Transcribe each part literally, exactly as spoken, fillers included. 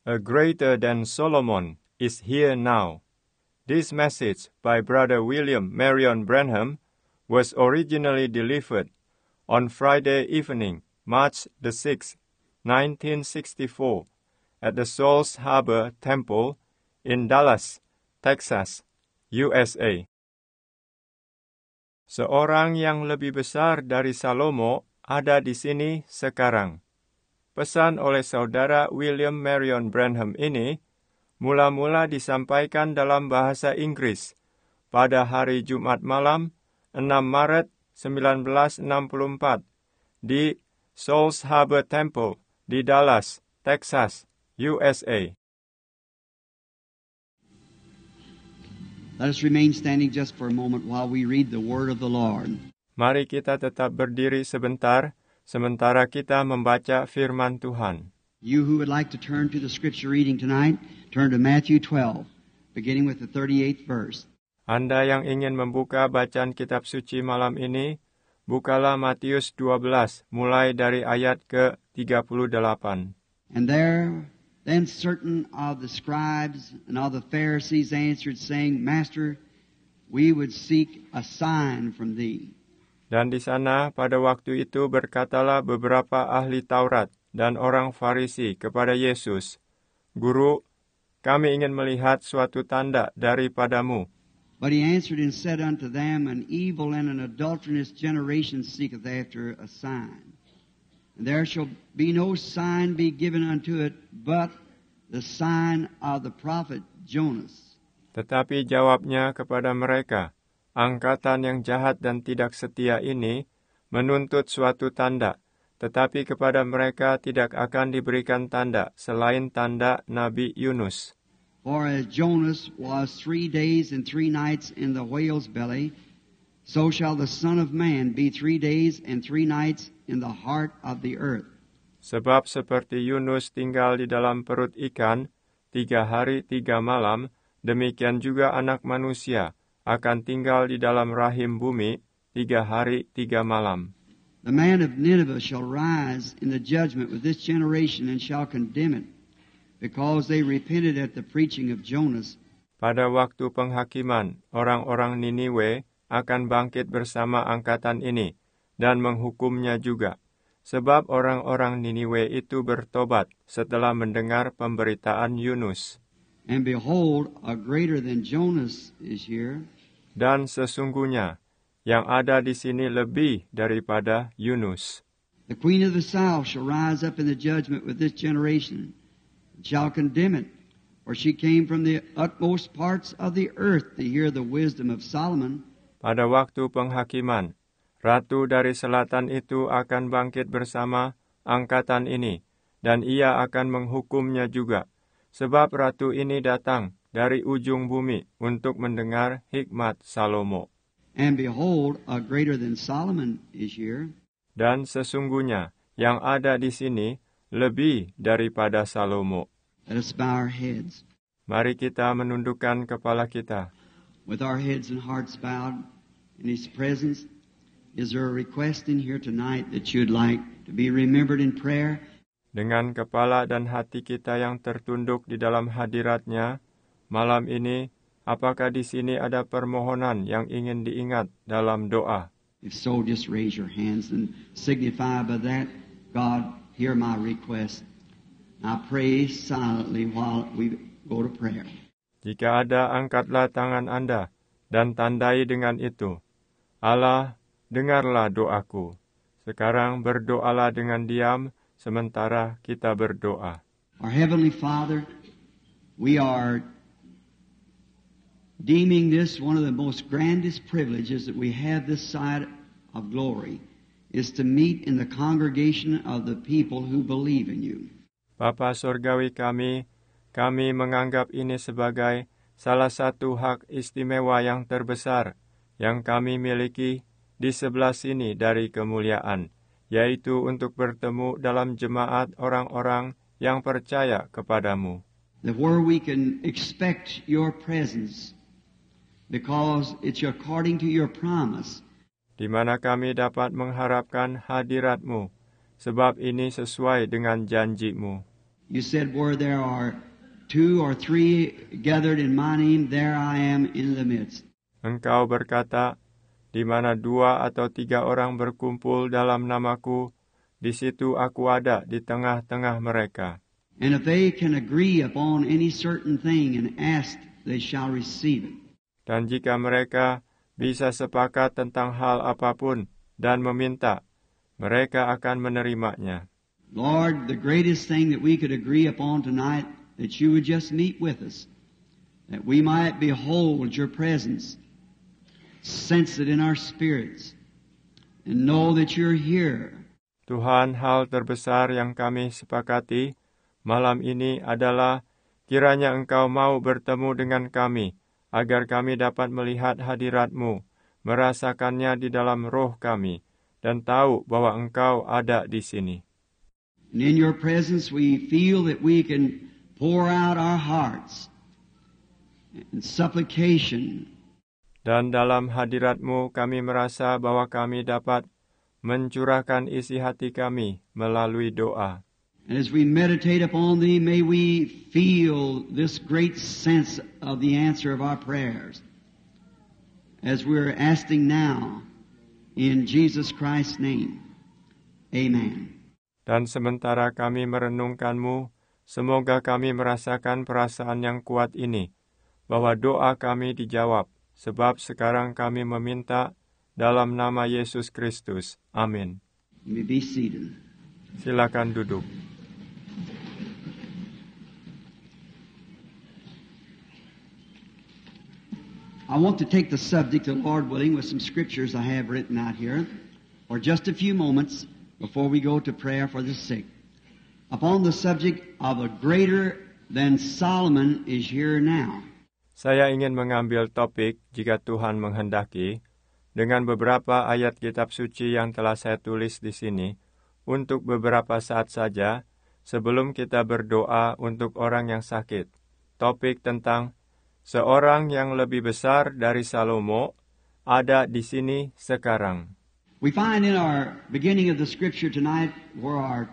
A greater than Solomon is here now. This message by Brother William Marion Branham was originally delivered on Friday evening, March the sixth, nineteen sixty-four, at the Souls Harbor Temple in Dallas, Texas, U S A. Seorang yang lebih besar dari Salomo ada di sini sekarang. Pesan oleh saudara William Marion Branham ini mula-mula disampaikan dalam bahasa Inggris pada hari Jumat malam enam Maret seribu sembilan ratus enam puluh empat di Souls Harbor Temple di Dallas, Texas, U S A. Let us remain standing just for a moment while we read the word of the Lord. Mari kita tetap berdiri sebentar sementara kita membaca firman Tuhan. You who would like to turn to the scripture reading tonight, turn to Matthew twelve, beginning with the thirty-eighth verse. Anda yang ingin membuka bacaan kitab suci malam ini, bukalah Matius dua belas, mulai dari ayat ke tiga puluh delapan. And there then certain of the scribes and of the Pharisees answered, saying, Master, we would seek a sign from thee. Dan di sana pada waktu itu berkatalah beberapa ahli Taurat dan orang Farisi kepada Yesus, Guru, kami ingin melihat suatu tanda daripadamu. But he answered and said unto them, An evil and an adulterous generation seeketh after a sign. And there shall be no sign be given unto it, but the sign of the prophet Jonas. Tetapi jawabnya kepada mereka, Angkatan yang jahat dan tidak setia ini menuntut suatu tanda, tetapi kepada mereka tidak akan diberikan tanda selain tanda Nabi Yunus. For as Jonas was three days and three nights in the whale's belly, so shall the Son of Man be three days and three nights in the heart of the earth. Sebab seperti Yunus tinggal di dalam perut ikan tiga hari tiga malam, demikian juga anak manusia akan tinggal di dalam rahim bumi tiga hari tiga malam. The man of Nineveh shall rise in the judgment with this generation and shall condemn it, because they repented at the preaching of Jonas. Pada waktu penghakiman, orang-orang Niniwe akan bangkit bersama angkatan ini dan menghukumnya juga, sebab orang-orang Niniwe itu bertobat setelah mendengar pemberitaan Yunus. And behold, a greater than Jonas is here. Dan sesungguhnya, yang ada di sini lebih daripada Yunus. The queen of the south shall rise up in the judgment with this generation, and shall condemn it. For she came from the utmost parts of the earth to hear the wisdom of Solomon. Pada waktu penghakiman, Ratu dari selatan itu akan bangkit bersama angkatan ini, dan ia akan menghukumnya juga. Sebab ratu ini datang dari ujung bumi untuk mendengar hikmat Salomo. And behold, a greater than Solomon is here. Dan sesungguhnya yang ada di sini lebih daripada Salomo. Let us bow our heads. Mari kita menundukkan kepala kita. With our heads and hearts bowed in His presence, is there a request in here tonight that you'd like to be remembered in prayer? Dengan kepala dan hati kita yang tertunduk di dalam hadirat-Nya, malam ini, apakah di sini ada permohonan yang ingin diingat dalam doa? If so, just raise your hands and signify by that, God, hear my request. I pray silently while we go to prayer. Jika ada, angkatlah tangan Anda dan tandai dengan itu. Allah, dengarlah doaku. Sekarang berdoalah dengan diam, sementara kita berdoa. Our Heavenly Father, we are deeming this one of the most grandest privileges that we have this side of glory, is to meet in the congregation of the people who believe in you. Bapa Surgawi kami, kami menganggap ini sebagai salah satu hak istimewa yang terbesar yang kami miliki di sebelah sini dari kemuliaan, yaitu untuk bertemu dalam jemaat orang-orang yang percaya kepadamu. That where we can expect your presence, because it's according to your promise. Di mana kami dapat mengharapkan hadirat-Mu, sebab ini sesuai dengan janji-Mu. You said, where there are two or three gathered in my name, there I am in the midst. Engkau berkata, di mana dua atau tiga orang berkumpul dalam namaku, di situ aku ada di tengah-tengah mereka. And if they can agree upon any certain thing and ask, they shall receive it. Dan jika mereka bisa sepakat tentang hal apapun dan meminta, mereka akan menerimanya. Lord, the greatest thing that we could agree upon tonight, that you would just meet with us, that we might behold your presence, sense it in our spirits, and know that you're here. Tuhan, hal terbesar yang kami sepakati malam ini adalah kiranya Engkau mau bertemu dengan kami, agar kami dapat melihat hadirat-Mu, merasakannya di dalam roh kami, dan tahu bahwa Engkau ada di sini. And in your presence we feel that we can pour out our hearts in supplication. Dan dalam hadirat-Mu kami merasa bahwa kami dapat mencurahkan isi hati kami melalui doa. And as we meditate upon Thee, may we feel this great sense of the answer of our prayers, as we're asking now, in Jesus Christ's name. Amen. Dan sementara kami merenungkan-Mu, semoga kami merasakan perasaan yang kuat ini, bahwa doa kami dijawab, sebab sekarang kami meminta dalam nama Yesus Kristus. Amin. You may be seated. Silakan duduk. I want to take the subject, the Lord willing, with some scriptures I have written out here, for just a few moments before we go to prayer for the sick. Upon the subject of a greater than Solomon is here now. Saya ingin mengambil topik, jika Tuhan menghendaki, dengan beberapa ayat kitab suci yang telah saya tulis di sini, untuk beberapa saat saja, sebelum kita berdoa untuk orang yang sakit. Topik tentang seorang yang lebih besar dari Salomo ada di sini sekarang. We find in our beginning of the scripture tonight, where our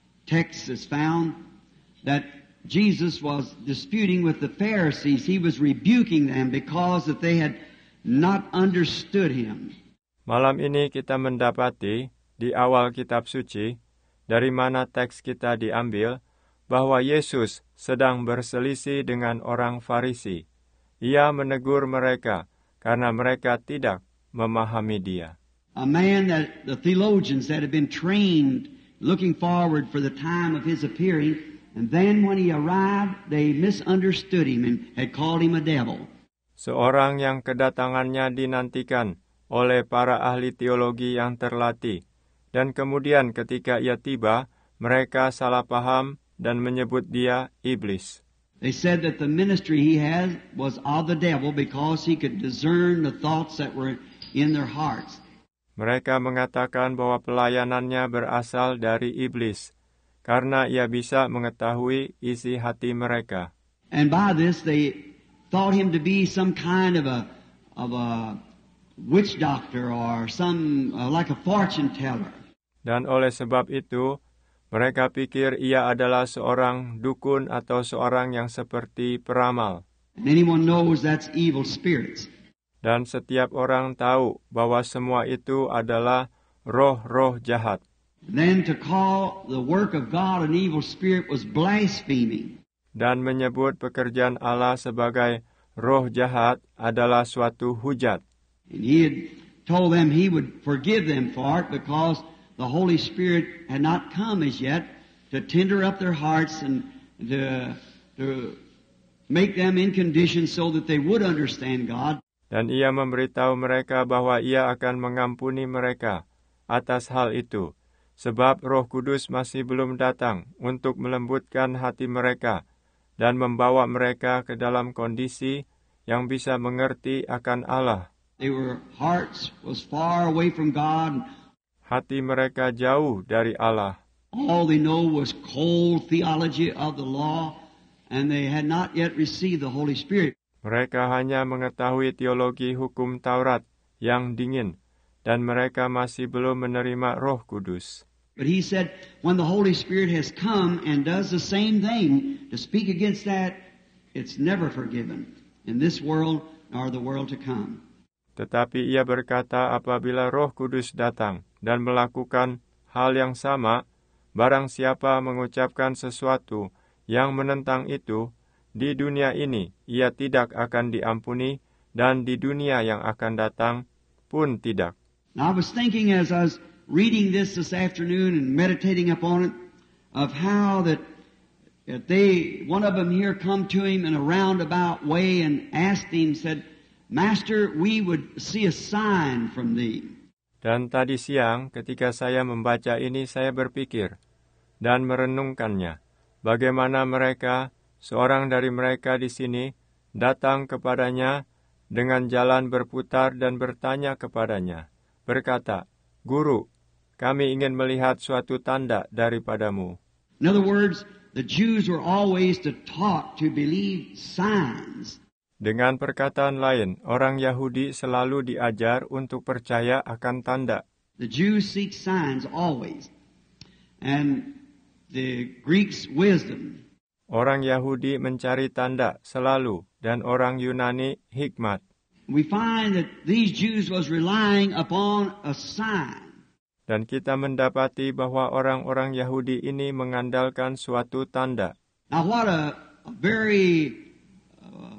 text is found, that Jesus was disputing with the Pharisees. He was rebuking them because that they had not understood Him. Malam ini kita mendapati di awal kitab suci, dari mana teks kita diambil, bahwa Yesus sedang berselisih dengan orang Farisi. Ia menegur mereka karena mereka tidak memahami Dia. A man that the theologians that had been trained looking forward for the time of His appearing, and then when He arrived, they misunderstood Him and had called Him a devil. Seorang yang kedatangannya dinantikan oleh para ahli teologi yang terlatih, dan kemudian ketika Ia tiba, mereka salah paham dan menyebut Dia iblis. They said that the ministry He had was of the devil because He could discern the thoughts that were in their hearts. Mereka mengatakan bahwa pelayanannya berasal dari iblis, karena ia bisa mengetahui isi hati mereka. And by this they thought Him to be some kind of a of a witch doctor or some uh, like a fortune teller. Dan oleh sebab itu, mereka pikir ia adalah seorang dukun atau seorang yang seperti peramal. And anyone knows that's evil spirits. Dan setiap orang tahu bahwa semua itu adalah roh-roh jahat. Then to call the work of God an evil spirit was blaspheming. Dan menyebut pekerjaan Allah sebagai roh jahat adalah suatu hujat. And He had told them He would forgive them for it because the Holy Spirit had not come as yet to tender up their hearts and to, to make them in condition so that they would understand God. Dan ia memberitahu mereka bahwa ia akan mengampuni mereka atas hal itu, sebab Roh Kudus masih belum datang untuk melembutkan hati mereka dan membawa mereka ke dalam kondisi yang bisa mengerti akan Allah. Their hearts was far away from God. Hati mereka jauh dari Allah. All they know was cold theology of the law, and they had not yet received the Holy Spirit. Mereka hanya mengetahui teologi hukum Taurat yang dingin, dan mereka masih belum menerima Roh Kudus. But he said, when the Holy Spirit has come and does the same thing, to speak against that, it's never forgiven in this world nor the world to come. Tetapi ia berkata, apabila Roh Kudus datang dan melakukan hal yang sama, barang siapa mengucapkan sesuatu yang menentang itu, di dunia ini ia tidak akan diampuni, dan di dunia yang akan datang pun tidak. Now I was thinking as I was reading this this afternoon and meditating upon it, of how that if they, one of them here come to him in a roundabout way and asked him, said, Master, we would see a sign from thee. Dan tadi siang ketika saya membaca ini, saya berpikir dan merenungkannya, bagaimana mereka, seorang dari mereka di sini, datang kepadanya dengan jalan berputar dan bertanya kepadanya, berkata, Guru, kami ingin melihat suatu tanda daripadamu. In other words, the Jews were always to taught to believe signs. Dengan perkataan lain, orang Yahudi selalu diajar untuk percaya akan tanda. The Jews seek signs always. And the Greeks wisdom. Orang Yahudi mencari tanda selalu, dan orang Yunani hikmat. We find that these Jews was relying upon a sign. Dan kita mendapati bahwa orang-orang Yahudi ini mengandalkan suatu tanda. Now what a, a very uh,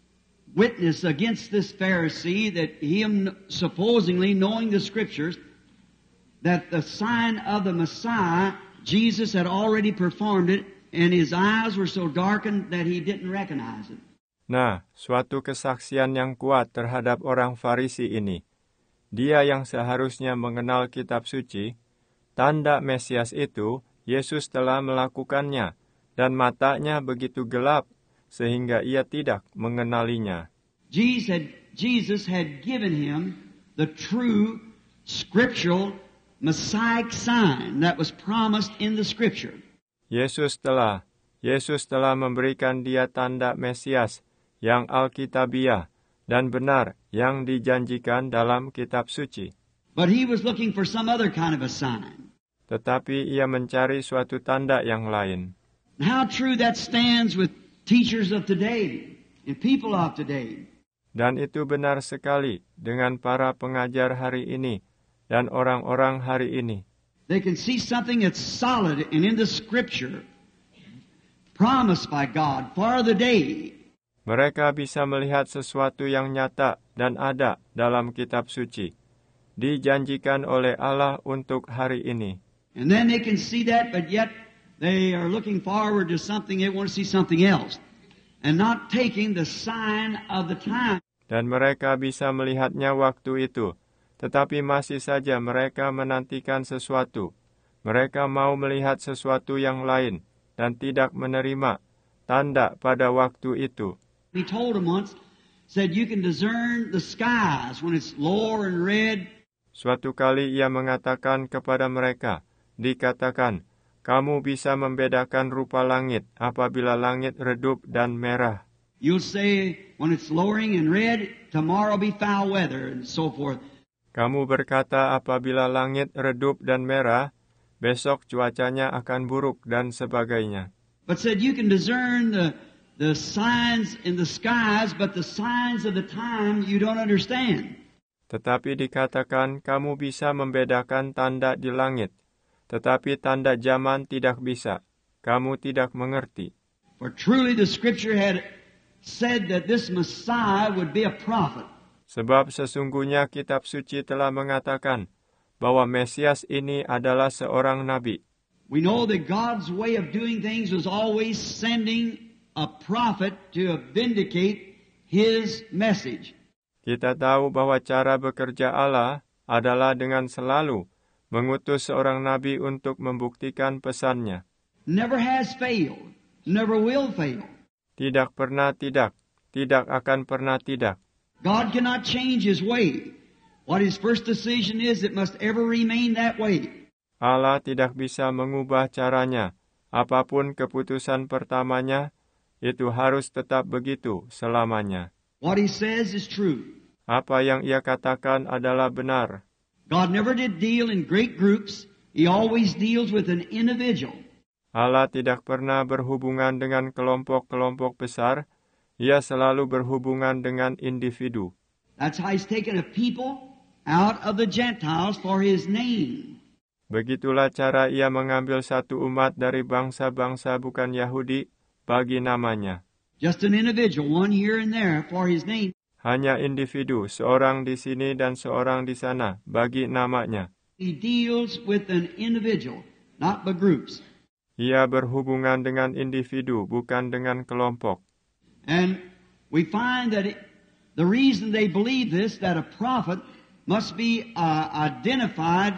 witness against this Pharisee, that him supposedly knowing the Scriptures, that the sign of the Messiah, Jesus had already performed it, and his eyes were so darkened that he didn't recognize it. Nah, suatu kesaksian yang kuat terhadap orang Farisi ini. Dia yang seharusnya mengenal kitab suci, tanda Mesias itu, Yesus telah melakukannya, dan matanya begitu gelap, sehingga ia tidak mengenalinya. Jesus had, Jesus had given him the true scriptural Messiah sign that was promised in the Scripture. Yesus telah, Yesus telah memberikan dia tanda Mesias yang Alkitabiah dan benar yang dijanjikan dalam kitab suci. But he was looking for some other kind of a sign. Tetapi ia mencari suatu tanda yang lain. How true that stands with teachers of today and people of today. Dan itu benar sekali dengan para pengajar hari ini dan orang-orang hari ini. They can see something that's solid and in the Scripture, promised by God for the day. Mereka bisa melihat sesuatu yang nyata dan ada dalam kitab suci, dijanjikan oleh Allah untuk hari ini. And then they can see that, but yet they are looking forward to something, they want to see something else, and not taking the sign of the time. Dan mereka bisa melihatnya waktu itu, tetapi masih saja mereka menantikan sesuatu. Mereka mau melihat sesuatu yang lain, dan tidak menerima tanda pada waktu itu. He told them once, said you can discern the skies when it's lower and red. Suatu kali ia mengatakan kepada mereka, dikatakan, kamu bisa membedakan rupa langit apabila langit redup dan merah. You'll say when it's lowering and red, tomorrow be foul weather and so forth. Kamu berkata apabila langit redup dan merah, besok cuacanya akan buruk dan sebagainya. But said you can discern the the signs in the skies, but the signs of the time you don't understand. Tetapi dikatakan kamu bisa membedakan tanda di langit, tetapi tanda zaman tidak bisa. Kamu tidak mengerti. For truly the Scripture had said that this Messiah would be a prophet. Sebab sesungguhnya kitab suci telah mengatakan bahwa Mesias ini adalah seorang nabi. We know that God's way of doing things was always sending a prophet to vindicate his message. Kita tahu bahwa cara bekerja Allah adalah dengan selalu mengutus seorang nabi untuk membuktikan pesannya. Never has failed, never will fail. Tidak pernah tidak, tidak akan pernah tidak. God cannot change his way. What his first decision is, it must ever remain that way. Allah tidak bisa mengubah caranya. Apapun keputusan pertamanya, itu harus tetap begitu selamanya. What he says is true. Apa yang ia katakan adalah benar. God never did deal in great groups He always deals with an individual. Allah tidak pernah berhubungan dengan kelompok-kelompok besar, Ia selalu berhubungan dengan individu. That's how He's taken a people out of the Gentiles for His name. Begitulah cara Ia mengambil satu umat dari bangsa-bangsa bukan Yahudi bagi namanya. Just an individual, one here and there for His name. Hanya individu, seorang di sini dan seorang di sana, bagi namanya. He deals with an individual, not by groups. Ia berhubungan dengan individu, bukan dengan kelompok. And we find that it, the reason they believe this, that a prophet must be an identified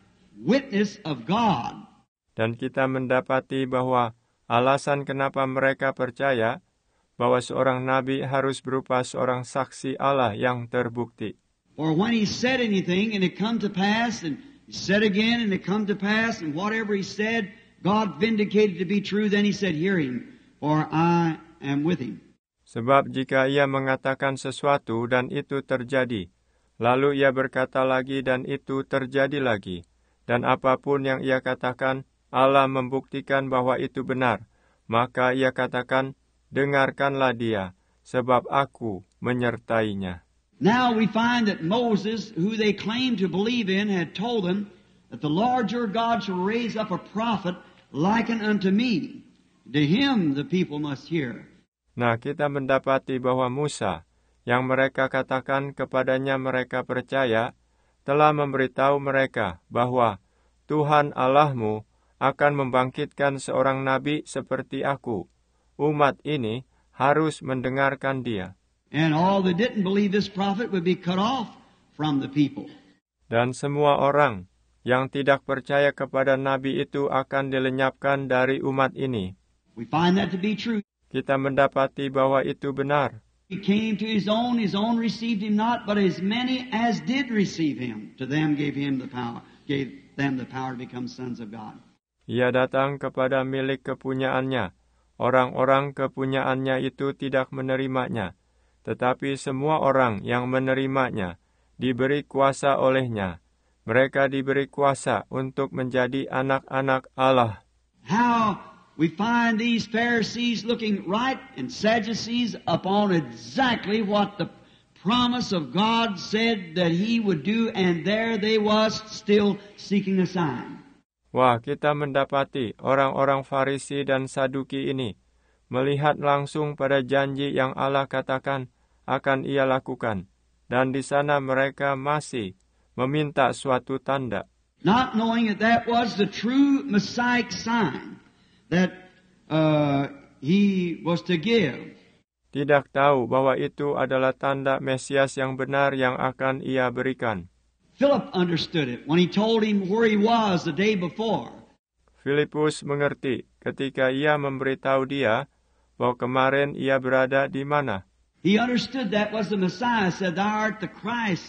witness of God. Dan kita mendapati bahwa alasan kenapa mereka percaya bahwa seorang nabi harus berupa seorang saksi Allah yang terbukti. For when he said anything and it come to pass, and he said again and it come to pass, and whatever he said, God vindicated to be true, then he said, hear him, for I am with him. Sebab jika ia mengatakan sesuatu dan itu terjadi, lalu ia berkata lagi dan itu terjadi lagi, dan apapun yang ia katakan, Allah membuktikan bahwa itu benar, maka ia katakan, dengarkanlah dia, sebab aku menyertainya. Now we find that Moses, who they claimed to believe in, had told them that the Lord your God shall raise up a prophet likened unto me. To him the people must hear. Nah, kita mendapati bahwa Musa, yang mereka katakan kepadanya mereka percaya, telah memberitahu mereka bahwa Tuhan Allahmu akan membangkitkan seorang nabi seperti aku. Umat ini harus mendengarkan dia. And all that didn't believe this prophet would be cut off from the people. Dan semua orang yang tidak percaya kepada nabi itu akan dilenyapkan dari umat ini. We find that to be true. Kita mendapati bahwa itu benar. He came to his own, his own received him not, but as many as did receive him, to them gave him the power, gave them the power to become sons of God. Ia datang kepada milik kepunyaannya. Orang-orang kepunyaannya itu tidak menerimanya. Tetapi semua orang yang menerimanya diberi kuasa olehnya. Mereka diberi kuasa untuk menjadi anak-anak Allah. How we find these Pharisees looking right and Sadducees upon exactly what the promise of God said that He would do, and there they was still seeking a sign. Wah, kita mendapati orang-orang Farisi dan Saduki ini melihat langsung pada janji yang Allah katakan akan ia lakukan. Dan di sana mereka masih meminta suatu tanda. Not knowing that that was the true Messiah sign that uh, he was to give. Tidak tahu bahwa itu adalah tanda Mesias yang benar yang akan ia berikan. Philip understood it when he told him where he was the day before. Filipus mengerti ketika ia memberitahu dia bahwa kemarin ia berada di mana. He understood that was the Messiah, said, thou art the Christ,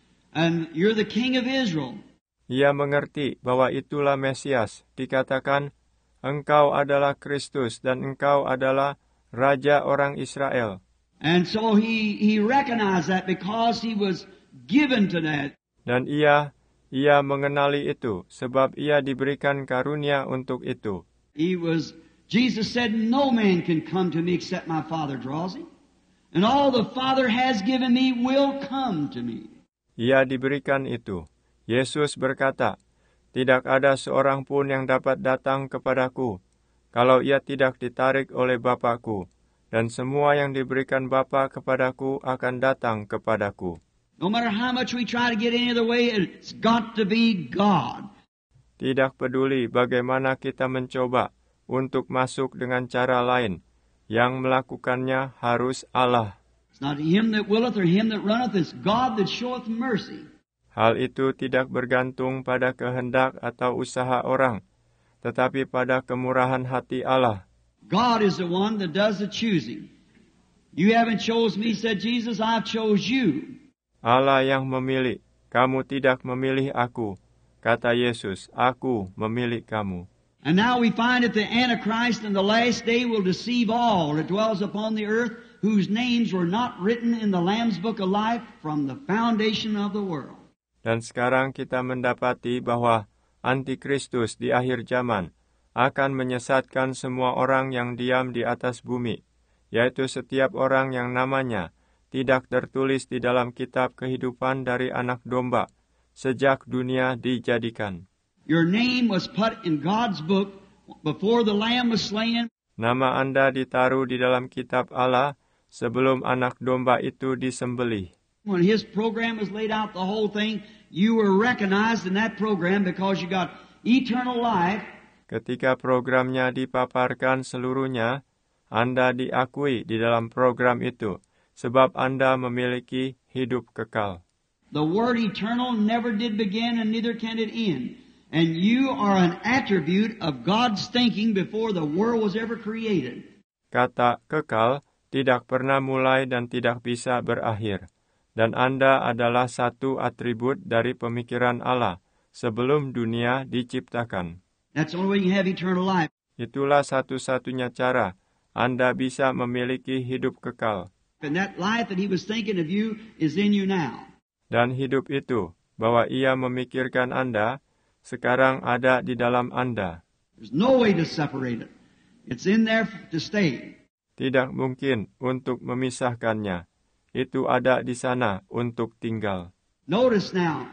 and you're the King of Israel. Ia mengerti bahwa itulah Mesias, dikatakan, engkau adalah Kristus dan engkau adalah Raja orang Israel. And so he, he recognized that because he was given to that. Dan ia, ia mengenali itu, sebab ia diberikan karunia untuk itu. He was, Jesus said, no man can come to me except my Father draws him. And all the Father has given me will come to me. Ia diberikan itu. Yesus berkata, tidak ada seorang pun yang dapat datang kepadaku, kalau ia tidak ditarik oleh Bapa-Ku, dan semua yang diberikan Bapa kepadaku akan datang kepadaku. No matter how much we try to get any other way, it's got to be God. Tidak peduli bagaimana kita mencoba untuk masuk dengan cara lain, yang melakukannya harus Allah. It's not him that willeth or him that runneth, it's God that showeth mercy. Hal itu tidak bergantung pada kehendak atau usaha orang, tetapi pada kemurahan hati Allah. God is the one that does the choosing. You haven't chose me, said Jesus, I've chose you. Allah yang memilih, kamu tidak memilih aku. Kata Yesus, aku memilih kamu. And now we find that the Antichrist in the last day will deceive all that dwells upon the earth, whose names were not written in the Lamb's Book of Life from the foundation of the world. Dan sekarang kita mendapati bahwa Antikristus di akhir zaman akan menyesatkan semua orang yang diam di atas bumi, yaitu setiap orang yang namanya tidak tertulis di dalam kitab kehidupan dari anak domba sejak dunia dijadikan. Your name was put in God's book before the Lamb was slain. Nama Anda ditaruh di dalam kitab Allah sebelum anak domba itu disembelih. When His program was laid out, the whole thing, you were recognized in that program because you got eternal life. Ketika programnya dipaparkan seluruhnya, Anda diakui di dalam program itu, sebab Anda memiliki hidup kekal. The word eternal never did begin and neither can it end. And you are an attribute of God's thinking before the world was ever created. Kata kekal tidak pernah mulai dan tidak bisa berakhir. Dan Anda adalah satu atribut dari pemikiran Allah sebelum dunia diciptakan. That's the only way you can have eternal life. Itulah satu-satunya cara Anda bisa memiliki hidup kekal. And that life that He was thinking of you is in you now. Dan hidup itu, bahwa Ia memikirkan Anda, sekarang ada di dalam Anda. There's no way to separate it. It's in there to stay. Tidak mungkin untuk memisahkannya. Itu ada di sana untuk tinggal. Notice now,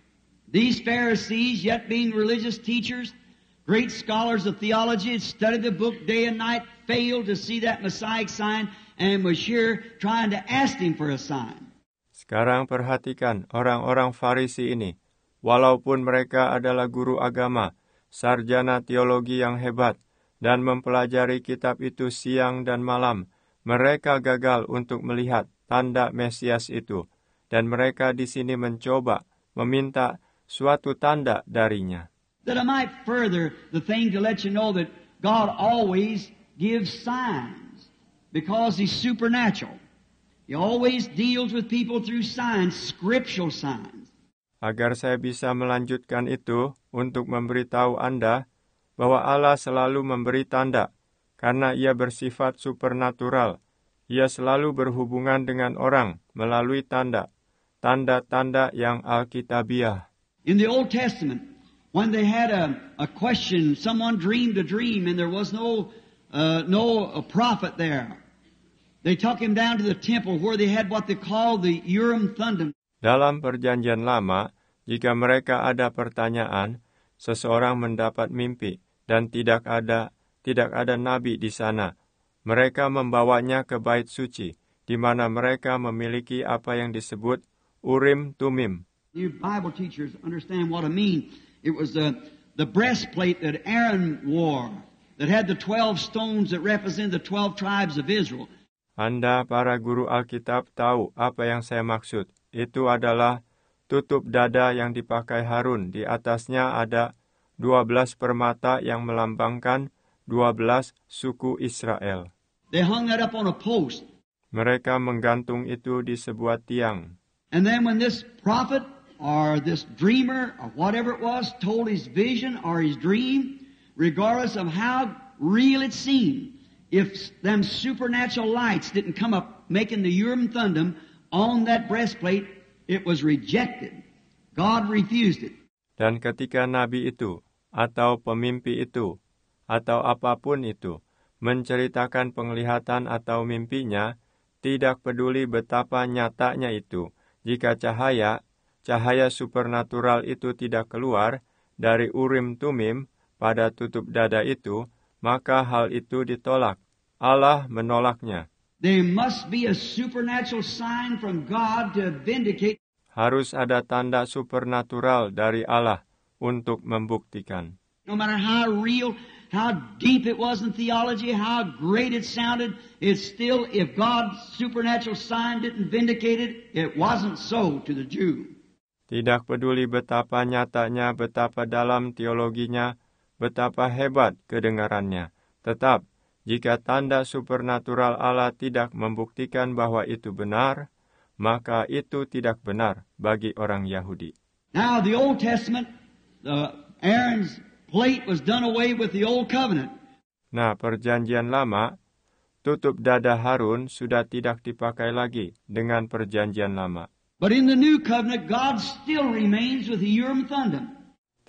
these Pharisees, yet being religious teachers, great scholars of theology, had studied the book day and night, failed to see that Messiah sign, and was here trying to ask Him for a sign. Sekarang perhatikan orang-orang Farisi ini. Walaupun mereka adalah guru agama, sarjana teologi yang hebat, dan mempelajari kitab itu siang dan malam, mereka gagal untuk melihat tanda Mesias itu, dan mereka di sini mencoba meminta suatu tanda darinya. That I might further the thing to let you know that God always gives signs because He's supernatural. He always deals with people through signs, scriptural signs. Agar saya bisa melanjutkan itu untuk memberitahu Anda bahwa Allah selalu memberi tanda, karena Ia bersifat supernatural. Ia selalu berhubungan dengan orang melalui tanda, tanda-tanda yang alkitabiah. In the Old Testament, when they had a, a question, someone dreamed a dream and there was no uh, no a prophet there. They took him down to the temple where they had what they called the Urim Thummim. Dalam perjanjian lama, jika mereka ada pertanyaan, seseorang mendapat mimpi dan tidak ada tidak ada nabi di sana. Mereka membawanya ke bait suci, di mana mereka memiliki apa yang disebut Urim Tumim. You Bible teachers understand what I mean. It was the, the breastplate that Aaron wore, that had the twelve stones that represent the twelve tribes of Israel. Anda, para guru Alkitab, tahu apa yang saya maksud. Itu adalah tutup dada yang dipakai Harun. Di atasnya ada dua belas permata yang melambangkan dua belas suku Israel. They hung that up on a post. Mereka menggantung itu di sebuah tiang. And then when this prophet or this dreamer or whatever it was told his vision or his dream, regardless of how real it seemed, if them supernatural lights didn't come up making the Urim Thummim on that breastplate, it was rejected. God refused it. Dan ketika nabi itu atau pemimpi itu atau apapun itu menceritakan penglihatan atau mimpinya, tidak peduli betapa nyatanya itu. Jika cahaya, cahaya supernatural itu tidak keluar dari Urim Tumim pada tutup dada itu, maka hal itu ditolak. Allah menolaknya. There must be a supernatural sign from God to vindicate. Harus ada tanda supernatural dari Allah untuk membuktikan. No matter how real, how deep it was in theology, how great it sounded, it's still, if God's supernatural sign didn't vindicate it, it wasn't so to the Jew. Tidak peduli betapa nyatanya, betapa dalam teologinya, betapa hebat kedengarannya. Tetap, jika tanda supernatural Allah tidak membuktikan bahwa itu benar, maka itu tidak benar bagi orang Yahudi. Now, the Old Testament, uh, Aaron's plate was done away with the Old Covenant. Nah, perjanjian lama, tutup dada Harun sudah tidak dipakai lagi dengan perjanjian lama. But in the New Covenant, God still remains with the Urim Thummim.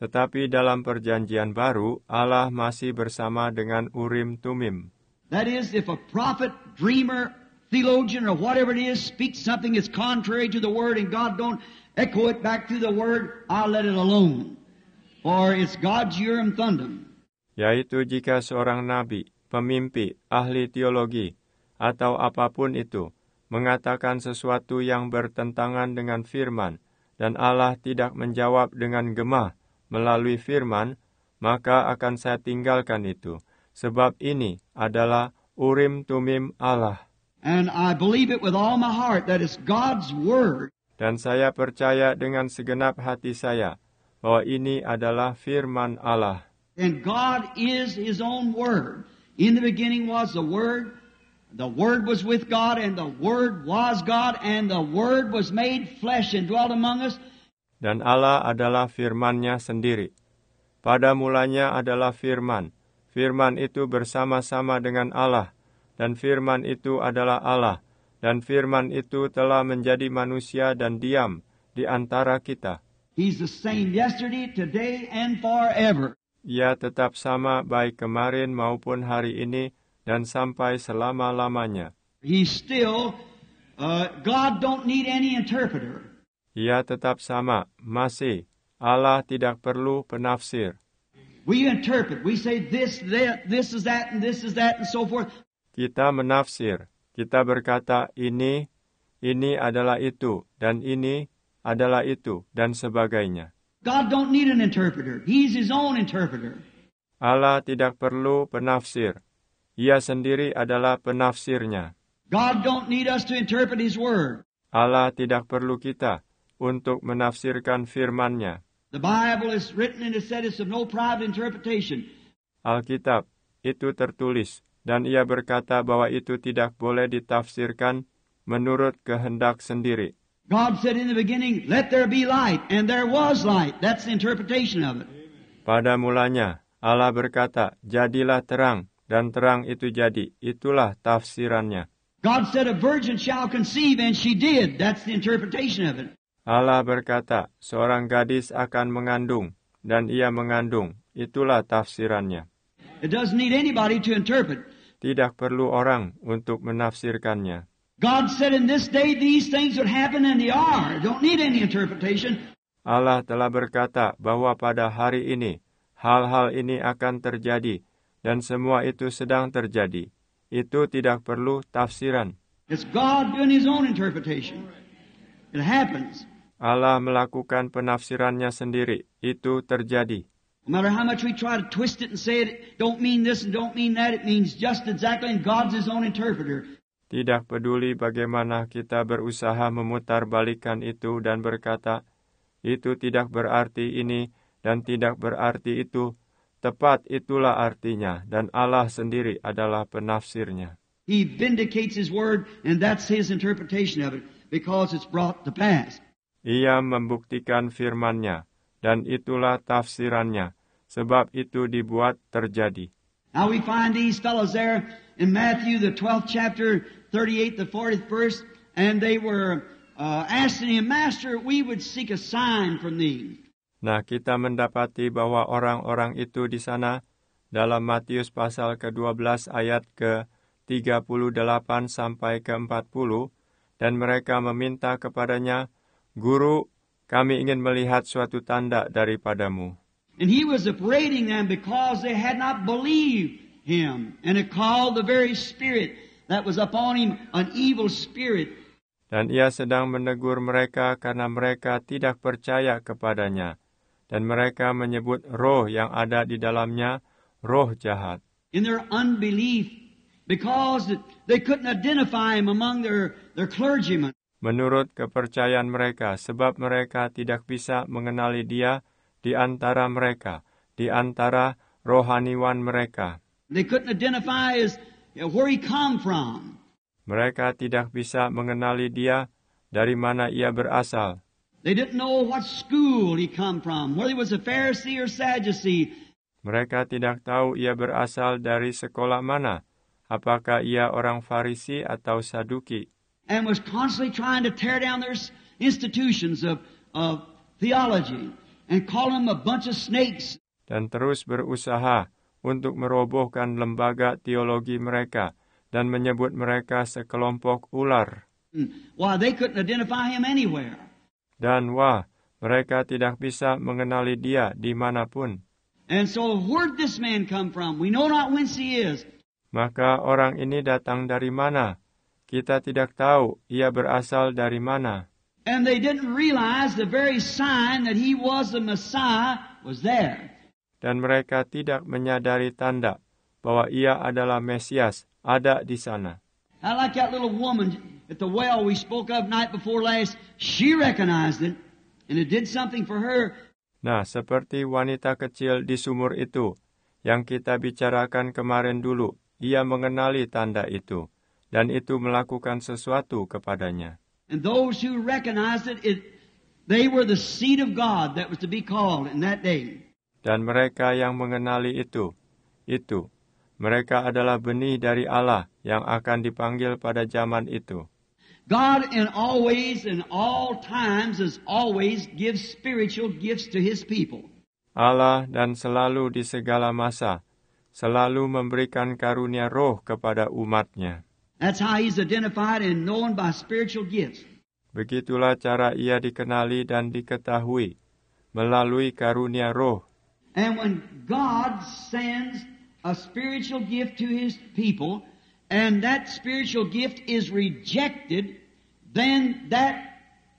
Tetapi dalam perjanjian baru, Allah masih bersama dengan Urim-Tumim. That is, if a prophet, dreamer, theologian, or whatever it is, speaks something that's contrary to the Word and God don't echo it back to the Word, I'll let it alone. For it's God's Urim Thummim. Yaitu jika seorang nabi, pemimpi, ahli teologi, atau apapun itu, mengatakan sesuatu yang bertentangan dengan firman, dan Allah tidak menjawab dengan gemah melalui firman, maka akan saya tinggalkan itu, sebab ini adalah Urim-Tumim Allah. And I believe it with all my heart that it's God's Word. Dan saya percaya dengan segenap hati saya, bahwa ini adalah firman Allah. And God is His own Word. In the beginning was the Word. The Word was with God, and the Word was God, and the Word was made flesh and dwelt among us. Dan Allah adalah firman-Nya sendiri. Pada mulanya adalah firman. Firman itu bersama-sama dengan Allah, dan firman itu adalah Allah, dan firman itu telah menjadi manusia dan diam di antara kita. He's the same yesterday, today, and forever. Ia tetap sama baik kemarin maupun hari ini dan sampai selama-lamanya. He's still, uh, God don't need any interpreter. Ia tetap sama, masih. Allah tidak perlu penafsir. We interpret. We say this, that, this is that, and this is that, and so forth. Kita menafsir. Kita berkata ini, ini adalah itu, dan ini adalah itu, dan sebagainya. God don't need an interpreter. He's His own interpreter. Allah tidak perlu penafsir. Ia sendiri adalah penafsirnya. God don't need us to interpret His Word. Allah tidak perlu kita untuk menafsirkan firman-Nya. The Bible is written and it said it's of no private interpretation. Alkitab itu tertulis, dan ia berkata bahwa itu tidak boleh ditafsirkan menurut kehendak sendiri. God said in the beginning, let there be light, and there was light. That's the interpretation of it. Pada mulanya, Allah berkata, jadilah terang, dan terang itu jadi. Itulah tafsirannya. God said a virgin shall conceive, and she did. That's the interpretation of it. Allah berkata, seorang gadis akan mengandung, dan ia mengandung. Itulah tafsirannya. It doesn't need anybody to interpret. Tidak perlu orang untuk menafsirkannya. God said in this day these things would happen, and they are. Don't need any interpretation. Allah telah berkata bahwa pada hari ini, hal-hal ini akan terjadi, dan semua itu sedang terjadi. Itu tidak perlu tafsiran. It's God doing His own interpretation. It happens. Allah melakukan penafsirannya sendiri. Itu terjadi. No matter how much we try to twist it and say it don't mean this and don't mean that, it means just exactly, and God's His own interpreter. Tidak peduli bagaimana kita berusaha memutarbalikkan itu dan berkata, itu tidak berarti ini dan tidak berarti itu. Tepat itulah artinya, dan Allah sendiri adalah penafsirnya. He vindicates His word, and that's His interpretation of it, because it's brought to pass. Ia membuktikan firman-Nya, dan itulah tafsirannya, sebab itu dibuat terjadi. Now we find these fellows there in Matthew, the twelfth chapter, thirty-eighth to fortieth verse, and they were uh, asking Him, Master, we would seek a sign from Thee. Nah, kita mendapati bahwa orang-orang itu di sana, dalam Matius pasal kedua belas ayat ke tiga puluh delapan sampai ke empat puluh, dan mereka meminta kepadanya, Guru, kami ingin melihat suatu tanda daripadamu. And He was upbraiding them because they had not believed Him, and it called the very spirit that was upon Him an evil spirit. Dan ia sedang menegur mereka karena mereka tidak percaya kepadanya, dan mereka menyebut roh yang ada di dalamnya, roh jahat. In their unbelief, because they couldn't identify Him among their, their clergymen. Menurut kepercayaan mereka, sebab mereka tidak bisa mengenali Dia di antara mereka, di antara rohaniwan mereka. They couldn't identify as where He come from. Mereka tidak bisa mengenali Dia dari mana Ia berasal. They didn't know what school He come from, whether He was a Pharisee or Sadducee. Mereka tidak tahu Ia berasal dari sekolah mana, apakah Ia orang Farisi atau Saduki. And was constantly trying to tear down their institutions of, of theology and call them a bunch of snakes. Dan terus berusaha untuk merobohkan lembaga teologi mereka dan menyebut mereka sekelompok ular. Why, they couldn't identify him anywhere. Dan wah, mereka tidak bisa mengenali dia dimanapun. And so where'd this man come from? We know not whence he is. Maka orang ini datang dari mana? Kita tidak tahu ia berasal dari mana. And they didn't realize the very sign that he was the Messiah was there. Dan mereka tidak menyadari tanda bahwa ia adalah Mesias ada di sana. I like that little woman at the well we spoke of night before last. She recognized it, and it did something for her. Nah, seperti wanita kecil di sumur itu, yang kita bicarakan kemarin dulu, ia mengenali tanda itu, dan itu melakukan sesuatu kepadanya. And those who recognized it, it, they were the seed of God that was to be called in that day. Dan mereka yang mengenali itu, itu, mereka adalah benih dari Allah yang akan dipanggil pada zaman itu. God in all ways and all times as always gives spiritual gifts to His people. Allah dan selalu di segala masa, selalu memberikan karunia roh kepada umatnya. That's how He's identified and known by spiritual gifts. Begitulah cara ia dikenali dan diketahui, melalui karunia roh. And when God sends a spiritual gift to His people, and that spiritual gift is rejected, then that,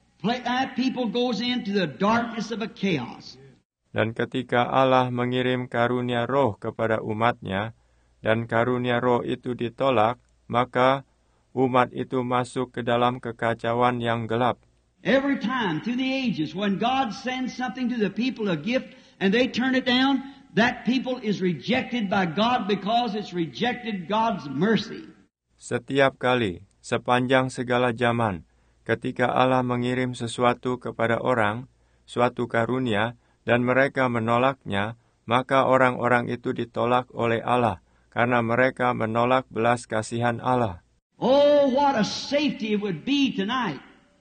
that people goes into the darkness of a chaos. Dan ketika Allah mengirim karunia roh kepada umatnya, dan karunia roh itu ditolak, maka umat itu masuk ke dalam kekacauan yang gelap. Every time through the ages, when God sends something to the people, a gift, and they turn it down, that people is rejected by God because it's rejected God's mercy. Setiap kali, sepanjang segala zaman, ketika Allah mengirim sesuatu kepada orang, suatu karunia, dan mereka menolaknya, maka orang-orang itu ditolak oleh Allah, karena mereka menolak belas kasihan Allah. Oh, what a safety it would be tonight.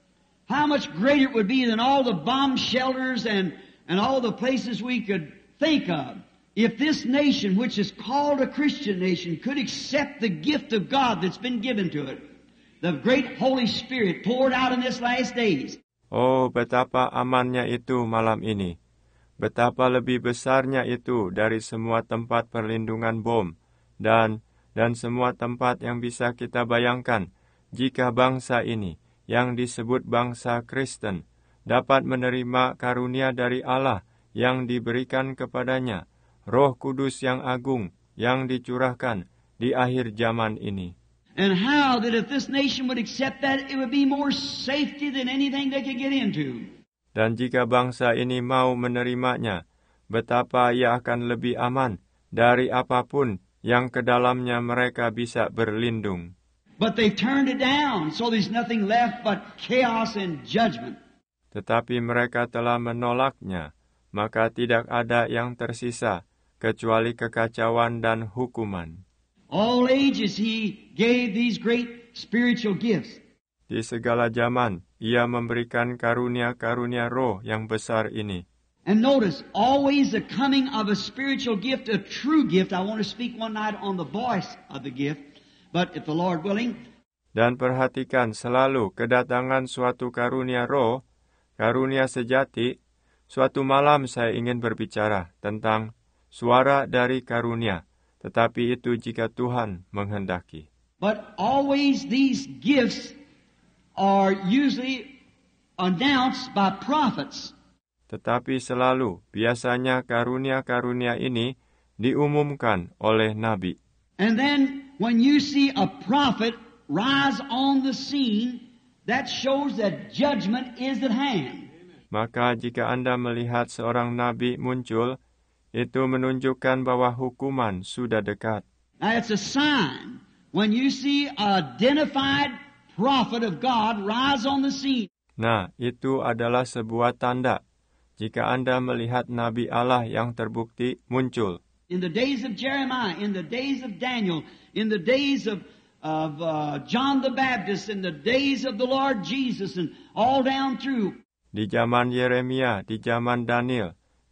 How much greater it would be than all the bomb shelters and, and all the places we could think of. If this nation, which is called a Christian nation, could accept the gift of God that's been given to it, the great Holy Spirit poured out in this last days. Oh, betapa amannya itu malam ini. Betapa lebih besarnya itu dari semua tempat perlindungan bom dan dan semua tempat yang bisa kita bayangkan jika bangsa ini, yang disebut bangsa Kristen, dapat menerima karunia dari Allah yang diberikan kepadanya, Roh Kudus yang agung yang dicurahkan di akhir zaman ini. And how that if this nation would accept that, it would be more safety than anything they could get into. Dan jika bangsa ini mau menerimanya, betapa ia akan lebih aman dari apapun yang ke dalamnya mereka bisa berlindung. But they turned it down, so there's nothing left but chaos and judgment. Tetapi mereka telah menolaknya, maka tidak ada yang tersisa kecuali kekacauan dan hukuman. All ages He gave these great spiritual gifts. Di segala zaman, ia memberikan karunia-karunia roh yang besar ini. And notice, always the coming of a spiritual gift, a true gift. I want to speak one night on the voice of the gift, but if the Lord willing. Dan perhatikan selalu kedatangan suatu karunia roh, karunia sejati. Suatu malam saya ingin berbicara tentang suara dari karunia, tetapi itu jika Tuhan menghendaki. But always these gifts are usually announced by prophets. Tetapi selalu, biasanya karunia-karunia ini diumumkan oleh nabi. And then when you see a prophet rise on the scene, that shows that judgment is at hand. Maka jika Anda melihat seorang nabi muncul, itu menunjukkan bahwa hukuman sudah dekat. Now it's a sign. When you see an identified prophet of God rise on the scene. Nah, itu adalah sebuah tanda. Jika Anda melihat nabi Allah yang terbukti muncul. In the days of Jeremiah, in the days of Daniel, in the days of, of uh, John the Baptist, in the days of the Lord Jesus, and all down through. Di zaman Yeremia, di zaman Daniel,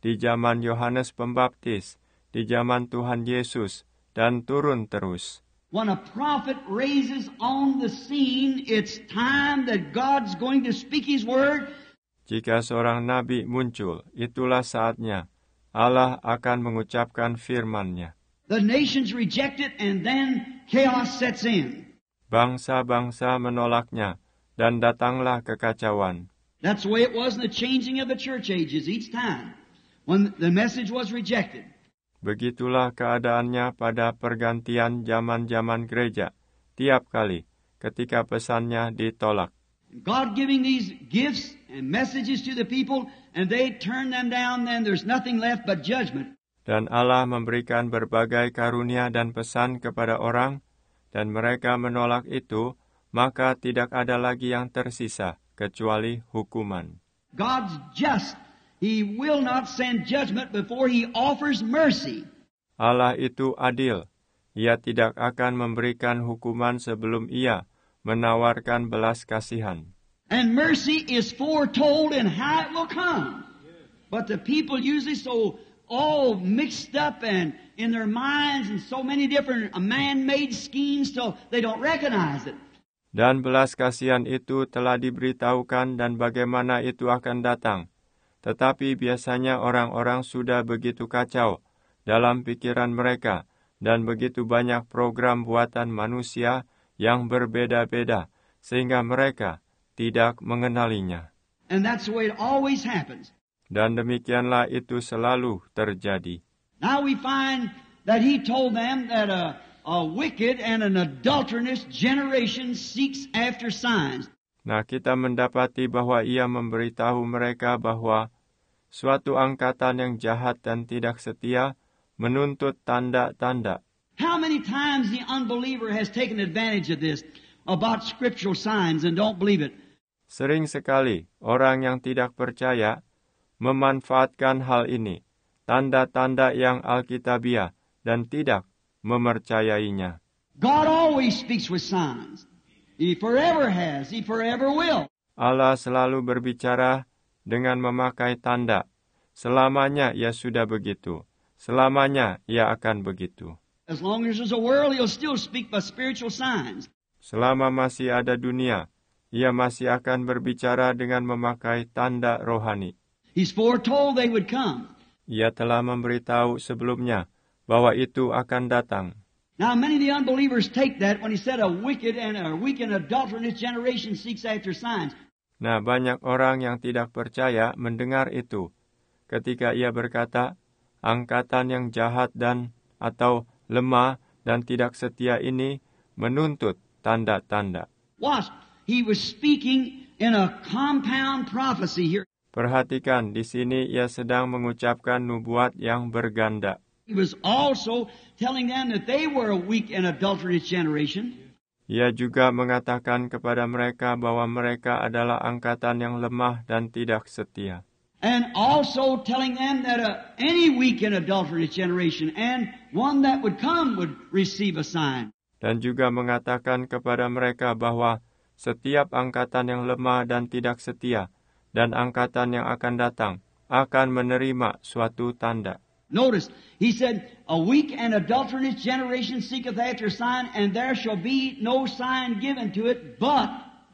di zaman Yohanes Pembaptis, di zaman Tuhan Yesus, dan turun terus. When a prophet raises on the scene, it's time that God's going to speak His word. Jika seorang nabi muncul, itulah saatnya Allah akan mengucapkan firman-Nya. The nations reject it, and then chaos sets in. Bangsa-bangsa menolaknya, dan datanglah kekacauan. That's the way it was in the changing of the church ages each time, when the message was rejected. Begitulah keadaannya pada pergantian zaman-zaman gereja, tiap kali ketika pesannya ditolak. God giving these gifts and messages to the people, and they turn them down, then there's nothing left but judgment. Dan Allah memberikan berbagai karunia dan pesan kepada orang, dan mereka menolak itu, maka tidak ada lagi yang tersisa, kecuali hukuman. God's just. He will not send judgment before He offers mercy. Allah itu adil. Ia tidak akan memberikan hukuman sebelum Ia menawarkan belas kasihan. And mercy is foretold in how it will come. But the people usually so all mixed up and in their minds and so many different man-made schemes till they don't recognize it. Dan belas kasihan itu telah diberitahukan dan bagaimana itu akan datang. Tetapi biasanya orang-orang sudah begitu kacau dalam pikiran mereka dan begitu banyak program buatan manusia yang berbeda-beda sehingga mereka tidak mengenalinya. And that's the way it always happens. Dan demikianlah itu selalu terjadi. Now we find that He told them that a, a wicked and an adulterous generation seeks after signs. Nah, kita mendapati bahwa Ia memberitahu mereka bahwa suatu angkatan yang jahat dan tidak setia menuntut tanda-tanda. How many times the unbeliever has taken advantage of this about scriptural signs and don't believe it? Sering sekali orang yang tidak percaya memanfaatkan hal ini, tanda-tanda yang alkitabiah, dan tidak memercayainya. God always speaks with signs. He forever has. He forever will. Allah selalu berbicara dengan memakai tanda. Selamanya Ia sudah begitu. Selamanya Ia akan begitu. As long as there's a world, He'll still speak by spiritual signs. Selama masih ada dunia, Ia masih akan berbicara dengan memakai tanda rohani. He's foretold they would come. Ia telah memberitahu sebelumnya bahwa itu akan datang. Now, many of the unbelievers take that when He said a wicked and a weak and adulterous generation seeks after signs. Nah, banyak orang yang tidak percaya mendengar itu ketika Ia berkata, angkatan yang jahat dan atau lemah dan tidak setia ini menuntut tanda-tanda. Watch, He was speaking in a compound prophecy here. Perhatikan, di sini Ia sedang mengucapkan nubuat yang berganda. He was also telling them that they were a weak and adulterous generation. Ia juga mengatakan kepada mereka bahwa mereka adalah angkatan yang lemah dan tidak setia. And also telling them that uh, any weak and adulterous generation and one that would come would receive a sign. Dan juga mengatakan kepada mereka bahwa setiap angkatan yang lemah dan tidak setia dan angkatan yang akan datang akan menerima suatu tanda. Notice, He said, a weak and adulterous generation seeketh after a sign, and there shall be no sign given to it, but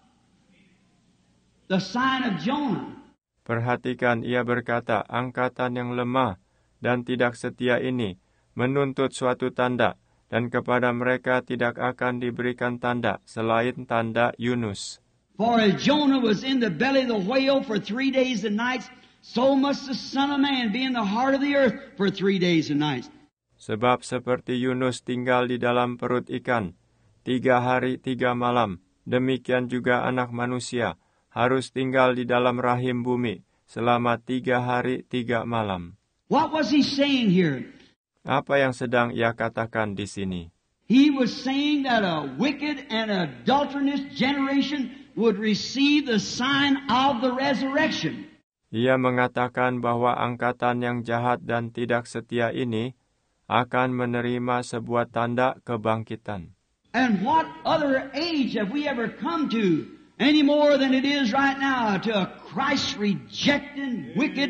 the sign of Jonah. Perhatikan, Ia berkata, angkatan yang lemah dan tidak setia ini menuntut suatu tanda, dan kepada mereka tidak akan diberikan tanda selain tanda Yunus. For as Jonah was in the belly of the whale for three days and nights, so must the Son of Man be in the heart of the earth for three days and nights. Sebab seperti Yunus tinggal di dalam perut ikan, tiga hari tiga malam, demikian juga anak manusia harus tinggal di dalam rahim bumi selama tiga hari tiga malam. What was He saying here? Apa yang sedang Ia katakan di sini? He was saying that a wicked and adulterous generation would receive the sign of the resurrection. Ia mengatakan bahwa angkatan yang jahat dan tidak setia ini akan menerima sebuah tanda kebangkitan. And what other age have we ever come to any more than it is right now, to a Christ-rejecting, wicked,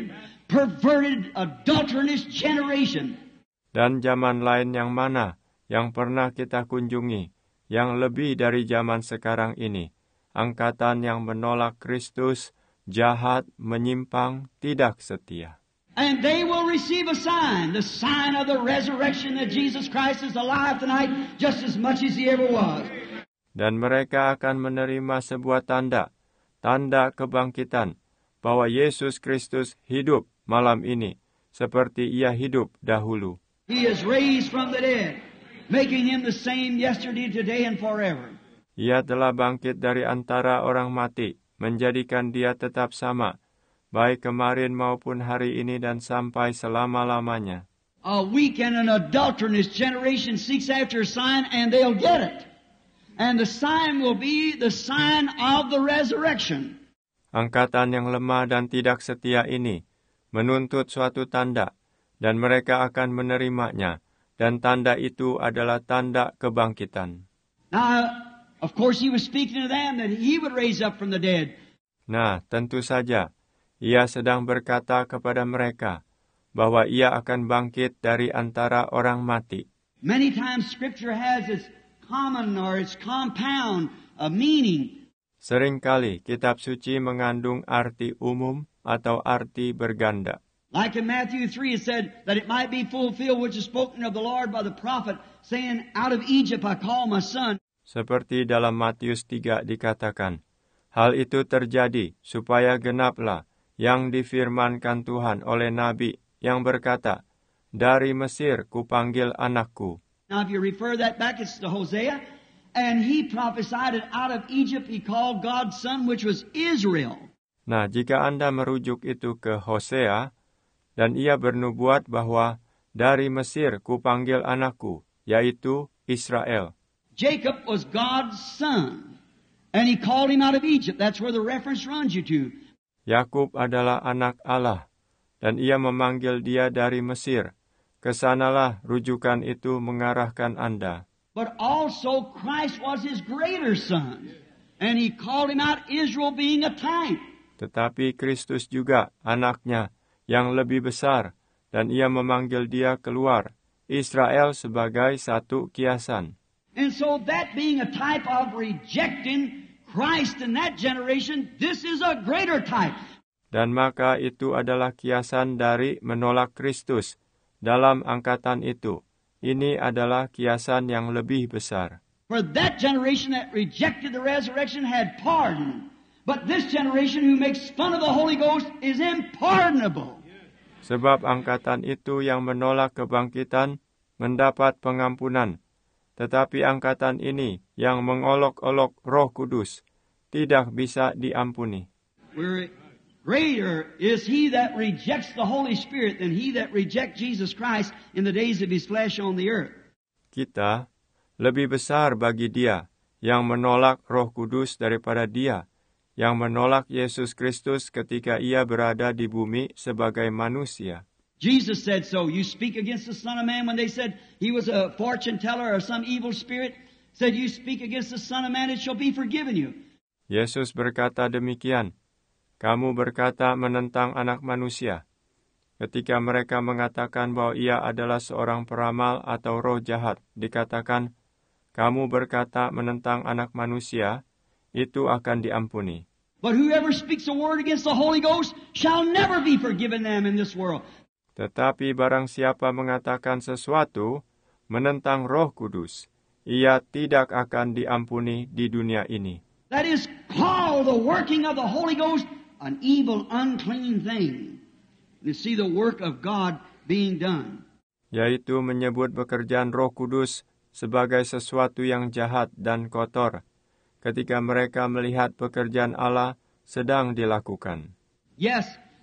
perverted, adulterous generation. Dan zaman lain yang mana yang pernah kita kunjungi, yang lebih dari zaman sekarang ini, angkatan yang menolak Kristus, jahat, menyimpang, tidak setia. And they will receive a sign, the sign of the resurrection that Jesus Christ is alive tonight just as much as He ever was. Dan mereka akan menerima sebuah tanda, tanda kebangkitan, bahwa Yesus Kristus hidup malam ini, seperti Ia hidup dahulu. He is raised from the dead, making Him the same yesterday, today, and forever. Ia telah bangkit dari antara orang mati, menjadikan Dia tetap sama, baik kemarin maupun hari ini dan sampai selama-lamanya. A weak and an adulterous generation seeks after a sign, and they'll get it. And the sign will be the sign of the resurrection. Angkatan yang lemah dan tidak setia ini menuntut suatu tanda, dan mereka akan menerimanya, dan tanda itu adalah tanda kebangkitan. Now, of course, He was speaking to them that He would raise up from the dead. Nah, tentu saja, Ia sedang berkata kepada mereka bahwa Ia akan bangkit dari antara orang mati. Many times Scripture has its common or its compound a meaning. Seringkali kitab suci mengandung arti umum atau arti berganda. Like in Matthew three, it said that it might be fulfilled which is spoken of the Lord by the prophet, saying, "Out of Egypt I call my son." Seperti dalam Matius tiga dikatakan, hal itu terjadi supaya genaplah yang difirmankan Tuhan oleh Nabi yang berkata, dari Mesir kupanggil anakku. Now if you refer that back, it's to Hosea, and he prophesied that out of Egypt he called God's son, which was Israel. Nah, jika Anda merujuk itu ke Hosea, dan ia bernubuat bahwa dari Mesir kupanggil anakku, yaitu Israel. Jacob was God's son, and He called him out of Egypt. That's where the reference runs you to. Yakub adalah anak Allah, dan ia memanggil dia dari Mesir. Kesanalah rujukan itu mengarahkan Anda. But also Christ was His greater son, and He called him out, Israel being a type. Tetapi Kristus juga anaknya yang lebih besar, dan ia memanggil dia keluar, Israel sebagai satu kiasan. And so that being a type of rejecting Christ in that generation, this is a greater type. Dan maka itu adalah kiasan dari menolak Kristus. Dalam angkatan itu, ini adalah kiasan yang lebih besar. For that generation that rejected the resurrection had pardon. But this generation who makes fun of the Holy Ghost is impardonable. Sebab angkatan itu yang menolak kebangkitan mendapat pengampunan. Tetapi angkatan ini yang mengolok-olok Roh Kudus tidak bisa diampuni. We're Greater is he that rejects the Holy Spirit than he that rejects Jesus Christ in the days of his flesh on the earth. Kita lebih besar bagi dia yang menolak Roh Kudus daripada dia yang menolak Yesus Kristus ketika ia berada di bumi sebagai manusia. Jesus said so. You speak against the Son of Man when they said he was a fortune teller or some evil spirit. Said you speak against the Son of Man, it shall be forgiven you. Yesus berkata demikian. Kamu berkata menentang anak manusia. Ketika mereka mengatakan bahwa ia adalah seorang peramal atau roh jahat, dikatakan, kamu berkata menentang anak manusia, itu akan diampuni. But whoever speaks a word against the Holy Ghost shall never be forgiven them in this world. Tetapi barang siapa mengatakan sesuatu menentang Roh Kudus, ia tidak akan diampuni di dunia ini. That is called the working of the Holy Ghost an evil, unclean thing. You see the work of God being done. Yaitu menyebut pekerjaan Roh Kudus sebagai sesuatu yang jahat dan kotor, ketika mereka melihat pekerjaan Allah sedang dilakukan. Yes,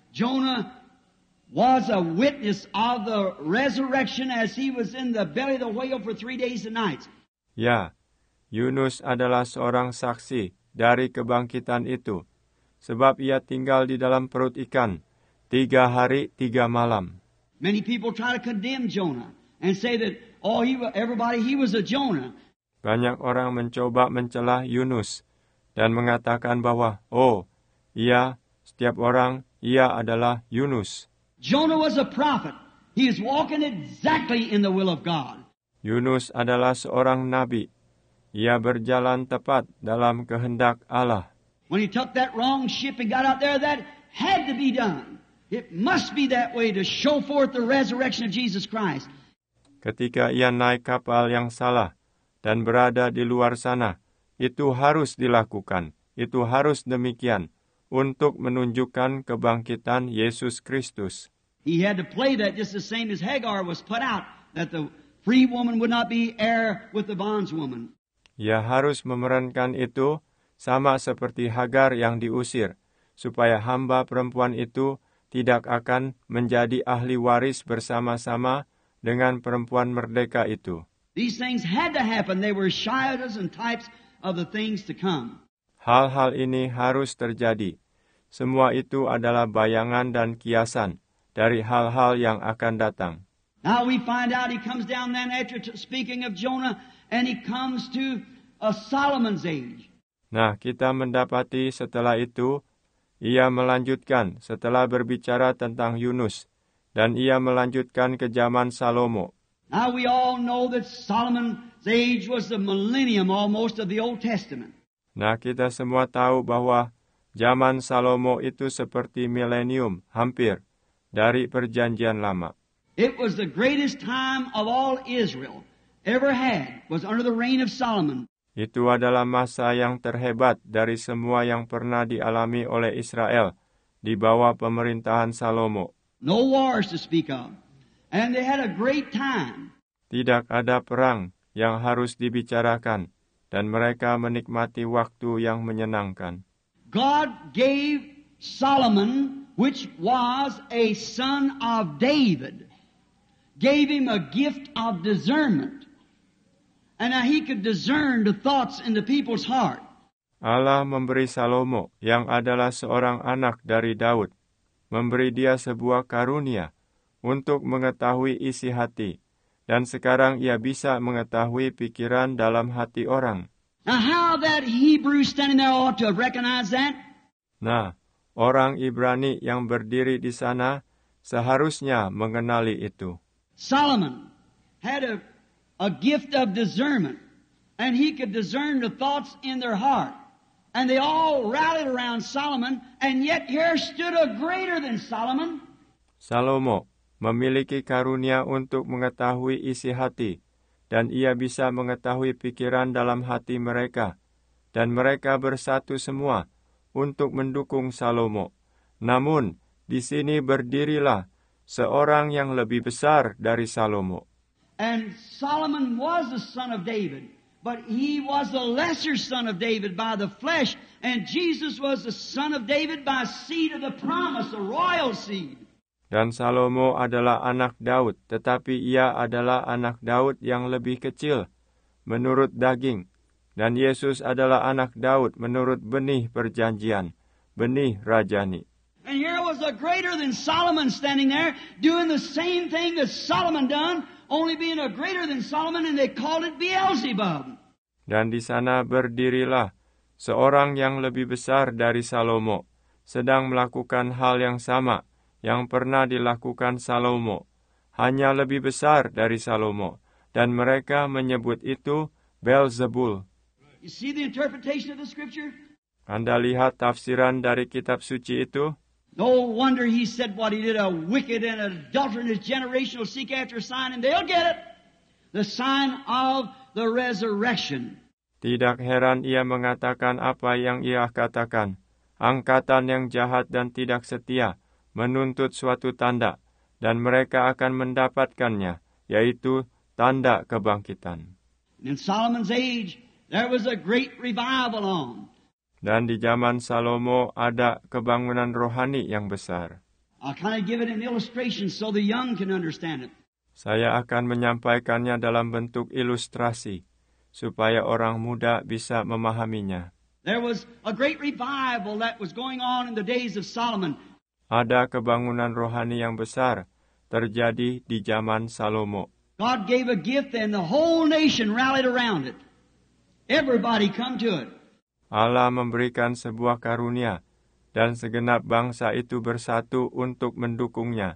Jonah was a witness of the resurrection as he was in the belly of the whale for three days and nights. Ya, Yunus adalah seorang saksi dari kebangkitan itu, sebab ia tinggal di dalam perut ikan tiga hari tiga malam. Many people try to condemn Jonah and say that, oh, he, everybody, he was a Jonah. Banyak orang mencoba mencela Yunus dan mengatakan bahwa, oh, ia, setiap orang, ia adalah Yunus. Jonah was a prophet. He is walking exactly in the will of God. Yunus adalah seorang nabi. Ia berjalan tepat dalam kehendak Allah. When he took that wrong ship and got out there, that had to be done. It must be that way to show forth the resurrection of Jesus Christ. Ketika ia naik kapal yang salah dan berada di luar sana, itu harus dilakukan. Itu harus demikian untuk menunjukkan kebangkitan Yesus Kristus. He had to play that just the same as Hagar was put out, that the free woman would not be heir with the bondswoman. Ia harus memerankan itu sama seperti Hagar yang diusir, supaya hamba perempuan itu tidak akan menjadi ahli waris bersama-sama dengan perempuan merdeka itu. These things had to happen. They were shadows and types of the things to come. Hal-hal ini harus terjadi. Semua itu adalah bayangan dan kiasan dari hal-hal yang akan datang. Now we find out he comes down then after speaking of Jonah, and he comes to a Solomon's age. Nah, kita mendapati setelah itu, ia melanjutkan setelah berbicara tentang Yunus, dan ia melanjutkan ke zaman Salomo. Now we all know that Solomon's age was the millennium almost of the Old Testament. Nah, kita semua tahu bahwa zaman Salomo itu seperti milenium, hampir, dari perjanjian lama. It was the greatest time of all Israel ever had, was under the reign of Solomon. Itu adalah masa yang terhebat dari semua yang pernah dialami oleh Israel di bawah pemerintahan Salomo. No wars to speak of. And they had a great time. Tidak ada perang yang harus dibicarakan, dan mereka menikmati waktu yang menyenangkan. God gave Solomon, which was a son of David, gave him a gift of discernment. And now he could discern the thoughts in the people's heart. Allah memberi Salomo, yang adalah seorang anak dari Daud, memberi dia sebuah karunia untuk mengetahui isi hati, dan sekarang ia bisa mengetahui pikiran dalam hati orang. Now how that Hebrew standing there ought to have recognized that? Nah, orang Ibrani yang berdiri di sana seharusnya mengenali itu. Solomon had a, a gift of discernment, and he could discern the thoughts in their heart. And they all rallied around Solomon, and yet here stood a greater than Solomon. Salomo memiliki karunia untuk mengetahui isi hati, dan ia bisa mengetahui pikiran dalam hati mereka, dan mereka bersatu semua untuk mendukung Salomo. Namun, di sini berdirilah seorang yang lebih besar dari Salomo. And Solomon was the son of David, but he was the lesser son of David by the flesh, and Jesus was the son of David by seed of the promise, a royal seed. Dan Salomo adalah anak Daud, tetapi ia adalah anak Daud yang lebih kecil, menurut daging. Dan Yesus adalah anak Daud menurut benih perjanjian, benih rajani. And here was a greater than Solomon standing there, doing the same thing that Solomon done, only being a greater than Solomon, and they called it Beelzebub. Dan di sana berdirilah seorang yang lebih besar dari Salomo, sedang melakukan hal yang sama yang pernah dilakukan Salomo, hanya lebih besar dari Salomo, dan mereka menyebut itu Beelzebul. You see the interpretation of the scripture? Anda lihat tafsiran dari kitab suci itu? No wonder he said what he did. A wicked and adulterous generation will seek after a sign, and they'll get it. The sign of the resurrection. Tidak heran ia mengatakan apa yang ia katakan. Angkatan yang jahat dan tidak setia menuntut suatu tanda, dan mereka akan mendapatkannya, yaitu tanda kebangkitan. In Solomon's age, there was a great revival on. Dan di zaman Salomo ada kebangunan rohani yang besar. I'll kind of give it an illustration so the young can understand it. Saya akan menyampaikannya dalam bentuk ilustrasi, supaya orang muda bisa memahaminya. There was a great revival that was going on in the days of Solomon. Ada kebangunan rohani yang besar terjadi di zaman Salomo. God gave a gift and the whole nation rallied around it. Everybody come to it. Allah memberikan sebuah karunia, dan segenap bangsa itu bersatu untuk mendukungnya,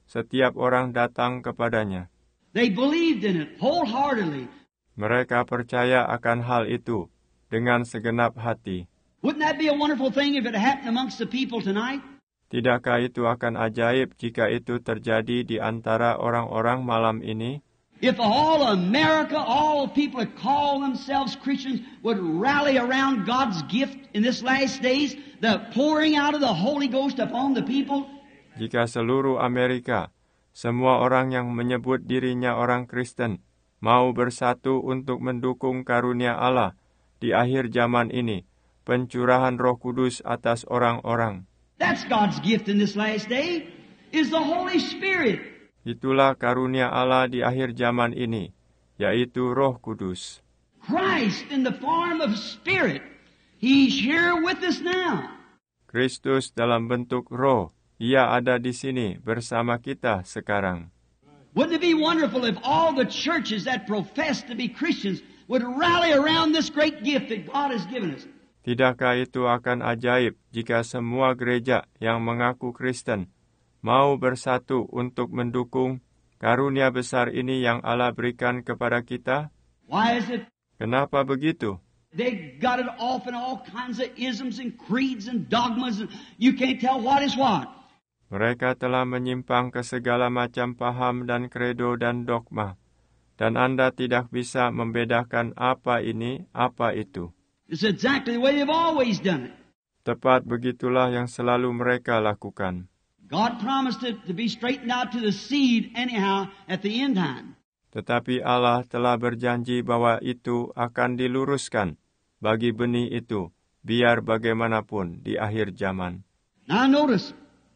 setiap orang datang kepadanya. They believed in it wholeheartedly. Mereka percaya akan hal itu dengan segenap hati. Wouldn't that be a wonderful thing if it happened amongst the people tonight? Tidakkah itu akan ajaib jika itu terjadi di antara orang-orang malam ini? If all America, all people that call themselves Christians would rally around God's gift in this last days, the pouring out of the Holy Ghost upon the people. Jika seluruh Amerika, semua orang yang menyebut dirinya orang Kristen, mau bersatu untuk mendukung karunia Allah di akhir zaman ini, pencurahan Roh Kudus atas orang-orang. That's God's gift in this last day, is the Holy Spirit. Itulah karunia Allah di akhir zaman ini, yaitu Roh Kudus. Christ in the form of Spirit. He's here with us now. Kristus dalam bentuk roh, Ia ada di sini bersama kita sekarang. Wouldn't it be wonderful if all the churches that profess to be Christians would rally around this great gift that God has given us? Tidakkah itu akan ajaib jika semua gereja yang mengaku Kristen mau bersatu untuk mendukung karunia besar ini yang Allah berikan kepada kita? Why is it? Kenapa begitu? They got it off in all kinds of isms and creeds and dogmas, and you can't tell what is what. Mereka telah menyimpang ke segala macam paham dan kredo dan dogma, dan Anda tidak bisa membedakan apa ini, apa itu. It's exactly the way they've always done it. Tepat begitulah yang selalu mereka lakukan. God promised it to be straightened out to the seed anyhow at the end time. Tetapi Allah telah berjanji bahwa itu akan diluruskan bagi benih itu, biar bagaimanapun di akhir zaman. Now notice,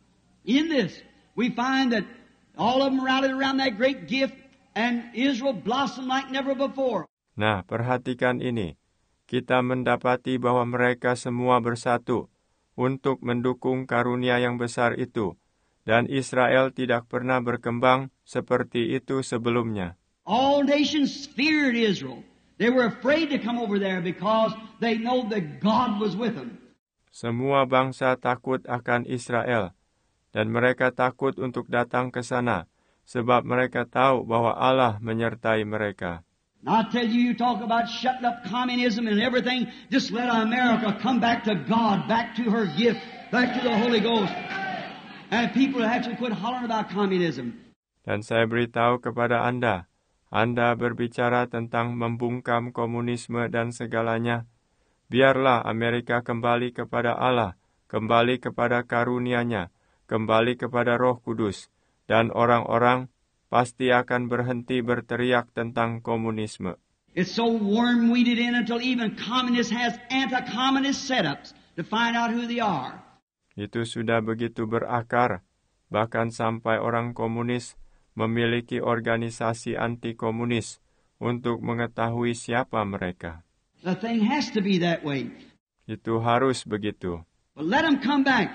in this, we find that all of them rallied around that great gift and Israel blossomed like never before. Nah, perhatikan ini. Kita mendapati bahwa mereka semua bersatu untuk mendukung karunia yang besar itu, dan Israel tidak pernah berkembang seperti itu sebelumnya. All nations feared Israel. They were afraid to come over there because they know that God was with them. Semua bangsa takut akan Israel, dan mereka takut untuk datang ke sana, sebab mereka tahu bahwa Allah menyertai mereka. Now I tell you, you talk about shutting up communism and everything, just let America come back to God, back to her gift, back to the Holy Ghost. And people actually quit hollering about communism. Dan saya beritahu kepada Anda, Anda berbicara tentang membungkam komunisme dan segalanya. Biarlah Amerika kembali kepada Allah, kembali kepada karunia-Nya, kembali kepada Roh Kudus, dan orang-orang pasti akan berhenti berteriak tentang komunisme. It's so worm-weeded in until even communists has anti-communist setups to find out who they are. Itu sudah begitu berakar, bahkan sampai orang komunis memiliki organisasi anti-komunis untuk mengetahui siapa mereka. The thing has to be that way. Itu harus begitu. But let them come back.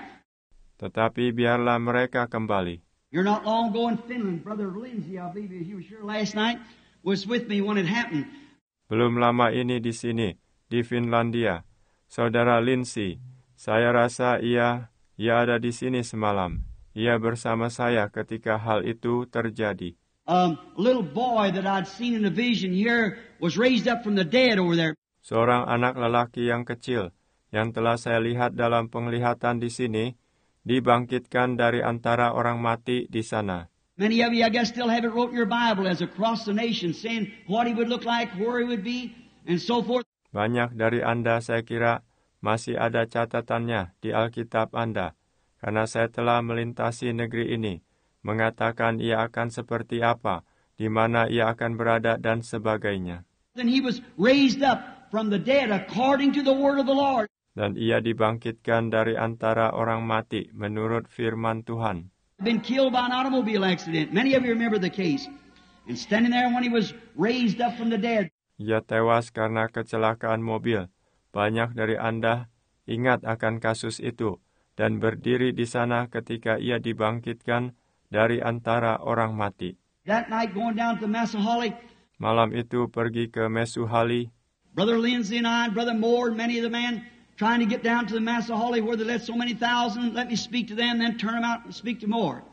Tetapi biarlah mereka kembali. You're not long ago in Finland. Brother Lindsay, I believe he was here last night, was with me when it happened. Belum lama ini di sini, di Finlandia. Saudara Lindsay, saya rasa ia, ia ada di sini semalam. Ia bersama saya ketika hal itu terjadi. Um, a little boy that I'd seen in a vision here was raised up from the dead over there. Seorang anak lelaki yang kecil, yang telah saya lihat dalam penglihatan di sini, dibangkitkan dari antara orang mati di sana. Many of you, I guess, still have it wrote in your Bible as across the nation, saying what he would look like, where he would be, and so forth. Banyak dari Anda saya kira masih ada catatannya di Alkitab Anda, karena saya telah melintasi negeri ini, mengatakan ia akan seperti apa, di mana ia akan berada, dan sebagainya. Then he was raised up from the dead according to the word of the Lord. Dan ia dibangkitkan dari antara orang mati menurut firman Tuhan. Been killed by an automobile accident. Many of you remember the case. And standing there when he was raised up from the dead. Ia tewas karena kecelakaan mobil. Banyak dari Anda ingat akan kasus itu dan berdiri di sana ketika ia dibangkitkan dari antara orang mati. That night going down to Massaholly. Malam itu pergi ke Mesuhali. Brother Lindsay and I, Brother Moore, and many of the men trying to get down to the Massaholly where they let so many thousand, let me speak to them, then turn them out and speak to more.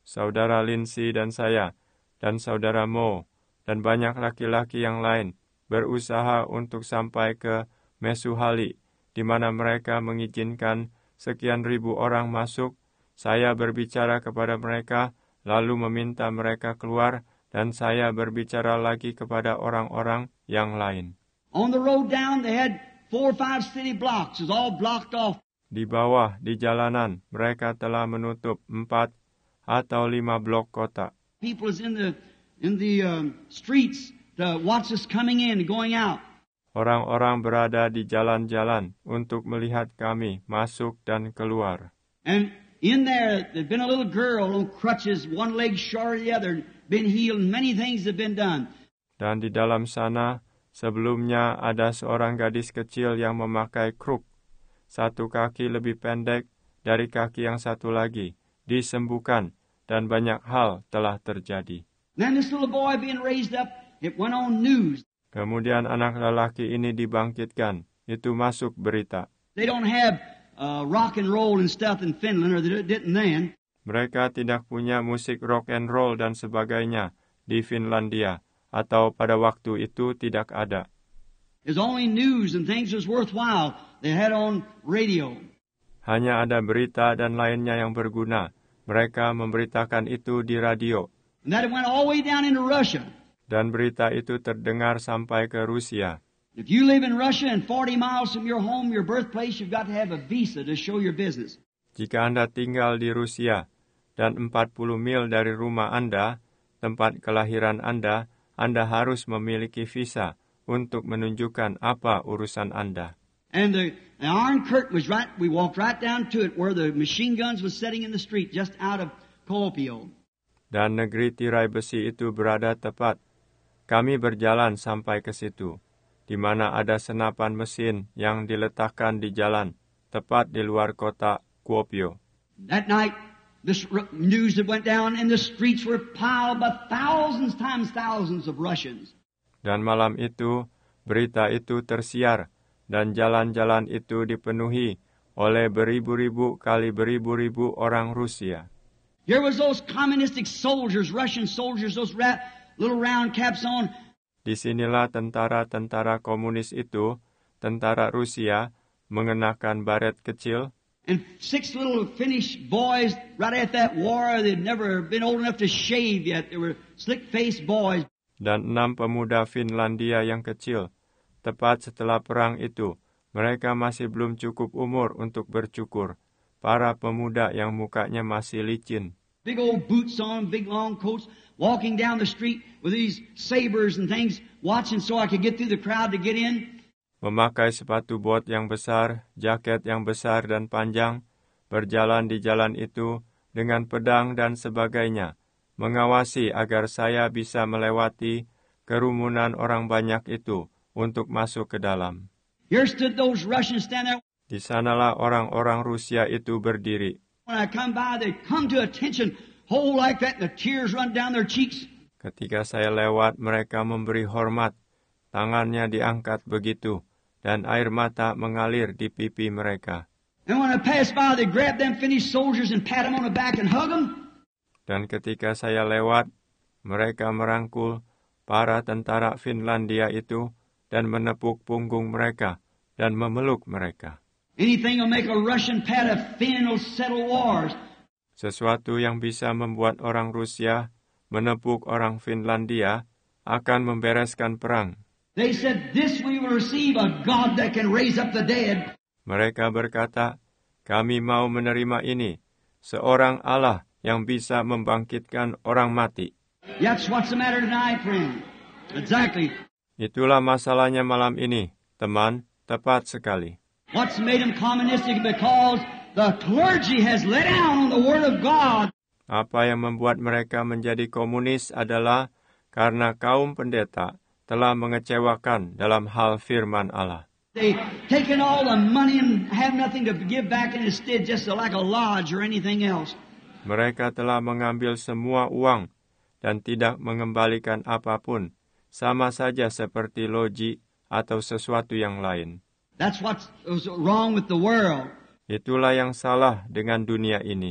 saudara Lindsay dan saya, dan saudara Mo, dan banyak laki-laki yang lain berusaha untuk sampai ke Mesuhali, di mana mereka mengizinkan sekian ribu orang masuk. Saya berbicara kepada mereka, lalu meminta mereka keluar, dan saya berbicara lagi kepada orang-orang yang lain. On the road down, they had four or five city blocks. It was all blocked off. Di bawah, di jalanan, mereka telah menutup empat atau lima blok kota. People is in the in the um, streets to watch us coming in and going out. Orang-orang berada di jalan-jalan untuk melihat kami masuk dan keluar. And in there, there'd been a little girl on crutches, one leg short of the other, been healed, and many things have been done. Dan di dalam sana, sebelumnya ada seorang gadis kecil yang memakai kruk, satu kaki lebih pendek dari kaki yang satu lagi, disembuhkan, dan banyak hal telah terjadi. Then this little boy being raised up, it went on news. Kemudian anak lelaki ini dibangkitkan, itu masuk berita. They don't have uh, rock and roll and stuff in Finland, or they didn't then. Mereka tidak punya musik rock and roll dan sebagainya di Finlandia, atau pada waktu itu tidak ada. There's only news and things was worthwhile they had on radio. Hanya ada berita dan lainnya yang berguna. Mereka memberitakan itu di radio. And that it went all the way down into Russia. Dan berita itu terdengar sampai ke Rusia. If you live in Russia and forty miles from your home, your birthplace, you've got to have a visa to show your business. Jika Anda tinggal di Rusia dan empat puluh mil dari rumah Anda, tempat kelahiran Anda, Anda harus memiliki visa untuk menunjukkan apa urusan Anda. And the, the Iron Curtain was right, we walked right down to it where the machine guns was sitting in the street just out of Kuopio. Dan negeri tirai besi itu berada tepat. Kami berjalan sampai ke situ, di mana ada senapan mesin yang diletakkan di jalan, tepat di luar kota Kuopio. That night, this news that went down and the streets were piled by thousands times thousands of Russians. Dan malam itu, berita itu tersiar, dan jalan-jalan itu dipenuhi oleh beribu-ribu kali beribu-ribu orang Rusia. Here was those communistic soldiers, Russian soldiers, those rat, little round caps on. Disinilah tentara-tentara komunis itu, tentara Rusia, mengenakan baret kecil. And six little Finnish boys right at that war, they'd never been old enough to shave yet. They were slick-faced boys. Dan enam pemuda Finlandia yang kecil, tepat setelah perang itu, mereka masih belum cukup umur untuk bercukur. Para pemuda yang mukanya masih licin. Big old boots on, big long coats, walking down the street with these sabers and things, watching so I could get through the crowd to get in. Memakai sepatu bot yang besar, jaket yang besar dan panjang, berjalan di jalan itu dengan pedang dan sebagainya, mengawasi agar saya bisa melewati kerumunan orang banyak itu untuk masuk ke dalam. Here stood those Russians standing there. Di sanalah orang-orang Rusia itu berdiri. When I come by, they come to attention, hold like that, and the tears run down their cheeks. Ketika saya lewat, mereka memberi hormat. Tangannya diangkat begitu, dan air mata mengalir di pipi mereka. And when I pass by, they grab them Finnish soldiers and pat them on the back and hug them. Dan ketika saya lewat, mereka merangkul para tentara Finlandia itu dan menepuk punggung mereka dan memeluk mereka. Anything will make a Russian pat a Finn will settle wars. Sesuatu yang bisa membuat orang Rusia menepuk orang Finlandia akan membereskan perang. They said, this we will receive a God that can raise up the dead. Mereka berkata, kami mau menerima ini, seorang Allah yang bisa membangkitkan orang mati. That's what's the matter tonight, friend. Exactly. Itulah masalahnya malam ini, teman, tepat sekali. What's made them communistic? Because the clergy has let down on the Word of God. Apa yang membuat mereka menjadi komunis adalah karena kaum pendeta telah mengecewakan dalam hal firman Allah. They taken all the money and have nothing to give back, and instead just like a lodge or anything else. Mereka telah mengambil semua uang dan tidak mengembalikan apapun, sama saja seperti loji atau sesuatu yang lain. That's what's wrong with the world. Itulah yang salah dengan dunia ini.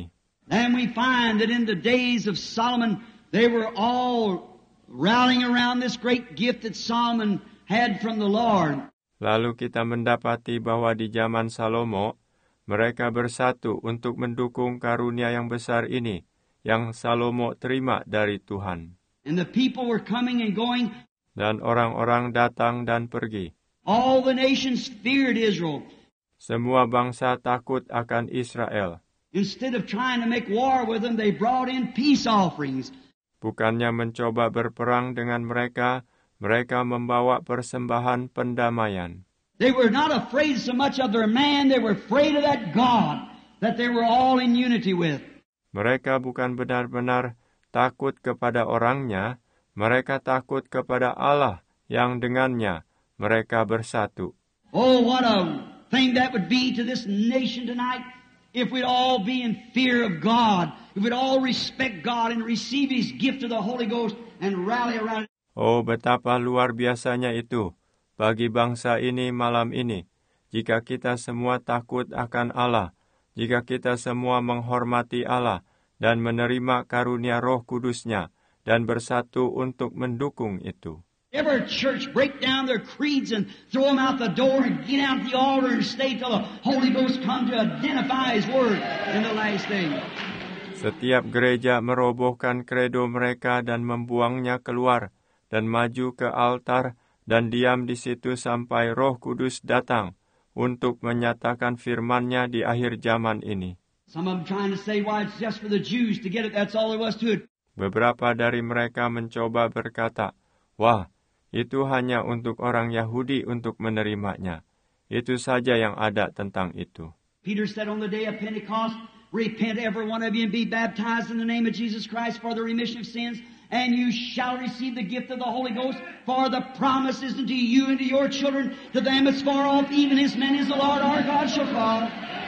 And we find that in the days of Solomon, they were all rallying around this great gift that Solomon had from the Lord. Lalu kita mendapati bahwa di zaman Salomo, mereka bersatu untuk mendukung karunia yang besar ini, yang Salomo terima dari Tuhan. And the people were coming and going. Dan orang-orang datang dan pergi. All the nations feared Israel. Semua bangsa takut akan Israel. Instead of trying to make war with them, they brought in peace offerings. Bukannya mencoba berperang dengan mereka, mereka membawa persembahan pendamaian. They were not afraid so much of their man, they were afraid of that God that they were all in unity with. Mereka bukan benar-benar takut kepada orangnya, mereka takut kepada Allah yang dengannya mereka bersatu. Oh, what a thing that would be to this nation tonight if we'd all be in fear of God, if we'd all respect God and receive His gift of the Holy Ghost and rally around it. Oh, betapa luar biasanya itu bagi bangsa ini malam ini, jika kita semua takut akan Allah, jika kita semua menghormati Allah dan menerima karunia Roh Kudus-Nya dan bersatu untuk mendukung itu. Every church break down their creeds and throw them out the door and get out the altar and stay till the Holy Ghost come to identify His Word in the last day. Setiap gereja merobohkan kredo mereka dan membuangnya keluar dan maju ke altar dan diam di situ sampai Roh Kudus datang untuk menyatakan firman-Nya di akhir zaman ini. Some of them trying to say, why it's just for the Jews to get it, that's all there was to it. Beberapa dari mereka mencoba berkata, wah, itu hanya untuk orang Yahudi untuk menerimanya. Itu saja yang ada tentang itu. Peter said on the day of Pentecost, repent every one of you and be baptized in the name of Jesus Christ for the remission of sins, and you shall receive the gift of the Holy Ghost, for the promise is unto you and to your children, to them as far off, even as many as the Lord our God shall call.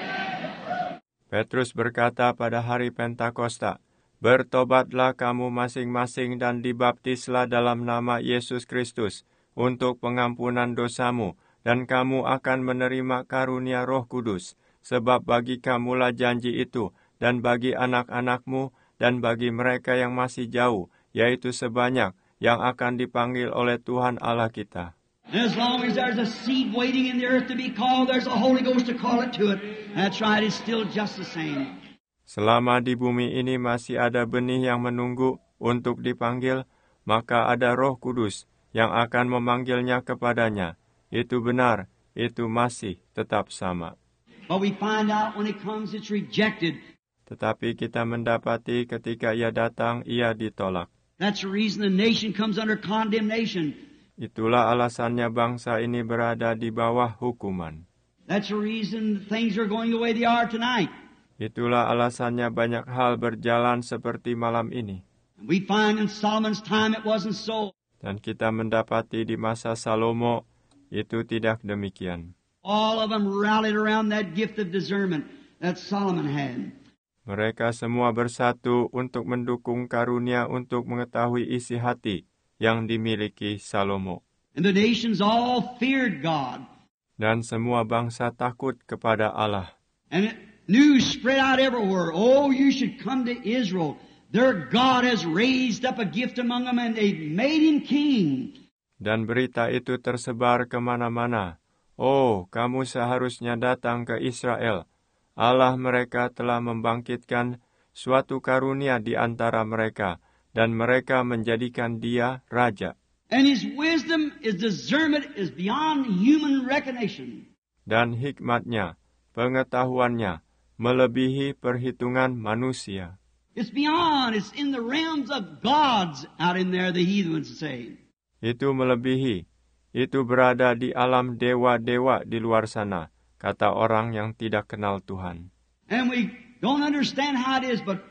Petrus berkata pada hari Pentakosta, bertobatlah kamu masing-masing dan dibaptislah dalam nama Yesus Kristus untuk pengampunan dosamu, dan kamu akan menerima karunia Roh Kudus, sebab bagi kamulah janji itu, dan bagi anak-anakmu, dan bagi mereka yang masih jauh, yaitu sebanyak yang akan dipanggil oleh Tuhan Allah kita. And as long as there's a seed waiting in the earth to be called, there's a Holy Ghost to call it to it. That's right, it's still just the same. Selama di bumi ini masih ada benih yang menunggu untuk dipanggil, maka ada Roh Kudus yang akan memanggilnya kepadanya. Itu benar, itu masih tetap sama. But we find out when it comes, it's rejected. Tetapi kita mendapati ketika ia datang, ia ditolak. That's the reason the nation comes under condemnation. Itulah alasannya bangsa ini berada di bawah hukuman. That's the reason things are going the way they are tonight. Itulah alasannya banyak hal berjalan seperti malam ini. We find in Solomon's time it wasn't so. Dan kita mendapati di masa Salomo itu tidak demikian. All of them rallied around that gift of discernment that Solomon had. Mereka semua bersatu untuk mendukung karunia untuk mengetahui isi hati yang dimiliki Salomo. And the nations all feared God. Dan semua bangsa takut kepada Allah. And it news spread out everywhere. Oh, you should come to Israel. Their God has raised up a gift among them and they've made Him king. Dan berita itu tersebar kemana-mana. Oh, kamu seharusnya datang ke Israel. Allah mereka telah membangkitkan suatu karunia di antara mereka, dan mereka menjadikan Dia raja. And His wisdom, His discernment is beyond human recognition. Dan hikmatnya, pengetahuannya, melebihi perhitungan manusia. It's beyond, it's in the realms of gods out in there, the heathens say. Itu melebihi, itu berada di alam dewa-dewa di luar sana, kata orang yang tidak kenal Tuhan. And we don't understand how it is, but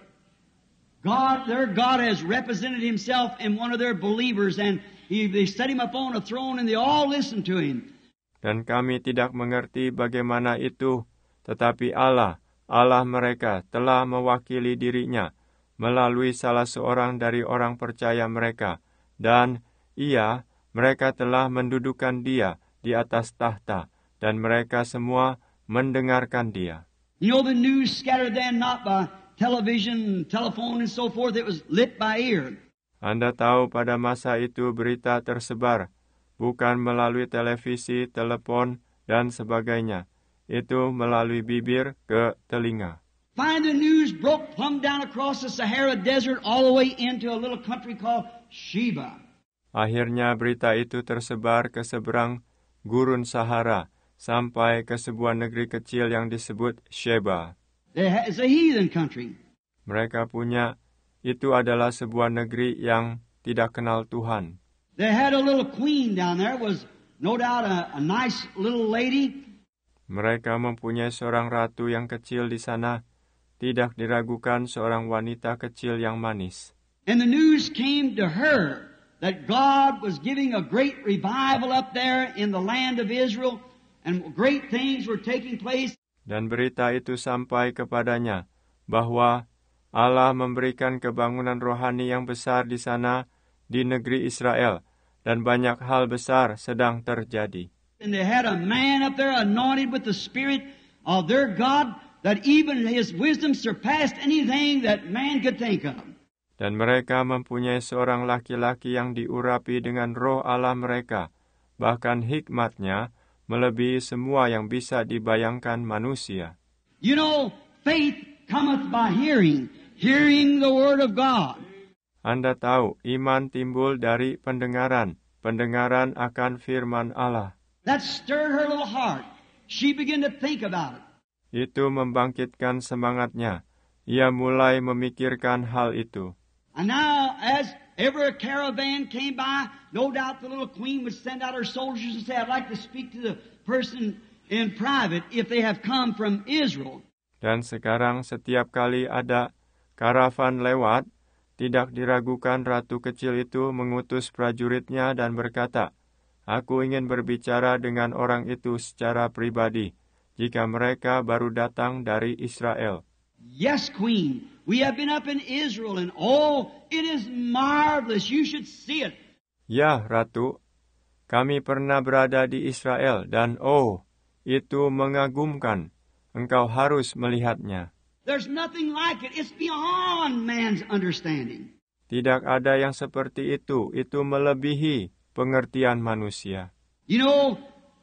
God, their God has represented Himself in one of their believers, and he, they set Him up on a throne, and they all listen to Him. Dan kami tidak mengerti bagaimana itu, tetapi Allah, Allah mereka telah mewakili dirinya melalui salah seorang dari orang percaya mereka, dan Ia, mereka telah mendudukan Dia di atas tahta, dan mereka semua mendengarkan Dia. You know the news scattered then not by television, telephone, and so forth. It was lit by ear. Anda tahu pada masa itu berita tersebar, bukan melalui televisi, telepon, dan sebagainya. Itu melalui bibir ke telinga. Finally, the news broke plumb down across the Sahara Desert all the way into a little country called Sheba. Akhirnya berita itu tersebar ke seberang gurun Sahara, sampai ke sebuah negeri kecil yang disebut Sheba. It's a heathen country. Mereka punya, itu adalah sebuah negeri yang tidak kenal Tuhan. They had a little queen down there, was no doubt a, a nice little lady. Mereka mempunyai seorang ratu yang kecil di sana, tidak diragukan seorang wanita kecil yang manis. And the news came to her that God was giving a great revival up there in the land of Israel, and great things were taking place. Dan berita itu sampai kepadanya, bahwa Allah memberikan kebangunan rohani yang besar di sana, di negeri Israel, dan banyak hal besar sedang terjadi. And they had a man up there anointed with the Spirit of their God, that even his wisdom surpassed anything that man could think of. Dan mereka mempunyai seorang laki-laki yang diurapi dengan roh Allah mereka, bahkan hikmatnya melebihi semua yang bisa dibayangkan manusia. You know, faith cometh by hearing, hearing the word of God. Anda tahu, iman timbul dari pendengaran, pendengaran akan firman Allah. That stirred her little heart. She began to think about it. Itu membangkitkan semangatnya. Ia mulai memikirkan hal itu. And now, as ever a caravan came by, no doubt the little queen would send out her soldiers and say, I'd like to speak to the person in private if they have come from Israel. Dan sekarang setiap kali ada karavan lewat, tidak diragukan ratu kecil itu mengutus prajuritnya dan berkata, Aku ingin berbicara dengan orang itu secara pribadi, jika mereka baru datang dari Israel. Yes, Queen, we have been up in Israel, and oh, it is marvelous. You should see it. Ya, Ratu, kami pernah berada di Israel, dan oh, itu mengagumkan. Engkau harus melihatnya. There's nothing like it. It's beyond man's understanding. Tidak ada yang seperti itu. Itu melebihi pengertian manusia. You know,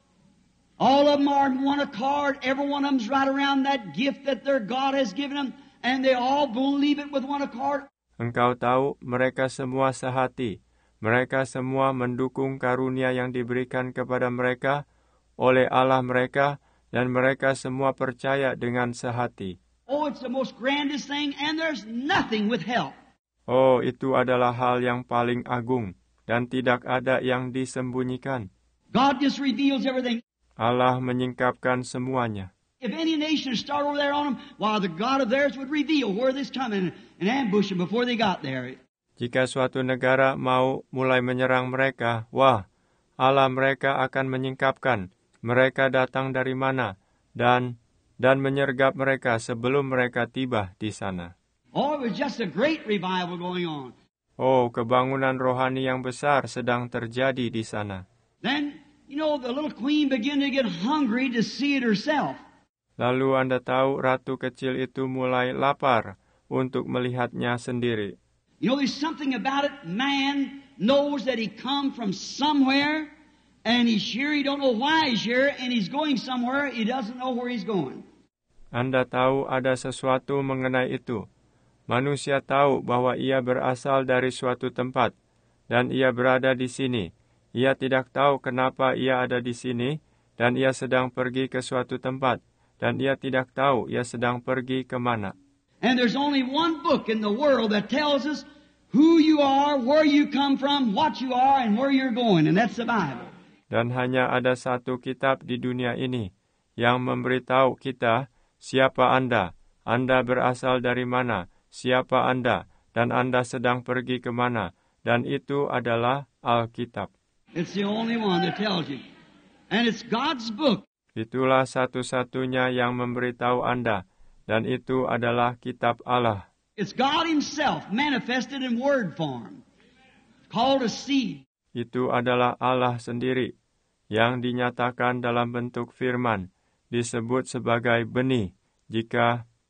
all of them are in one accord. Every one of them's right around that gift that their God has given them, and they all believe it with one accord. Engkau tahu, mereka semua sehati. Mereka semua mendukung karunia yang diberikan kepada mereka oleh Allah mereka, dan mereka semua percaya dengan sehati. Oh, it's the most grandest thing, and there's nothing withheld. Oh, itu adalah hal yang paling agung, dan tidak ada yang disembunyikan. God just reveals everything. Allah menyingkapkan semuanya. If any nation start over there on them, why the God of theirs would reveal where they's coming and ambush them before they got there. Jika suatu negara mau mulai menyerang mereka, wah, Allah mereka akan menyingkapkan mereka datang dari mana, dan dan menyergap mereka sebelum mereka tiba di sana. Oh, it was just a great revival going on. Oh, kebangunan rohani yang besar sedang terjadi di sana. Then, you know, the little queen began to get hungry to see it herself. Lalu Anda tahu, ratu kecil itu mulai lapar untuk melihatnya sendiri. You know, there's something about it. Man knows that he come from somewhere, and he's here. He don't know why he's here, and he's going somewhere. He doesn't know where he's going. Anda tahu ada sesuatu mengenai itu. Manusia tahu bahwa ia berasal dari suatu tempat, dan ia berada di sini. Ia tidak tahu kenapa ia ada di sini, dan ia sedang pergi ke suatu tempat, dan ia tidak tahu ia sedang pergi ke mana. And there's only one book in the world that tells us who you are, where you come from, what you are, and where you're going, and that's the Bible. Dan hanya ada satu kitab di dunia ini yang memberitahu kita siapa Anda, Anda berasal dari mana, siapa Anda, dan Anda sedang pergi ke mana, dan itu adalah Alkitab. It's the only one that tells you. And it's God's book. Itulah satu-satunya yang memberitahu Anda, dan itu adalah kitab Allah. It's God Himself manifested in word form, called a seed. Itu adalah Allah sendiri, yang dinyatakan dalam bentuk firman, disebut sebagai benih, jika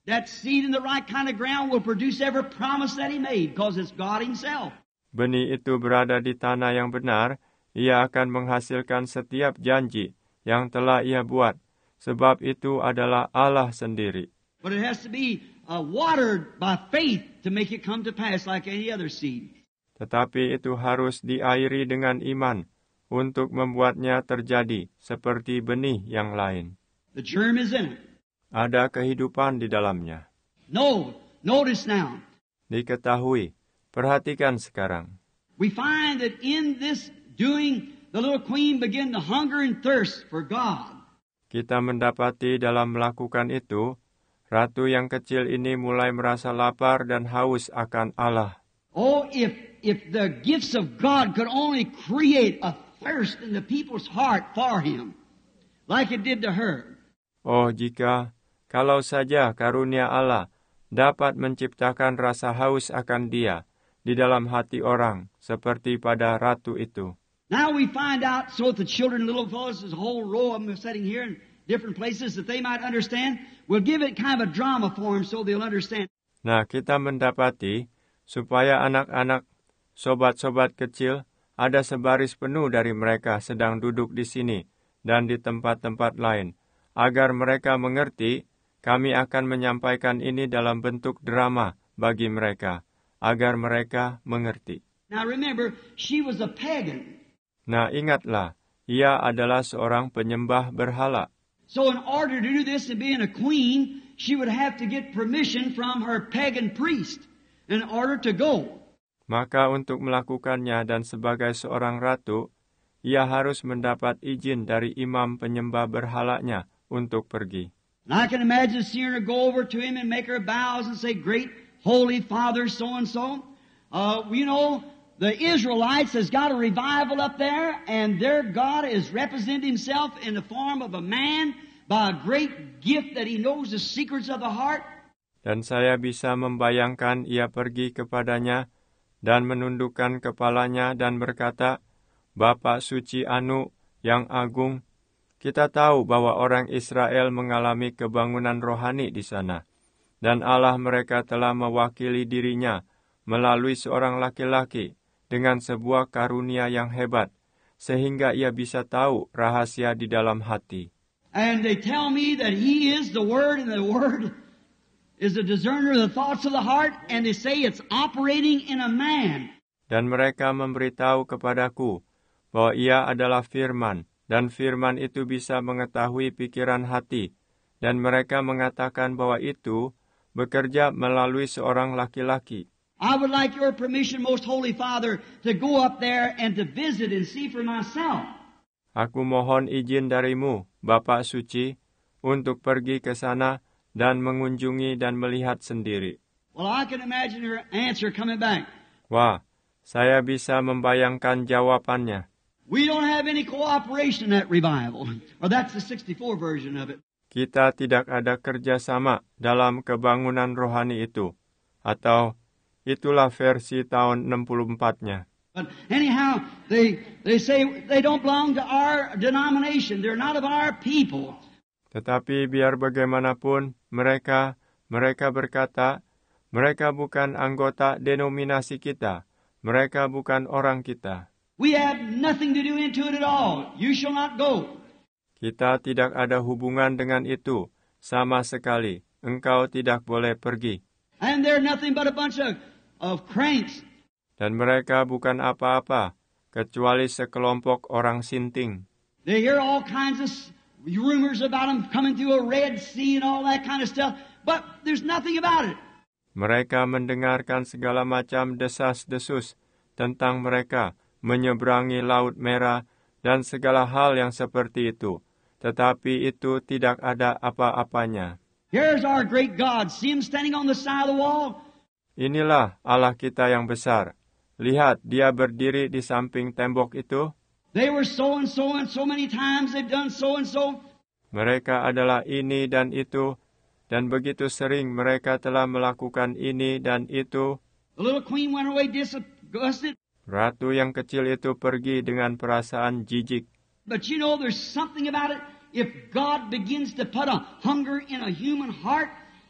That seed in the right kind of ground will produce every promise that He made, because it's God Himself. Benih itu berada di tanah yang benar, ia akan menghasilkan setiap janji yang telah ia buat, sebab itu adalah Allah sendiri. But it has to be uh, watered by faith to make it come to pass like any other seed. Tetapi itu harus diairi dengan iman untuk membuatnya terjadi seperti benih yang lain. The germ is in it. Ada kehidupan di dalamnya. No, notice now. Diketahui, perhatikan sekarang. We find that in this doing, the little queen began to hunger and thirst for God. Kita mendapati dalam melakukan itu, ratu yang kecil ini mulai merasa lapar dan haus akan Allah. Oh, if if the gifts of God could only create a thirst in the people's heart for Him, like it did to her. Oh, jika, kalau saja karunia Allah dapat menciptakan rasa haus akan Dia di dalam hati orang, seperti pada ratu itu. Now we find out, so that the children, little fellows, there's a whole row of them sitting here in different places that they might understand. We'll give it kind of a drama form so they'll understand. Nah, kita mendapati, supaya anak-anak, sobat-sobat kecil, ada sebaris penuh dari mereka sedang duduk di sini dan di tempat-tempat lain. Agar mereka mengerti, kami akan menyampaikan ini dalam bentuk drama bagi mereka, agar mereka mengerti. Now remember, she was a pagan. Nah, ingatlah, ia adalah seorang penyembah berhala. So in order to do this and being a queen, she would have to get permission from her pagan priest in order to go. Maka untuk melakukannya dan sebagai seorang ratu, ia harus mendapat izin dari imam penyembah berhalanya untuk pergi. And I can imagine seeing her go over to him and make her bows and say, "Great Holy Father, so-and-so. Uh, you know, the Israelites has got a revival up there, and their God is representing Himself in the form of a man by a great gift that He knows the secrets of the heart." Dan saya bisa membayangkan ia pergi kepadanya dan menundukkan kepalanya dan berkata, "Bapa suci anu yang agung, kita tahu bahwa orang Israel mengalami kebangunan rohani di sana, dan Allah mereka telah mewakili dirinya melalui seorang laki-laki dengan sebuah karunia yang hebat, sehingga ia bisa tahu rahasia di dalam hati." And they tell me that He is the Word, and the Word is a discerner of the thoughts of the heart, and they say it's operating in a man. Dan mereka memberitahu kepadaku bahwa ia adalah firman, dan firman itu bisa mengetahui pikiran hati, dan mereka mengatakan bahwa itu bekerja melalui seorang laki-laki. I would like your permission, Most Holy Father, to go up there and to visit and see for myself. Aku mohon izin darimu, Bapa Suci, untuk pergi ke sana dan mengunjungi dan melihat sendiri. Well, I can imagine her answer coming back. Wah, saya bisa membayangkan jawabannya. We don't have any cooperation in that revival. Or that's the sixty-four version of it. Kita tidak ada kerjasama dalam kebangunan rohani itu. Atau itulah versi tahun enam puluh empat-nya. But anyhow, they they say they don't belong to our denomination. They're not of our people. Tetapi biar bagaimanapun, mereka mereka berkata, mereka bukan anggota denominasi kita. Mereka bukan orang kita. We have nothing to do into it at all. You shall not go. Kita tidak ada hubungan dengan itu sama sekali. Engkau tidak boleh pergi. And they're nothing but a bunch of, of cranks. Dan mereka bukan apa-apa, kecuali sekelompok orang sinting. They hear all kinds of rumors about them coming through a Red Sea and all that kind of stuff, but there's nothing about it. Mereka mendengarkan segala macam desas-desus tentang mereka menyeberangi Laut Merah dan segala hal yang seperti itu. Tetapi itu tidak ada apa-apanya. Here's our great God. See Him standing on the side of the wall? Inilah Allah kita yang besar. Lihat, Dia berdiri di samping tembok itu. They were so and so and so many times they've done so and so. Mereka adalah ini dan itu, dan begitu sering mereka telah melakukan ini dan itu. The little queen went away disgusted. Ratu yang kecil itu pergi dengan perasaan jijik. But you know, there's something about it. If God begins to put a hunger in a human heart,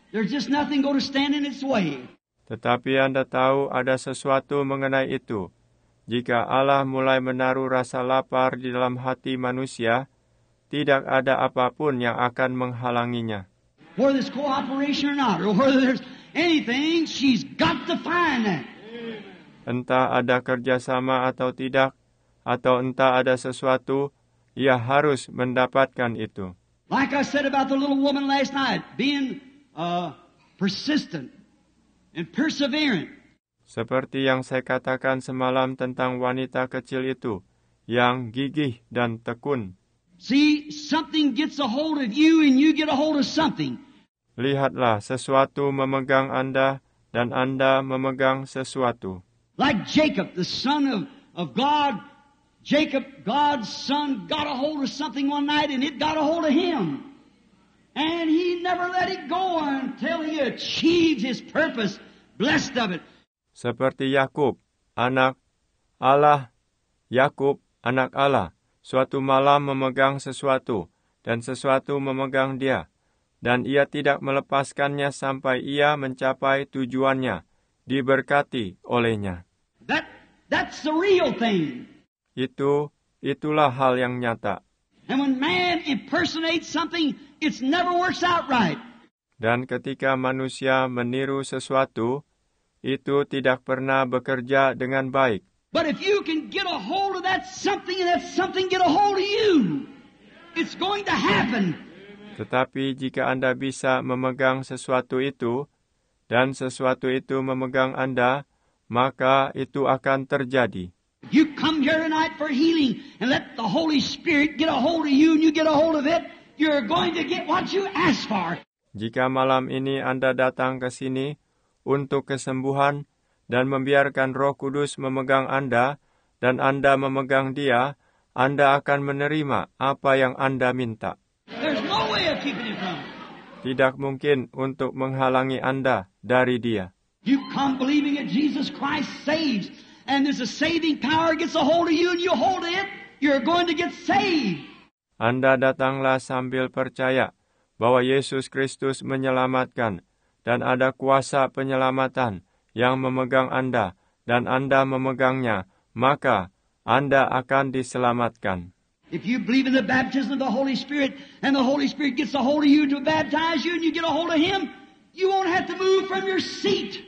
There's just nothing going to stand in its way. Tetapi Anda tahu ada sesuatu mengenai itu. Jika Allah mulai menaruh rasa lapar di dalam hati manusia, tidak ada apapun yang akan menghalanginya. Whether there's cooperation or not, or whether there's anything, she's got to find that. Entah ada kerjasama atau tidak, atau entah ada sesuatu, ia harus mendapatkan itu. Like I said about the little woman last night, being uh, persistent and perseverant. Seperti yang saya katakan semalam tentang wanita kecil itu, yang gigih dan tekun. See, something gets a hold of you and you get a hold of something. Lihatlah, sesuatu memegang Anda dan Anda memegang sesuatu. Like Jacob, the son of, of God. Jacob, God's son, got a hold of something one night and it got a hold of him. And he never let it go until he achieved his purpose, blessed of it. Seperti Yakub, anak Allah, Yakub, anak Allah, suatu malam memegang sesuatu, dan sesuatu memegang dia, dan ia tidak melepaskannya sampai ia mencapai tujuannya, diberkati olehnya. That, that's the real thing. Itu, itulah hal yang nyata. And when man impersonates something, it never works out right. Dan ketika manusia meniru sesuatu, itu tidak pernah bekerja dengan baik. But if you can get a hold of that something and that something get a hold of you, it's going to happen. Tetapi jika Anda bisa memegang sesuatu itu, dan sesuatu itu memegang Anda, maka itu akan terjadi. You come here tonight for healing and let the Holy Spirit get a hold of you and you get a hold of it, you're going to get what you asked for. Jika malam ini Anda datang ke sini untuk kesembuhan dan membiarkan Roh Kudus memegang Anda dan Anda memegang Dia, Anda akan menerima apa yang Anda minta. There's no way of keeping it from. Tidak mungkin untuk menghalangi Anda dari Dia. You come believing that Jesus Christ saves, and there's a saving power gets a hold of you and you hold it, you're going to get saved. Anda datanglah sambil percaya bahwa Yesus Kristus menyelamatkan, dan ada kuasa penyelamatan yang memegang Anda, dan Anda memegangnya, maka Anda akan diselamatkan. If you believe in the baptism of the Holy Spirit, and the Holy Spirit gets a hold of you to baptize you, and you get a hold of Him, you won't have to move from your seat.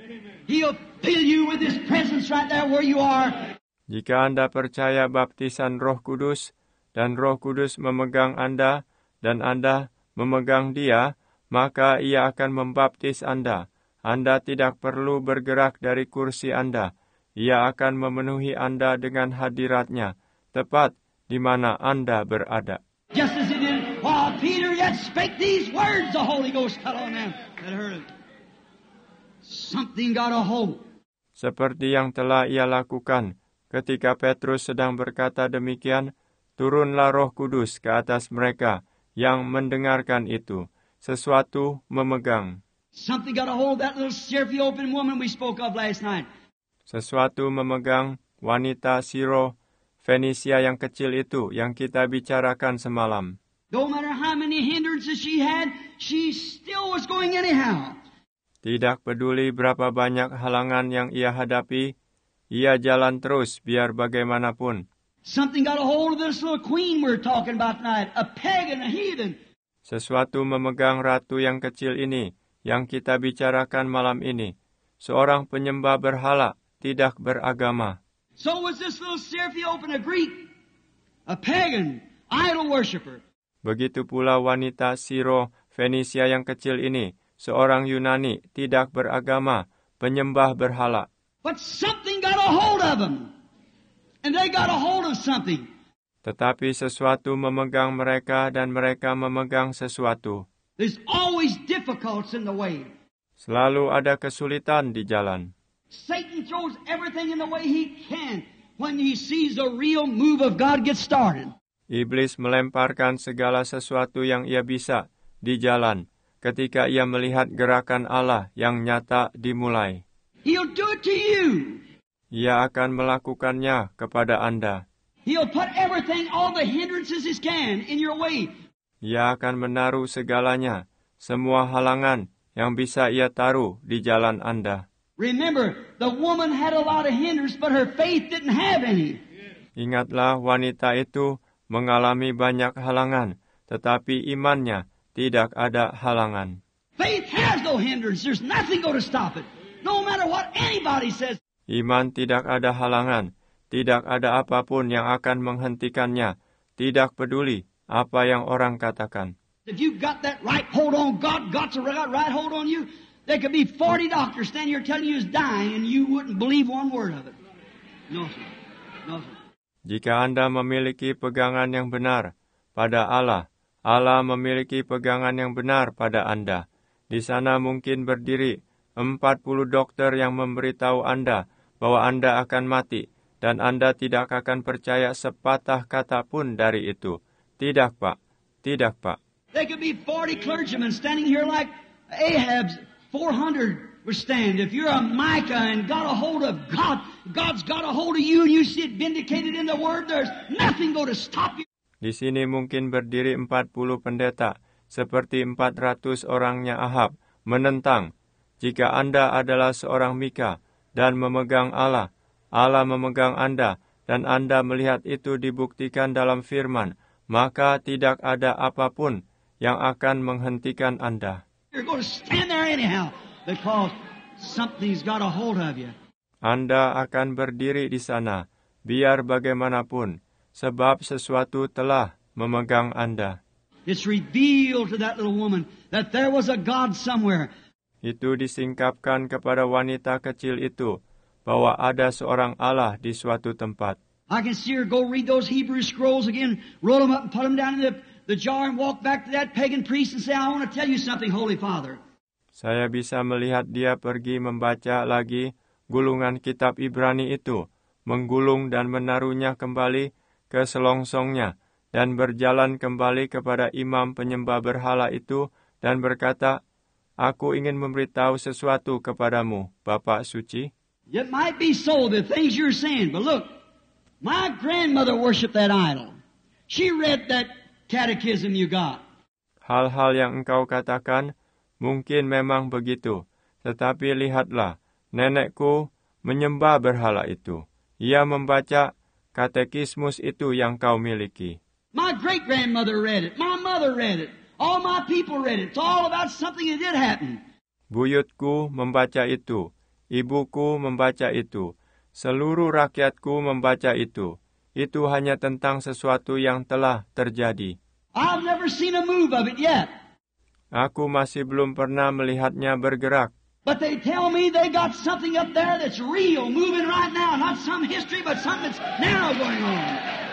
He'll fill you with His presence right there where you are. Jika Anda percaya baptisan Roh Kudus, dan Roh Kudus memegang Anda, dan Anda memegang Dia, maka Ia akan membaptis Anda. Anda tidak perlu bergerak dari kursi Anda. Ia akan memenuhi Anda dengan hadirat-Nya, tepat di mana Anda berada. Just as He did while Peter yet spake these words, the Holy Ghost fell on them that heard it. Something got a hold. Seperti yang telah Ia lakukan ketika Petrus sedang berkata demikian, turunlah Roh Kudus ke atas mereka yang mendengarkan itu. Sesuatu memegang. Something got a hold of that little Syrophoenician woman we spoke of last night. Sesuatu memegang wanita Siro Fenisia yang kecil itu yang kita bicarakan semalam. No matter how many hindrances she had, she still was going anyhow. Tidak peduli berapa banyak halangan yang ia hadapi, ia jalan terus biar bagaimanapun. Something got a hold of this little queen we're talking about tonight, a pagan, a heathen. Sesuatu memegang ratu yang kecil ini, yang kita bicarakan malam ini. Seorang penyembah berhala, tidak beragama. So was this little Syrophoenician, a Greek, a pagan, idol worshiper. Begitu pula wanita Siro Fenisia yang kecil ini, seorang Yunani, tidak beragama, penyembah berhala. But something got a hold of them. And they got a hold of something. Tetapi sesuatu memegang mereka dan mereka memegang sesuatu. There's always difficulties in the way. Selalu ada kesulitan di jalan. Satan throws everything in the way he can when he sees a real move of God get started. Iblis melemparkan segala sesuatu yang ia bisa di jalan ketika ia melihat gerakan Allah yang nyata dimulai. He'll do it to you. Ia akan melakukannya kepada Anda. He'll put everything, all the hindrances he can in your way. Ia akan menaruh segalanya, semua halangan yang bisa ia taruh di jalan Anda. Remember, the woman had a lot of hindrance, but her faith didn't have any. Ingatlah, wanita itu mengalami banyak halangan, tetapi imannya tidak ada halangan. Faith has no hindrance. There's nothing going to stop it. No matter what anybody says. Iman tidak ada halangan, tidak ada apapun yang akan menghentikannya, tidak peduli apa yang orang katakan. If you've got that right hold on, God got the right, right hold on you, there could be forty doctors standing here telling you he's dying and you wouldn't believe one word of it. No, sir. No, sir. Jika Anda memiliki pegangan yang benar pada Allah, Allah memiliki pegangan yang benar pada Anda. Di sana mungkin berdiri empat puluh dokter yang memberitahu Anda bahwa Anda akan mati, dan Anda tidak akan percaya sepatah kata pun dari itu. Tidak, Pak. Tidak, Pak. There could be forty clergymen standing here like Ahab's four hundred would stand. If you're a Micah and got a hold of God, God's got a hold of you and you see it vindicated in the Word, there's nothing going to stop you. Di sini mungkin berdiri empat puluh pendeta, seperti empat ratus orangnya Ahab, menentang. Jika Anda adalah seorang Mika dan memegang Allah, Allah memegang Anda, dan Anda melihat itu dibuktikan dalam firman, maka tidak ada apapun yang akan menghentikan Anda. You're going to stand there anyhow because something's got a hold of you. Anda akan berdiri di sana, biar bagaimanapun, sebab sesuatu telah memegang Anda. It's revealed to that little woman that there was a God somewhere. Itu disingkapkan kepada wanita kecil itu, bahwa ada seorang Allah di suatu tempat. I can see her go read those Hebrew scrolls again, roll them up and put them down in the, the jar and walk back to that pagan priest and say, I want to tell you something, Holy Father. Saya bisa melihat dia pergi membaca lagi gulungan kitab Ibrani itu, menggulung dan menaruhnya kembali ke selongsongnya, dan berjalan kembali kepada imam penyembah berhala itu, dan berkata, Aku ingin memberitahu sesuatu kepadamu, Bapak Suci. It might be so, the things you're saying, but look, my grandmother worshipped that idol. She read that catechism you got. Hal-hal yang engkau katakan mungkin memang begitu, tetapi lihatlah, nenekku menyembah berhala itu. Ia membaca katekismus itu yang kau miliki. My great-grandmother read it. My mother read it. All my people read it. It's all about something that did happen. Buyutku membaca itu. Ibuku membaca itu. Seluruh rakyatku membaca itu. Itu hanya tentang sesuatu yang telah terjadi. I've never seen a move of it yet. Aku masih belum pernah melihatnya bergerak. But they tell me they got something up there that's real, moving right now. Not some history, but something that's now going on.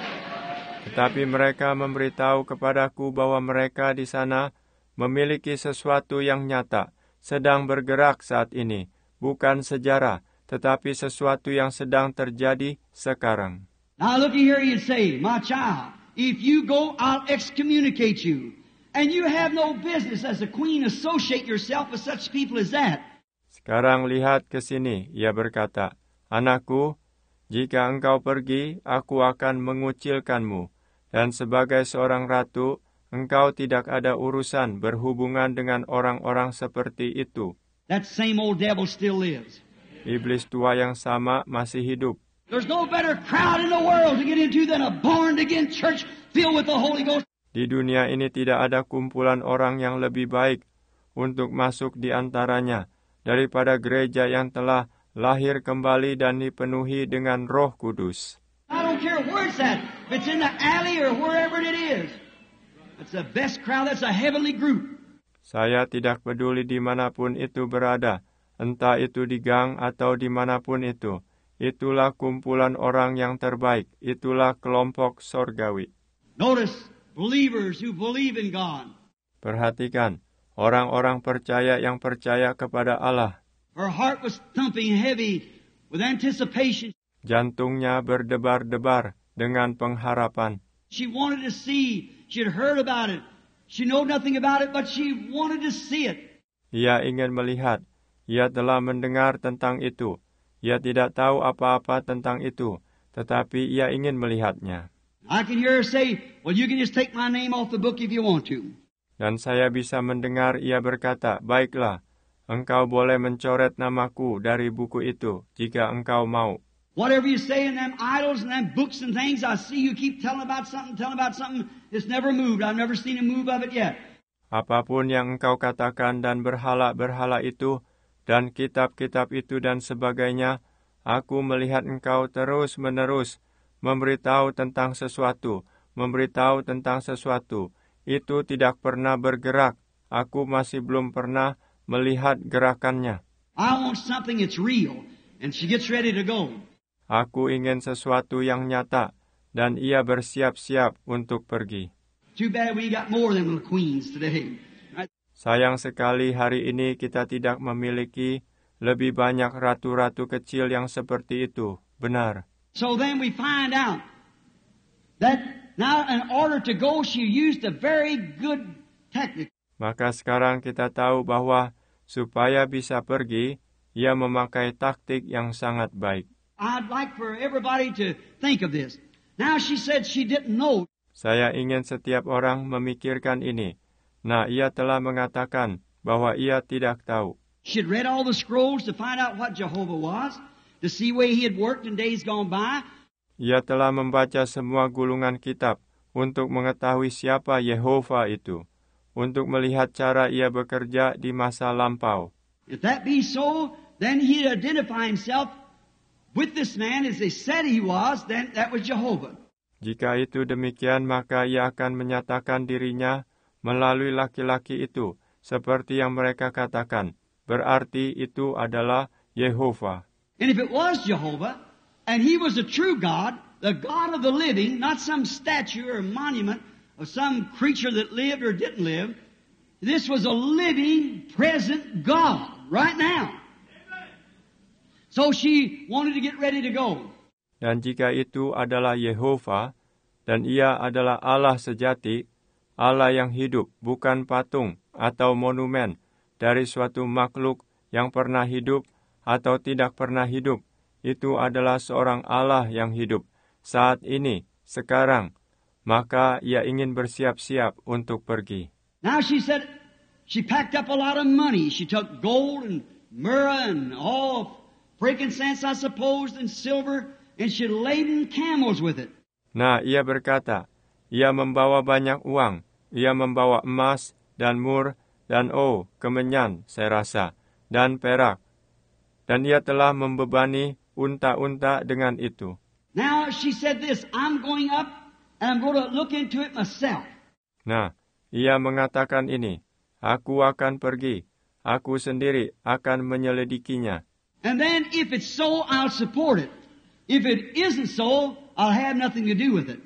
Tetapi mereka memberitahu kepadaku bahwa mereka di sana memiliki sesuatu yang nyata, sedang bergerak saat ini. Bukan sejarah, tetapi sesuatu yang sedang terjadi sekarang. Now look here, you say, my child, if you go, I'll excommunicate you. And you have no business as a queen associate yourself with such people as that. Sekarang lihat ke sini, ia berkata, Anakku, jika engkau pergi, aku akan mengucilkanmu. Dan sebagai seorang ratu, engkau tidak ada urusan berhubungan dengan orang-orang seperti itu. That same old devil still lives. Iblis tua yang sama masih hidup. There's no better crowd in the world to get into than a born-again church filled with the Holy Ghost. Di dunia ini tidak ada kumpulan orang yang lebih baik untuk masuk di antaranya daripada gereja yang telah lahir kembali dan dipenuhi dengan Roh Kudus. I don't care where it's at. If it's in the alley or wherever it is. It's the best crowd. That's a heavenly group. Saya tidak peduli dimanapun itu berada, entah itu di gang atau dimanapun itu. Itulah kumpulan orang yang terbaik. Itulah kelompok sorgawi. Notice, believers who believe in God. Perhatikan, orang-orang percaya yang percaya kepada Allah. Her heart was thumping heavy with anticipation. Jantungnya berdebar-debar dengan pengharapan. She wanted to see. She had heard about it. She knew nothing about it, but she wanted to see it. Ia ingin melihat. Ia telah mendengar tentang itu. Ia tidak tahu apa-apa tentang itu, tetapi ia ingin melihatnya. I can hear her say, well, you can just take my name off the book if you want to. Dan saya bisa mendengar ia berkata, baiklah, engkau boleh mencoret namaku dari buku itu jika engkau mau. Whatever you say in them idols and them books and things, I see you keep telling about something, telling about something. It's never moved. I've never seen a move of it yet. Apapun yang engkau katakan dan berhala-berhala itu, dan kitab-kitab itu dan sebagainya, aku melihat engkau terus-menerus memberitahu tentang sesuatu, memberitahu tentang sesuatu. Itu tidak pernah bergerak. Aku masih belum pernah melihat gerakannya. I want something that's real. And she gets ready to go. Aku ingin sesuatu yang nyata, dan ia bersiap-siap untuk pergi. Too bad we got more than little queens today. Right? Sayang sekali hari ini kita tidak memiliki lebih banyak ratu-ratu kecil yang seperti itu. Benar. So then we find out that now in order to go, she used a very good technique. Maka sekarang kita tahu bahwa supaya bisa pergi, ia memakai taktik yang sangat baik. I'd like for everybody to think of this. Now she said she didn't know. Saya ingin setiap orang memikirkan ini. Nah, ia telah mengatakan bahwa ia tidak tahu. She'd read all the scrolls to find out what Jehovah was, to see where he had worked in days gone by. Ia telah membaca semua gulungan kitab untuk mengetahui siapa Yehova itu, untuk melihat cara ia bekerja di masa lampau. If that be so, then he'd identify himself with this man as they said he was, then that was Jehovah. Jika itu demikian, maka ia akan menyatakan dirinya melalui laki-laki itu, seperti yang mereka katakan. Berarti itu adalah Yehova. And if it was Jehovah, and he was a true God, the God of the living, not some statue or monument of some creature that lived or didn't live, this was a living, present God right now. So she wanted to get ready to go. Dan jika itu adalah Yehova, dan ia adalah Allah sejati, Allah yang hidup, bukan patung atau monumen dari suatu makhluk yang pernah hidup atau tidak pernah hidup, itu adalah seorang Allah yang hidup saat ini, sekarang, maka ia ingin bersiap-siap untuk pergi. Now she said she packed up a lot of money. She took gold and myrrh and all frankincense, I suppose, and silver, and she laden camels with it. Nah, ia berkata, ia membawa banyak uang, ia membawa emas dan mur dan oh, kemenyan, saya rasa, dan perak. Dan ia telah membebani unta-unta dengan itu. Now she said this, I'm going up and I'm going to look into it myself. Nah, ia mengatakan ini, aku akan pergi, aku sendiri akan menyelidikinya. And then if it's so, I'll support it. If it isn't so, I'll have nothing to do with it.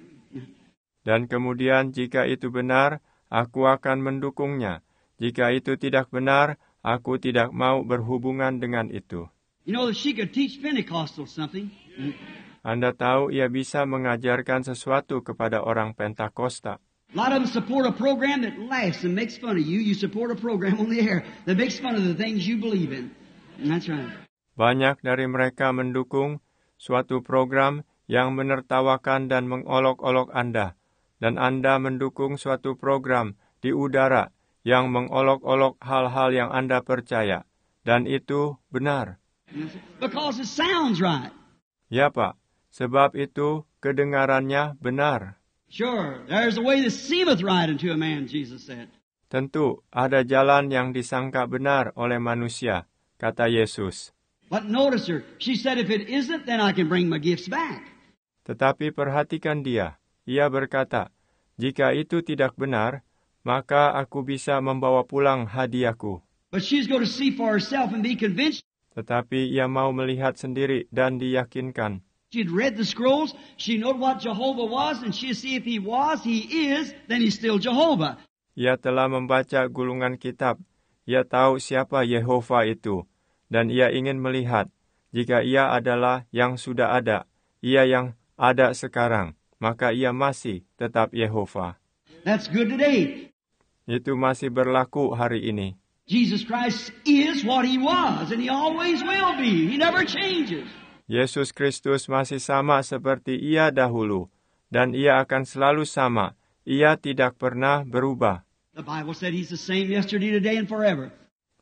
Dan kemudian jika itu benar, aku akan mendukungnya. Jika itu tidak benar, aku tidak mau berhubungan dengan itu. You know, she could teach Pentecostal something. Anda tahu ia bisa mengajarkan sesuatu kepada orang Pentakosta. A lot of them support a program that laughs and makes fun of you. You support a program on the air that makes fun of the things you believe in. And that's right. Banyak dari mereka mendukung suatu program yang menertawakan dan mengolok-olok Anda. Dan Anda mendukung suatu program di udara yang mengolok-olok hal-hal yang Anda percaya. Dan itu benar. Because it sounds right. Ya, Pak. Sebab itu kedengarannya benar. Sure, there's a way that seemeth right unto a man, Jesus said. Tentu, ada jalan yang disangka benar oleh manusia, kata Yesus. But notice her, she said, if it isn't, then I can bring my gifts back. Tetapi perhatikan dia. Ia berkata, jika itu tidak benar, maka aku bisa membawa pulang hadiahku. But she's going to see for herself and be convinced. Tetapi ia mau melihat sendiri dan diyakinkan. She'd read the scrolls, she knew what Jehovah was, and she'd see if he was, he is, then he's still Jehovah. Ia telah membaca gulungan kitab. Ia tahu siapa Yehova itu. Dan ia ingin melihat, jika ia adalah yang sudah ada, ia yang ada sekarang, maka ia masih tetap Yehova. That's good today. Itu masih berlaku hari ini. Jesus Christ is what he was, and he always will be. He never changes. Yesus Kristus masih sama seperti ia dahulu, dan ia akan selalu sama. Ia tidak pernah berubah. The Bible said he's the same yesterday, today, and forever.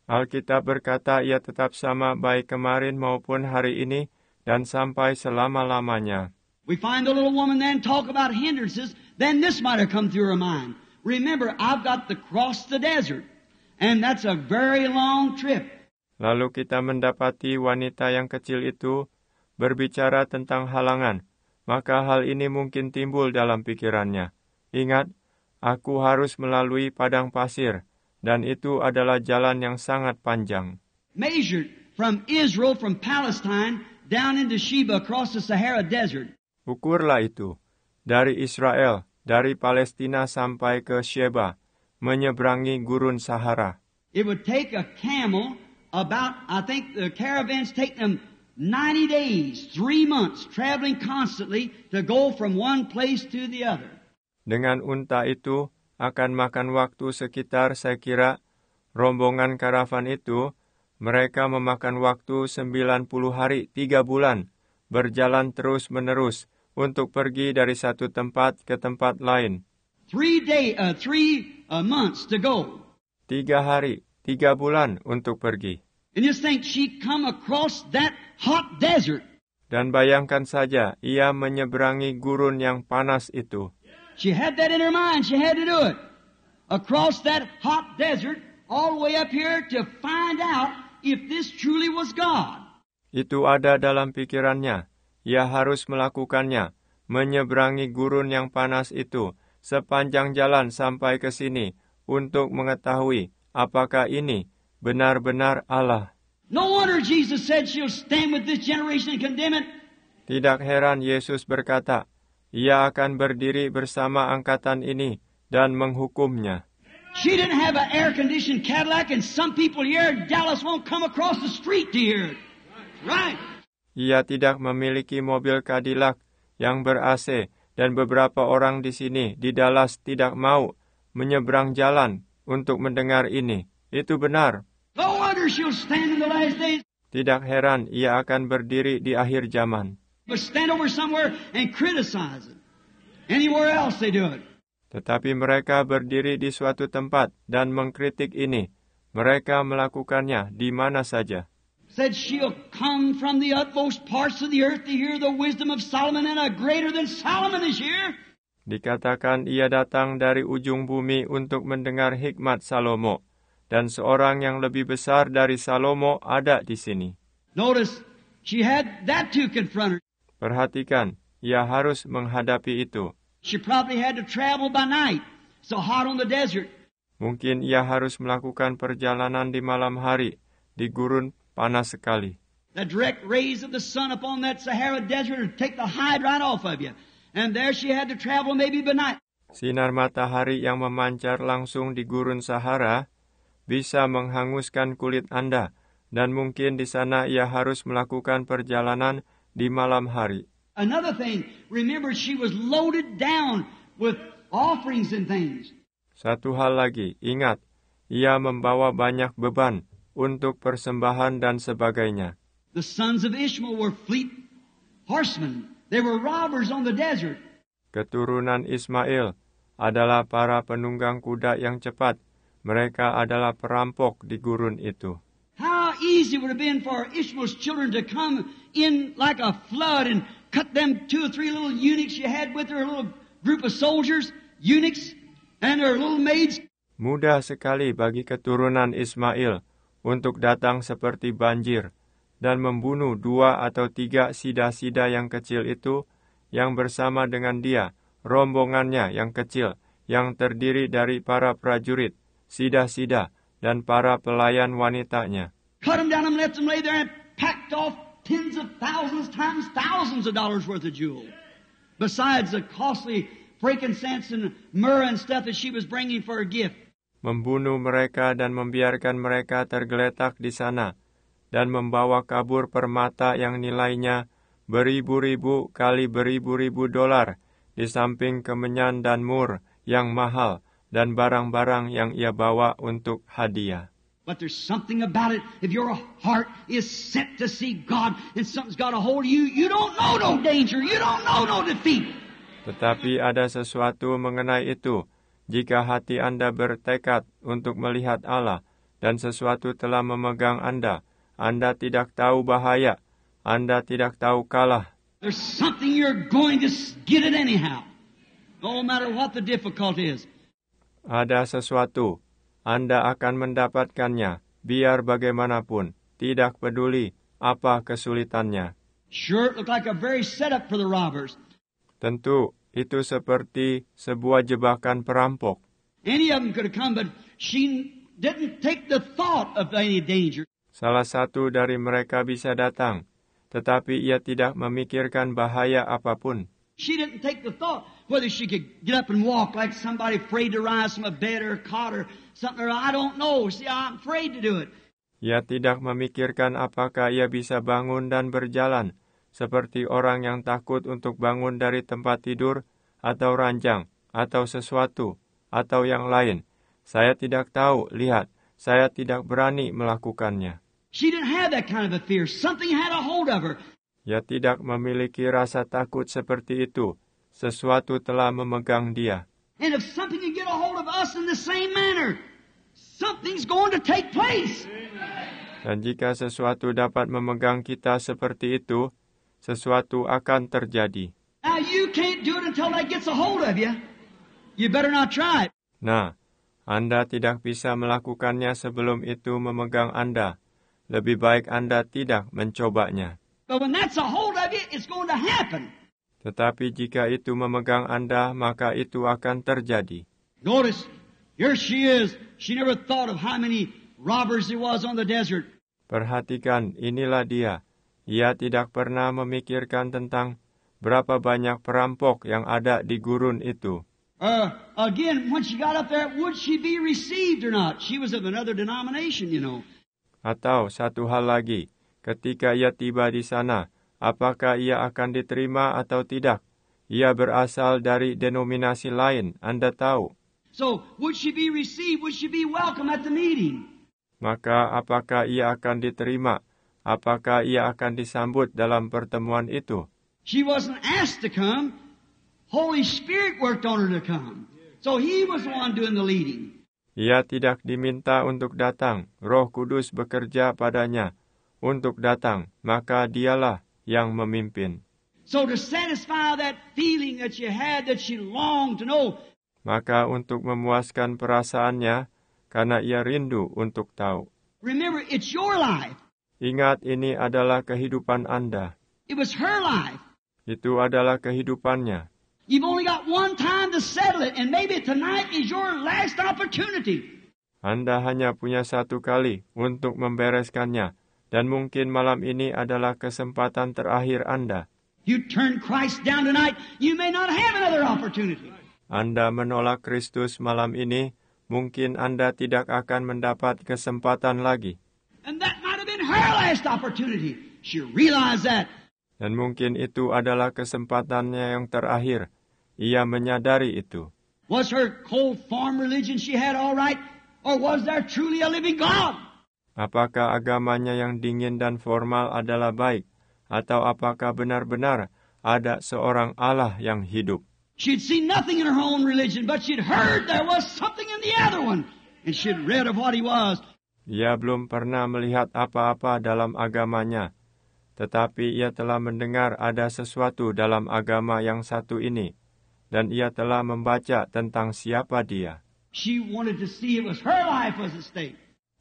Alkitab berkata ia tetap sama baik kemarin maupun hari ini dan sampai selama-lamanya. We find the little woman then talk about hindrances, then this might have come through her mind. Remember, I've got to cross the desert, and that's a very long trip. Lalu kita mendapati wanita yang kecil itu berbicara tentang halangan, maka hal ini mungkin timbul dalam pikirannya. Ingat, aku harus melalui padang pasir, dan itu adalah jalan yang sangat panjang. Measured from Israel, from Palestine, down into Sheba, across the Sahara Desert. Ukurlah itu, dari Israel, dari Palestina sampai ke Sheba, menyeberangi gurun Sahara. It would take a camel about, I think the caravans take them ninety days, three months, traveling constantly to go from one place to the other. Dengan unta itu akan makan waktu sekitar, saya kira, rombongan karavan itu, mereka memakan waktu sembilan puluh hari, tiga bulan, berjalan terus-menerus untuk pergi dari satu tempat ke tempat lain. Three day, uh, three uh, months to go. Tiga hari, tiga bulan untuk pergi. And just think, she come across that hot desert. Dan bayangkan saja, ia menyeberangi gurun yang panas itu. She had that in her mind. She had to do it. Across that hot desert, all the way up here to find out if this truly was God. Itu ada dalam pikirannya. Ia harus melakukannya, menyeberangi gurun yang panas itu, sepanjang jalan sampai ke sini, untuk mengetahui apakah ini benar-benar Allah. No wonder Jesus said she'll stand with this generation and condemn it. Tidak heran Yesus berkata, ia akan berdiri bersama angkatan ini dan menghukumnya. She didn't have an air-conditioned Cadillac, and some people here in Dallas won't come across the street to hear it. Right. Ia tidak memiliki mobil Cadillac yang ber-A C, dan beberapa orang di sini, di Dallas, tidak mau menyeberang jalan untuk mendengar ini. Itu benar. No wonder she'll stand in the last days. Tidak heran ia akan berdiri di akhir zaman. But stand over somewhere and criticize it. Anywhere else they do it. Tetapi mereka berdiri di suatu tempat dan mengkritik ini. Mereka melakukannya di mana saja. Said she'll come from the utmost parts of the earth to hear the wisdom of Solomon, and a greater than Solomon is here. Dikatakan ia datang dari ujung bumi untuk mendengar hikmat Salomo, dan seorang yang lebih besar dari Salomo ada di sini. Notice, she had that to confront her. Perhatikan, ia harus menghadapi itu. She probably had to travel by night, so hot on the desert. Mungkin ia harus melakukan perjalanan di malam hari, di gurun panas sekali. The direct rays of the sun upon that Sahara desert would take the hide right off of you. And there she had to travel maybe by night. Sinar matahari yang memancar langsung di gurun Sahara bisa menghanguskan kulit Anda, dan mungkin di sana ia harus melakukan perjalanan di malam hari. Another thing, remember she was loaded down with offerings and things. Satu hal lagi, ingat, ia membawa banyak beban untuk persembahan dan sebagainya. The sons of Ishmael were fleet horsemen. They were robbers on the desert. Keturunan Ismail adalah para penunggang kuda yang cepat. Mereka adalah perampok di gurun itu. How easy it would have been for Ishmael's children to come in like a flood and cut them two or three little eunuchs she had with her, a little group of soldiers, eunuchs, and her little maids. Mudah sekali bagi keturunan Ismail untuk datang seperti banjir dan membunuh dua atau tiga sida-sida yang kecil itu yang bersama dengan dia, rombongannya yang kecil, yang terdiri dari para prajurit, sida-sida, dan para pelayan wanitanya. Cut them down and let them lay there and packed off tens of thousands times thousands of dollars worth of jewels. Besides the costly frankincense and myrrh and stuff that she was bringing for her gift. Membunuh mereka dan membiarkan mereka tergeletak di sana, dan membawa kabur permata yang nilainya beribu-ribu kali beribu-ribu dolar, di samping kemenyan dan mur yang mahal, dan barang-barang yang ia bawa untuk hadiah. But there's something about it, if your heart is set to see God, and something's got a hold of you, you don't know no danger, you don't know no defeat. Tetapi ada sesuatu mengenai itu. Jika hati Anda bertekad untuk melihat Allah, dan sesuatu telah memegang Anda. Anda tidak tahu bahaya. Anda tidak tahu kalah. There's something you're going to get it anyhow, no matter what the difficulty is. Ada sesuatu. Anda akan mendapatkannya, biar bagaimanapun. Tidak peduli apa kesulitannya. Sure, it looked like a very setup for the robbers. Tentu, itu seperti sebuah jebakan perampok. Any of them could have come, but she didn't take the thought of any danger. Salah satu dari mereka bisa datang, tetapi ia tidak memikirkan bahaya apapun. She didn't take the thought whether she could get up and walk like somebody afraid to rise from a bed or a cot or something. Or I don't know. See, I'm afraid to do it. Ia tidak memikirkan apakah ia bisa bangun dan berjalan, seperti orang yang takut untuk bangun dari tempat tidur, atau ranjang, atau sesuatu, atau yang lain. Saya tidak tahu, lihat, saya tidak berani melakukannya. She didn't have that kind of a fear. Something had a hold of her. Ia tidak memiliki rasa takut seperti itu. Sesuatu telah memegang dia. And if something can get a hold of us in the same manner, something's going to take place. Dan jika sesuatu dapat memegang kita seperti itu, sesuatu akan terjadi. Now you can't do it until that gets a hold of you. You better not try it. Nah, Anda tidak bisa melakukannya sebelum itu memegang Anda. Lebih baik Anda tidak mencobanya. But when that's a hold of you, it's going to happen. Tetapi jika itu memegang Anda, maka itu akan terjadi. Notice, here she is. She never thought of how many robbers there was on the desert. Perhatikan, inilah dia. Ia tidak pernah memikirkan tentang berapa banyak perampok yang ada di gurun itu. Uh, again, when she got up there, would she be received or not? She was of another denomination, you know. Atau satu hal lagi, ketika ia tiba di sana, apakah ia akan diterima atau tidak? Ia berasal dari denominasi lain, Anda tahu. So, would she be received? Would she be welcome at the meeting? Maka apakah ia akan diterima? Apakah ia akan disambut dalam pertemuan itu? She wasn't asked to come. Holy Spirit worked on her to come. So he was the one doing the leading. Ia tidak diminta untuk datang. Roh Kudus bekerja padanya untuk datang, maka dialah yang memimpin. So to satisfy that feeling that you had that she longed to know. Maka untuk memuaskan perasaannya, karena ia rindu untuk tahu. Remember, it's your life. Ingat, ini adalah kehidupan Anda. It was her life. Itu adalah kehidupannya. You've only got one time to settle it, and maybe tonight is your last opportunity. Anda hanya punya satu kali untuk membereskannya, dan mungkin malam ini adalah kesempatan terakhir Anda. You turn Christ down tonight, you may not have another opportunity. Anda menolak Kristus malam ini, mungkin Anda tidak akan mendapat kesempatan lagi. And that might have been her last opportunity. She realized that. Dan mungkin itu adalah kesempatannya yang terakhir. Ia menyadari itu. Was her cold farm religion she had all right? Or was there truly a living God? Apakah agamanya yang dingin dan formal adalah baik? Atau apakah benar-benar ada seorang Allah yang hidup? She'd seen nothing in her own religion, but she'd heard there was something in the other one. And she'd read of what he was. Ia belum pernah melihat apa-apa dalam agamanya. Tetapi ia telah mendengar ada sesuatu dalam agama yang satu ini. Dan ia telah membaca tentang siapa dia. She wanted to see it was her life was at stake.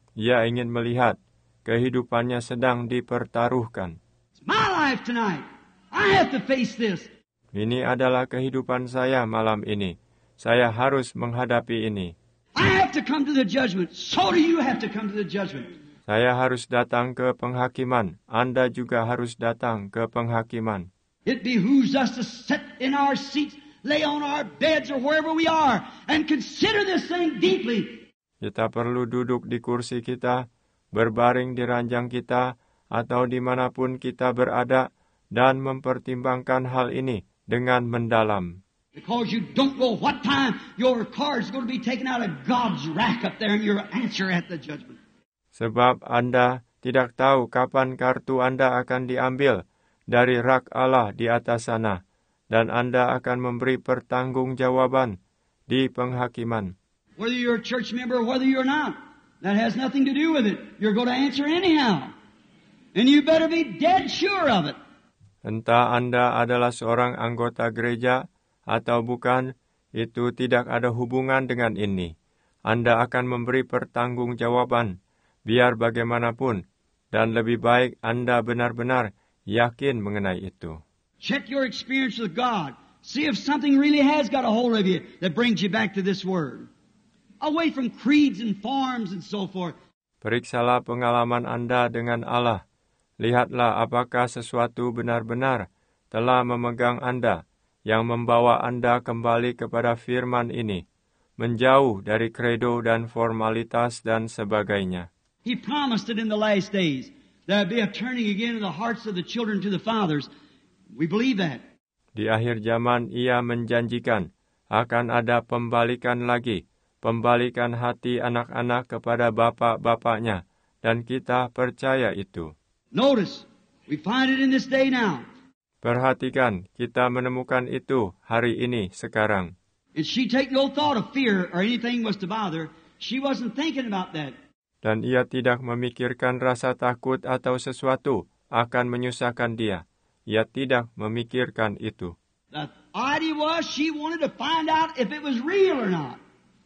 Ia ingin melihat kehidupannya sedang dipertaruhkan. It's my life tonight. I have to face this. Ini adalah kehidupan saya malam ini. Saya harus menghadapi ini. I have to come to the judgment. So do you have to come to the judgment. Saya harus datang ke penghakiman. Anda juga harus datang ke penghakiman. It behooves us to sit in our seats, lay on our beds or wherever we are, and consider this thing deeply. Kita perlu duduk di kursi kita, berbaring di ranjang kita, atau dimanapun kita berada, dan mempertimbangkan hal ini dengan mendalam. Because you don't know what time your card's going to be taken out of God's rack up there and your answer at the judgment. Sebab Anda tidak tahu kapan kartu Anda akan diambil dari rak Allah di atas sana, dan Anda akan memberi pertanggungjawaban di penghakiman. Whether you're a church member or whether you're not, That has nothing to do with it. You're going to answer anyhow. And you better be dead sure of it. Entah Anda adalah seorang anggota gereja atau bukan, itu tidak ada hubungan dengan ini. Anda akan memberi pertanggungjawaban, biar bagaimanapun, dan lebih baik Anda benar-benar yakin mengenai itu. Check your experience with God. See if something really has got a hold of you that brings you back to this Word. Away from creeds and forms and so forth. Periksalah pengalaman Anda dengan Allah. Lihatlah apakah sesuatu benar-benar telah memegang Anda, yang membawa Anda kembali kepada firman ini, menjauh dari kredo dan formalitas dan sebagainya. He promised it in the last days. There would be a turning again of the hearts of the children to the fathers. We believe that. Di akhir zaman Ia menjanjikan akan ada pembalikan lagi, pembalikan hati anak-anak kepada bapak-bapaknya, dan kita percaya itu. Notice, we find it in this day now. Perhatikan, kita menemukan itu hari ini, sekarang. And she take no thought of fear or anything was to bother. She wasn't thinking about that. Dan ia tidak memikirkan rasa takut atau sesuatu akan menyusahkan dia. Ia tidak memikirkan itu. The idea was she wanted to find out if it was real or not.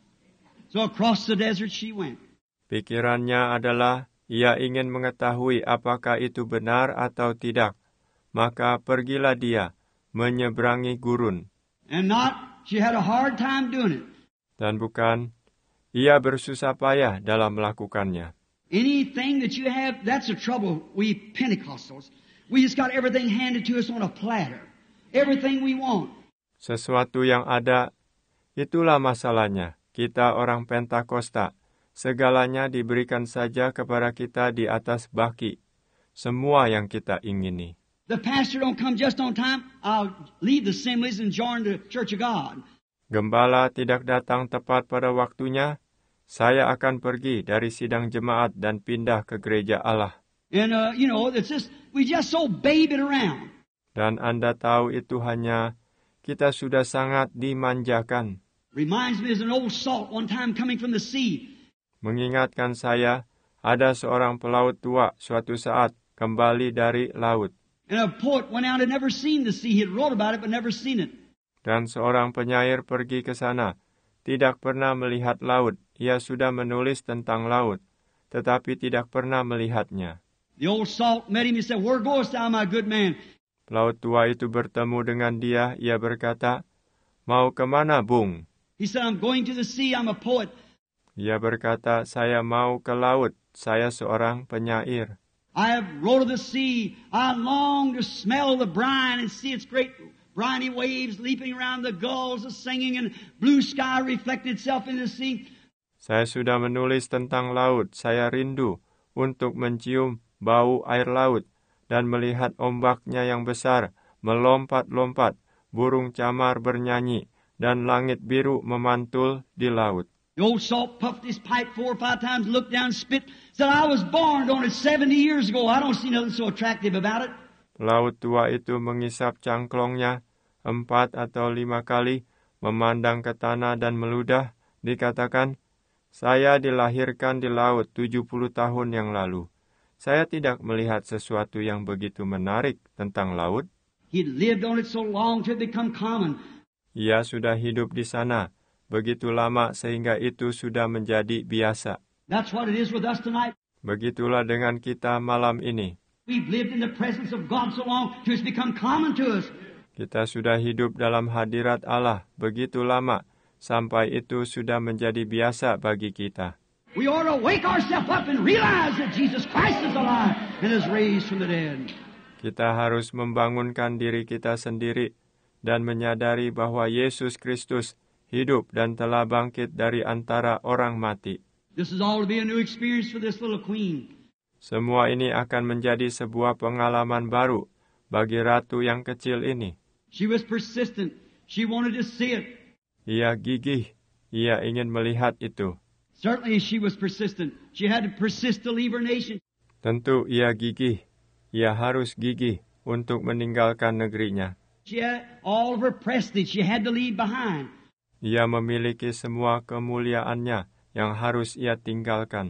So across the desert she went. Pikirannya adalah ia ingin mengetahui apakah itu benar atau tidak. Maka pergilah dia menyeberangi gurun. And not, she had a hard time doing it. Dan bukan, ia bersusah payah dalam melakukannya. Anything that you have, that's the trouble, we Pentecostals. We just got everything handed to us on a platter. Everything we want. Sesuatu yang ada, itulah masalahnya. Kita orang Pentakosta, segalanya diberikan saja kepada kita di atas baki. Semua yang kita ingini. The pastor don't come just on time, I'll leave the assemblies and join the Church of God. Gembala tidak datang tepat pada waktunya, saya akan pergi dari sidang jemaat dan pindah ke gereja Allah. And, uh, you know, it's just, we just so babe it around. Dan Anda tahu itu hanya, kita sudah sangat dimanjakan. Reminds me of an old salt one time coming from the sea. Mengingatkan saya, ada seorang pelaut tua suatu saat kembali dari laut. And a poet went out and never seen the sea. He had wrote about it but never seen it. Dan seorang penyair pergi ke sana, tidak pernah melihat laut. Ia sudah menulis tentang laut, tetapi tidak pernah melihatnya. The old salt met him and said, "Where goest thou, my good man?" Pelaut tua itu bertemu dengan dia. Ia berkata, "Mau kemana, Bung?" He said, "I'm going to the sea. I'm a poet." Ia berkata, "Saya mau ke laut. Saya seorang penyair. I have wrote of the sea. I long to smell the brine and see its great briny waves leaping around the gulls, the singing and blue sky reflecting itself in the sea." Saya sudah menulis tentang laut. Saya rindu untuk mencium bau air laut dan melihat ombaknya yang besar melompat-lompat, burung camar bernyanyi, dan langit biru memantul di laut. The old salt puffed his pipe four or five times, looked down, spit, said, "I was born on it seventy years ago. I don't see nothing so attractive about it." Laut tua itu mengisap cangklongnya empat atau lima kali, memandang ke tanah dan meludah, dikatakan, "Saya dilahirkan di laut tujuh puluh tahun yang lalu. Saya tidak melihat sesuatu yang begitu menarik tentang laut." He lived on it so long to become common. Ia sudah hidup di sana begitu lama sehingga itu sudah menjadi biasa. That's what it is with us tonight. Begitulah dengan kita malam ini. We've lived in the presence of God so long to it's become common to us. Kita sudah hidup dalam hadirat Allah begitu lama sampai itu sudah menjadi biasa bagi kita. We ought to wake ourselves up and realize that Jesus Christ is alive and is raised from the dead. Kita harus membangunkan diri kita sendiri dan menyadari bahwa Yesus Kristus hidup dan telah bangkit dari antara orang mati. This is all to be a new experience for this little queen. Semua ini akan menjadi sebuah pengalaman baru bagi ratu yang kecil ini. She was persistent. She wanted to see it. Ia gigih. Ia ingin melihat itu. Certainly she was persistent. She had to persist to leave her nation. Tentu ia gigih. Ia harus gigih untuk meninggalkan negerinya. She had all of her prestige. She had to leave behind. Ia memiliki semua kemuliaannya yang harus ia tinggalkan.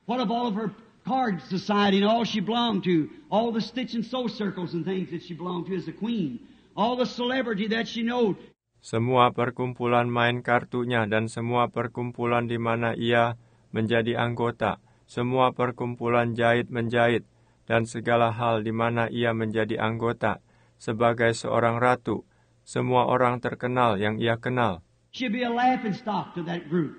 What of all of her card society and all she belonged to, all the stitch and sew circles and things that she belonged to as a queen, all the celebrity that she knowed. Semua perkumpulan main kartunya dan semua perkumpulan di mana ia menjadi anggota, semua perkumpulan jahit-menjahit, dan segala hal di mana ia menjadi anggota sebagai seorang ratu, semua orang terkenal yang ia kenal. She'd be a laughing stock to that group.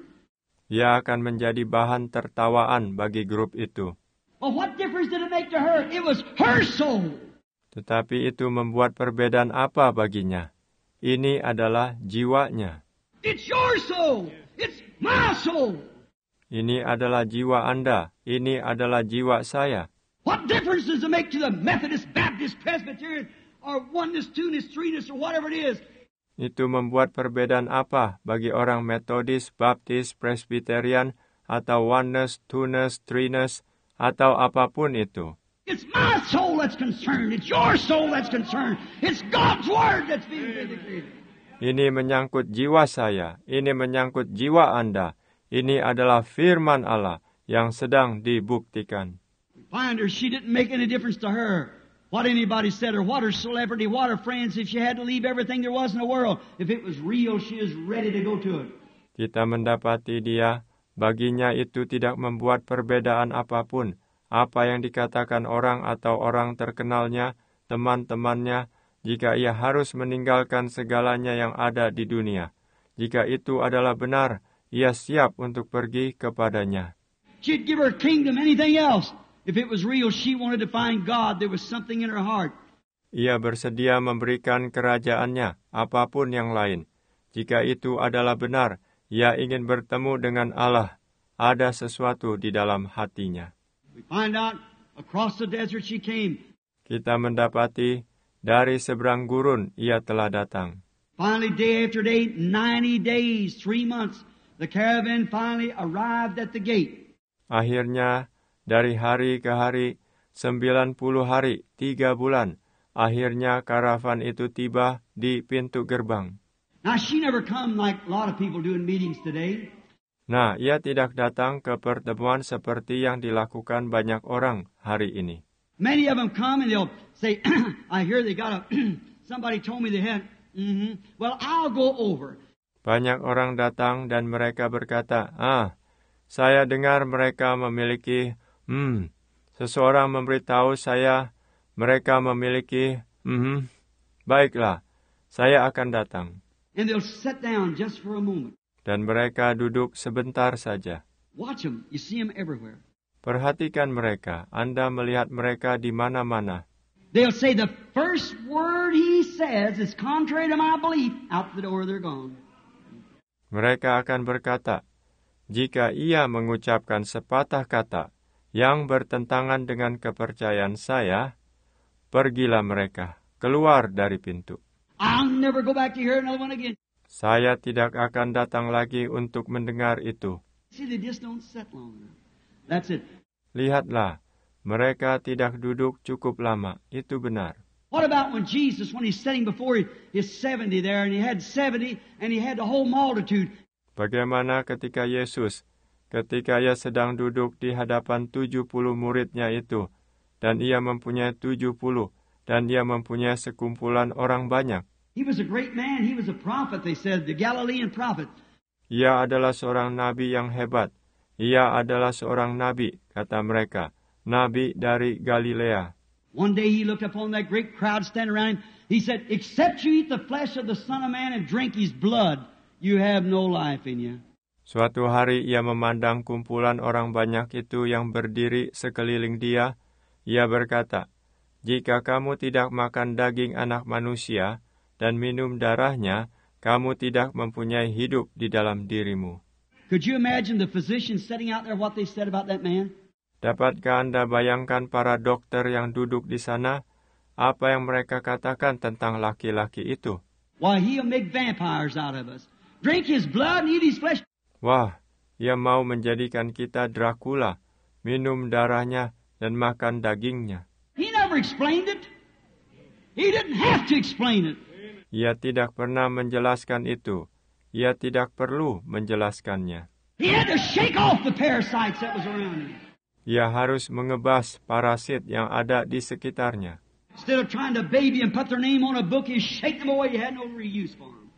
Ia akan menjadi bahan tertawaan bagi grup itu. Well, what difference did it make to her? It was her soul. Tetapi itu membuat perbedaan apa baginya? Ini adalah jiwanya. It's your soul. It's my soul. Ini adalah jiwa Anda. Ini adalah jiwa saya. What difference does it make to the Methodist, Baptist, Presbyterian, or Oneness, Two-ness, Three-ness, or whatever it is? Itu membuat perbedaan apa bagi orang Metodis, Baptis, Presbyterian, atau Oneness, Two-ness, Three-ness, atau apapun itu? It's my soul that's concerned. It's your soul that's concerned. It's God's Word that's being vindicated. Ini menyangkut jiwa saya. Ini menyangkut jiwa Anda. Ini adalah firman Allah yang sedang dibuktikan. Find her, she didn't make any difference to her what anybody said or what her celebrity, what her friends, if she had to leave everything there was in the world. If it was real, she is ready to go to it. Kita mendapati dia, baginya itu tidak membuat perbedaan apapun. Apa yang dikatakan orang atau orang terkenalnya, teman-temannya, jika ia harus meninggalkan segalanya yang ada di dunia. Jika itu adalah benar, ia siap untuk pergi kepadanya. She'd give her kingdom, anything else. If it was real, she wanted to find God. There was something in her heart. Ia bersedia memberikan kerajaannya, apapun yang lain. Jika itu adalah benar, ia ingin bertemu dengan Allah. Ada sesuatu di dalam hatinya. We find out across the desert she came. Kita mendapati dari seberang gurun ia telah datang. Finally, day after day, ninety days, three months, the caravan finally arrived at the gate. Akhirnya, dari hari ke hari, sembilan puluh hari, tiga bulan, akhirnya karavan itu tiba di pintu gerbang. Now, she never come like a lot of people do in meetings today. Nah, ia tidak datang ke pertemuan seperti yang dilakukan banyak orang hari ini. Many of them come and they'll say, I hear they got a, somebody told me they had, mm-hmm. Well, I'll go over. Banyak orang datang dan mereka berkata, ah, saya dengar mereka memiliki, hmm, seseorang memberitahu saya, mereka memiliki, hmm, baiklah, saya akan datang. And they'll sit down just for a moment. Dan mereka duduk sebentar saja. Watch them. You see them everywhere. Perhatikan mereka. Anda melihat mereka di mana-mana. They'll say the first word he says is contrary to my belief. Out the door they're gone. Mereka akan berkata, jika ia mengucapkan sepatah kata yang bertentangan dengan kepercayaan saya, pergilah mereka keluar dari pintu. I'll never go back to hear another one again. Saya tidak akan datang lagi untuk mendengar itu. See, they just don't sit long enough. That's it. Lihatlah, mereka tidak duduk cukup lama. Itu benar. What about when Jesus, when he's sitting before his seventy there, and he had seventy, and he had the whole multitude. Bagaimana ketika Yesus, ketika ia sedang duduk di hadapan tujuh puluh muridnya itu, dan ia mempunyai tujuh puluh, dan ia mempunyai sekumpulan orang banyak. He was a great man. He was a prophet, they said, the Galilean prophet. Ia adalah seorang nabi yang hebat. Ia adalah seorang nabi, kata mereka, nabi dari Galilea. One day he looked upon that great crowd standing around him. He said, except you eat the flesh of the Son of Man and drink his blood, you have no life in you. Suatu hari ia memandang kumpulan orang banyak itu yang berdiri sekeliling dia. Ia berkata, jika kamu tidak makan daging anak manusia dan minum darahnya, kamu tidak mempunyai hidup di dalam dirimu. Could you imagine the physicians sitting out there what they said about that man? Dapatkah Anda bayangkan para dokter yang duduk di sana, apa yang mereka katakan tentang laki-laki itu? Why, he'll make vampires out of us. Drink his blood and eat his flesh. Wah, ia mau menjadikan kita Dracula, minum darahnya dan makan dagingnya. He never explained it. He didn't have to explain it. Ia tidak pernah menjelaskan itu. Ia tidak perlu menjelaskannya. He had to shake off the parasites that was around him. Ia harus mengebas parasit yang ada di sekitarnya. Instead of trying to baby and put their name on a book, you shake them away. You had no real use for them.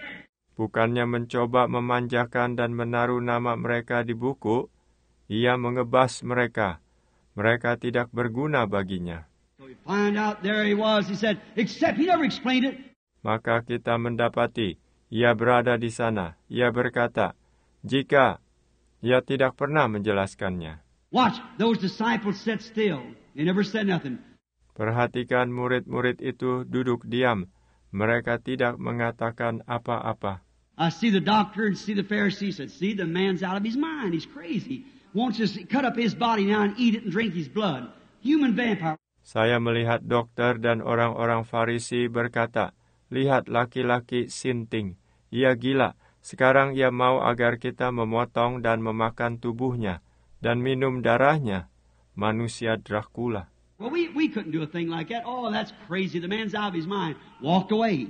Bukannya mencoba memanjakan dan menaruh nama mereka di buku, ia mengebas mereka. Mereka tidak berguna baginya. So we find out there he was. He said, except he never explained it. Maka kita mendapati, ia berada di sana. Ia berkata, jika ia tidak pernah menjelaskannya. Watch, those disciples sat still. They never said nothing. Perhatikan murid-murid itu duduk diam. Mereka tidak mengatakan apa-apa. I see the doctor and see the Pharisee said, see, the man's out of his mind. He's crazy. Wants us to cut up his body now and eat it and drink his blood. Human vampire. Saya melihat dokter dan orang-orang Farisi berkata, lihat laki-laki sinting. Ia gila. Sekarang ia mau agar kita memotong dan memakan tubuhnya dan minum darahnya. Manusia Dracula. Well, we, we couldn't do a thing like that. Oh, that's crazy. The man's out of his mind. Walked away.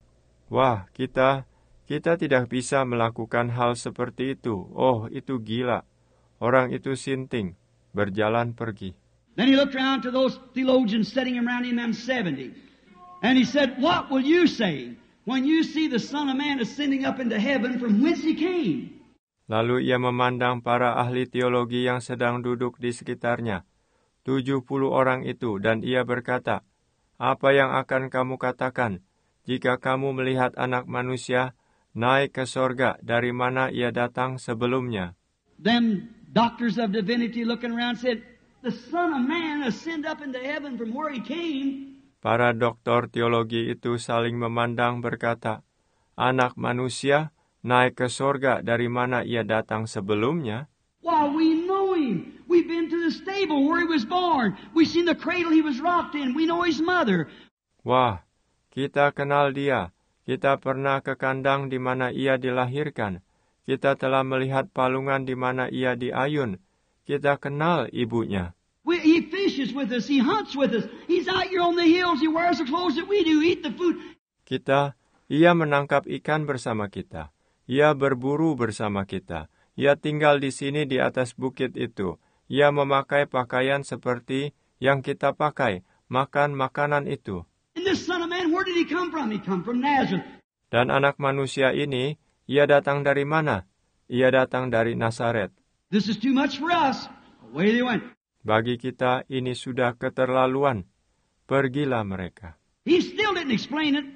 Wah, kita kita tidak bisa melakukan hal seperti itu. Oh, itu gila. Orang itu sinting. Berjalan pergi. Then he looked around to those theologians sitting around him, them seventy. And he said, what will you say when you see the Son of Man ascending up into heaven from whence he came? Lalu ia memandang para ahli teologi yang sedang duduk di sekitarnya. Tujuh puluh orang itu, dan ia berkata, apa yang akan kamu katakan jika kamu melihat anak manusia naik ke sorga dari mana ia datang sebelumnya? Them doctors of divinity looking around said, the Son of Man ascend up into heaven from where he came. Para doktor teologi itu saling memandang berkata, anak manusia naik ke sorga dari mana ia datang sebelumnya? Why, we know him. We've been to the stable where he was born. We've seen the cradle he was rocked in. We know his mother. Wah, kita kenal dia. Kita pernah ke kandang di mana ia dilahirkan. Kita telah melihat palungan di mana ia diayun. Kita kenal ibunya. We, he fishes with us. He hunts with us. He's out here on the hills. He wears the clothes that we do. Eat the food. Kita, ia menangkap ikan bersama kita. Ia berburu bersama kita. Ia tinggal di sini di atas bukit itu. Ia memakai pakaian seperti yang kita pakai, makan makanan itu. And this Son of Man, where did he come from? He come from Nazareth. Dan anak manusia ini, ia datang dari mana? Ia datang dari Nazaret. This is too much for us. Away they went. Bagi kita ini sudah keterlaluan. Pergilah mereka. He still didn't explain it.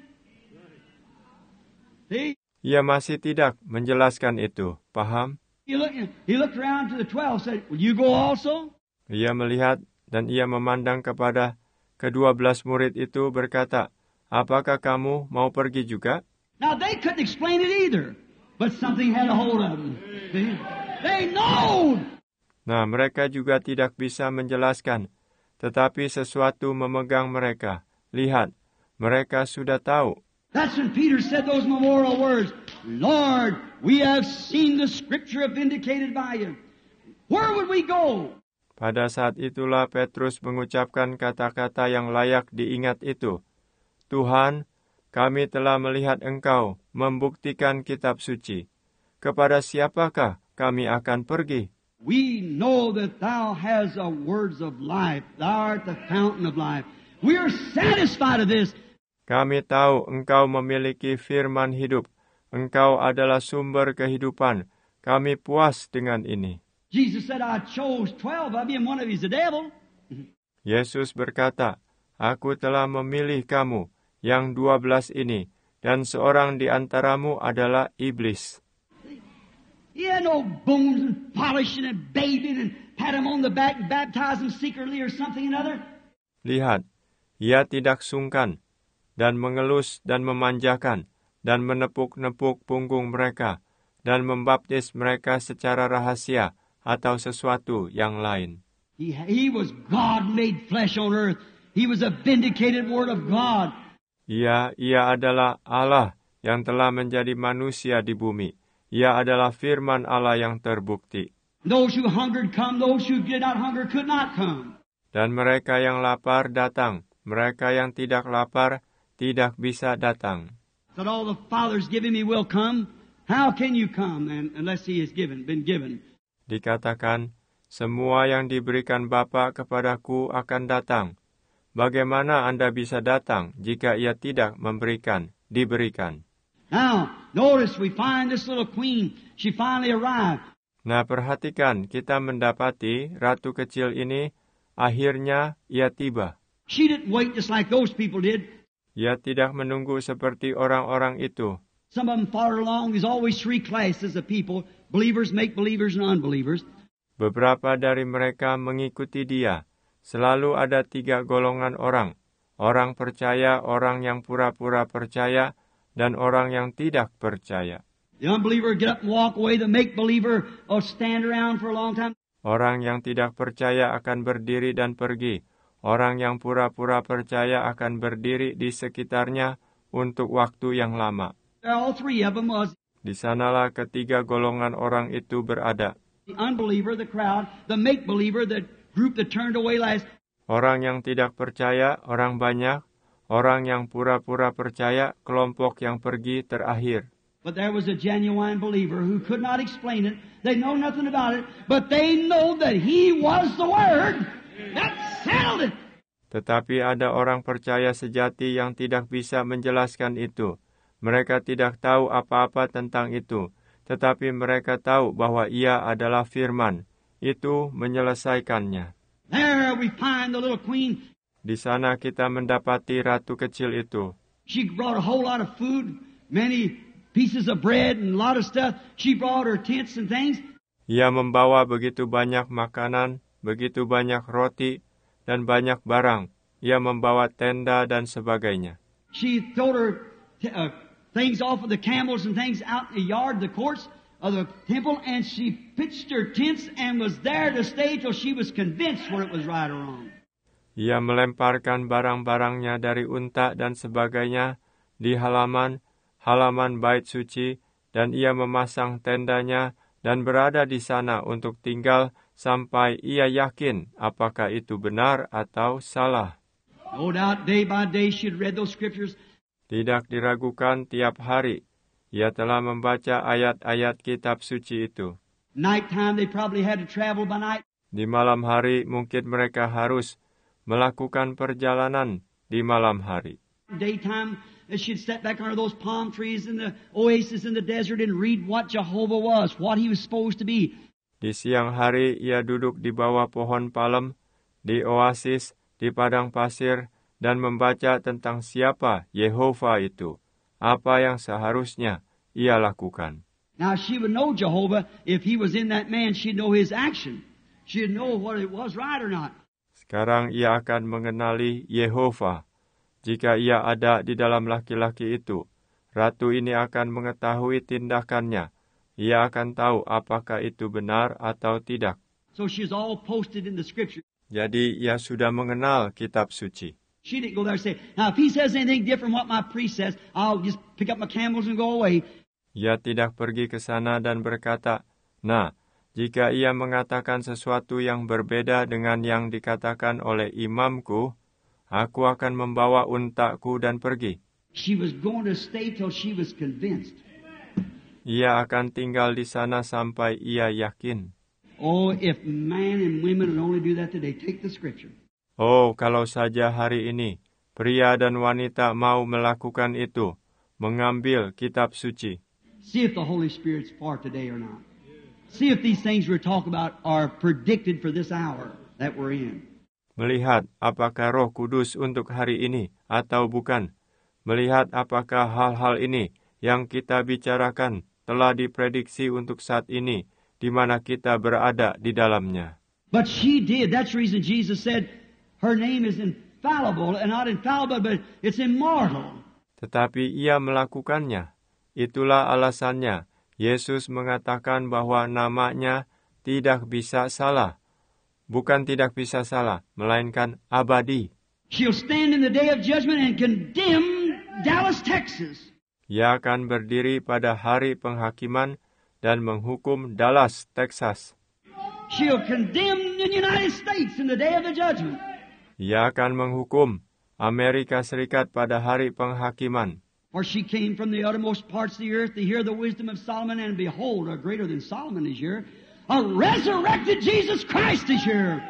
See? Ia masih tidak menjelaskan itu. Paham? He looked, he looked around to the twelve and said, will you go also? Ia melihat dan ia memandang kepada kedua belas murid itu berkata, apakah kamu mau pergi juga? Now they couldn't explain it either, but something had a hold of them. See? They know. Nah, mereka juga tidak bisa menjelaskan, tetapi sesuatu memegang mereka. Lihat, mereka sudah tahu. That's when Peter said those memorial words, Lord, we have seen the Scripture vindicated by you. Where would we go? Pada saat itulah Petrus mengucapkan kata-kata yang layak diingat itu. Tuhan, kami telah melihat Engkau membuktikan kitab suci. Kepada siapakah kami akan pergi? We know that Thou hast a words of life. Thou art the fountain of life. We are satisfied of this. Kami tahu Engkau memiliki firman hidup. Engkau adalah sumber kehidupan. Kami puas dengan ini. Jesus said, I chose twelve of you, and one of you is the devil. Yesus berkata, Aku telah memilih kamu, yang dua belas ini, dan seorang di antaramu adalah iblis. He had no bones and polishing and bathing and pat him on the back and baptize him secretly or something another. Lihat, ia tidak sungkan, dan mengelus dan memanjakan, dan menepuk-nepuk punggung mereka, dan membaptis mereka secara rahasia, atau sesuatu yang lain. He, he was God made flesh on earth. He was a vindicated word of God. Ia, ia adalah Allah yang telah menjadi manusia di bumi. Ia adalah firman Allah yang terbukti. Those who hungered come, those who did not hunger could not come. Dan mereka yang lapar datang, mereka yang tidak lapar tidak bisa datang. Said all the Father's given me will come. How can you come and, unless He has given, been given? Dikatakan, Semua yang diberikan Bapa kepadaku akan datang. Bagaimana Anda bisa datang jika ia tidak memberikan, diberikan? Now, notice we find this little queen. She finally arrived. Nah, perhatikan, kita mendapati ratu kecil ini, akhirnya ia tiba. She didn't wait just like those people did. Ia tidak menunggu seperti orang-orang itu. Some of them followed along. There's always three classes of people: believers, make-believers, and unbelievers. Beberapa dari mereka mengikuti dia. Selalu ada tiga golongan orang. Orang percaya, orang yang pura-pura percaya, dan orang yang tidak percaya. The unbeliever get up and walk away. The make-believer will stand around for a long time. Orang yang tidak percaya akan berdiri dan pergi. Orang yang pura-pura percaya akan berdiri di sekitarnya untuk waktu yang lama. All three of them was Di sanalah ketiga golongan orang itu berada. the unbeliever, the crowd, the make-believer, the group that turned away last. Orang yang tidak percaya, orang banyak. Orang yang pura-pura percaya, kelompok yang pergi terakhir. But there was a genuine believer who could not explain it. They know nothing about it, but they know that He was the Word. That settled it. Tetapi ada orang percaya sejati yang tidak bisa menjelaskan itu. Mereka tidak tahu apa-apa tentang itu. Tetapi mereka tahu bahwa ia adalah firman. Itu menyelesaikannya. There we find the little queen. Di sana kita mendapati ratu kecil itu. She brought a whole lot of food, many pieces of bread and a lot of stuff. She brought her tents and things. Ia membawa begitu banyak makanan, begitu banyak roti, dan banyak barang. Ia membawa tenda dan sebagainya. She throwed her t- uh, things off of the camels and things out in the yard, the courts of the temple, and she pitched her tents and was there to stay till she was convinced whether it was right or wrong. Ia melemparkan barang-barangnya dari unta dan sebagainya di halaman, halaman bait suci, dan ia memasang tendanya dan berada di sana untuk tinggal sampai ia yakin apakah itu benar atau salah. No doubt day by day she had read those scriptures. Tidak diragukan tiap hari, ia telah membaca ayat-ayat kitab suci itu. Nighttime they probably had to travel by night. Di malam hari mungkin mereka harus melakukan perjalanan di malam hari. Daytime she'd sit back under those palm trees in the oasis in the desert and read what Jehovah was, what He was supposed to be. Di siang hari ia duduk di bawah pohon palem, di oasis, di padang pasir, dan membaca tentang siapa Yehova itu, apa yang seharusnya ia lakukan. Now she would know Jehovah if He was in that man. She'd know His action. She'd know whether it was right or not. Sekarang ia akan mengenali Yehova. Jika ia ada di dalam laki-laki itu, ratu ini akan mengetahui tindakannya. Ia akan tahu apakah itu benar atau tidak. So she's all posted in the scripture. Jadi ia sudah mengenal kitab suci. She didn't go there and say, now if he says anything different from what my priest says, I'll just pick up my camels and go away. Ia tidak pergi ke sana dan berkata, nah, jika ia mengatakan sesuatu yang berbeda dengan yang dikatakan oleh imamku, aku akan membawa untaku dan pergi. She was going to stay till she was convinced. Ia akan tinggal di sana sampai ia yakin. Oh, if men and women would only do that today, take the scripture. Oh, kalau saja hari ini, pria dan wanita mau melakukan itu, mengambil kitab suci. See if the Holy Spirit's for today or not. See if these things we're talking about are predicted for this hour that we're in. Melihat apakah Roh Kudus untuk hari ini atau bukan. Melihat apakah hal-hal ini yang kita bicarakan telah diprediksi untuk saat ini, di mana kita berada di dalamnya. But she did. That's the reason Jesus said her name is infallible, and not infallible, but it's immortal. Tetapi ia melakukannya. Itulah alasannya. Yesus mengatakan bahwa namanya tidak bisa salah. Bukan tidak bisa salah, melainkan abadi. She'll stand in the day of judgment and condemn Dallas, Texas. Ia akan berdiri pada hari penghakiman dan menghukum Dallas, Texas. She'll condemn the United States in the day of the judgment. Ia akan menghukum Amerika Serikat pada hari penghakiman. For she came from the uttermost parts of the earth to hear the wisdom of Solomon, and behold, a greater than Solomon is here. A resurrected Jesus Christ is here.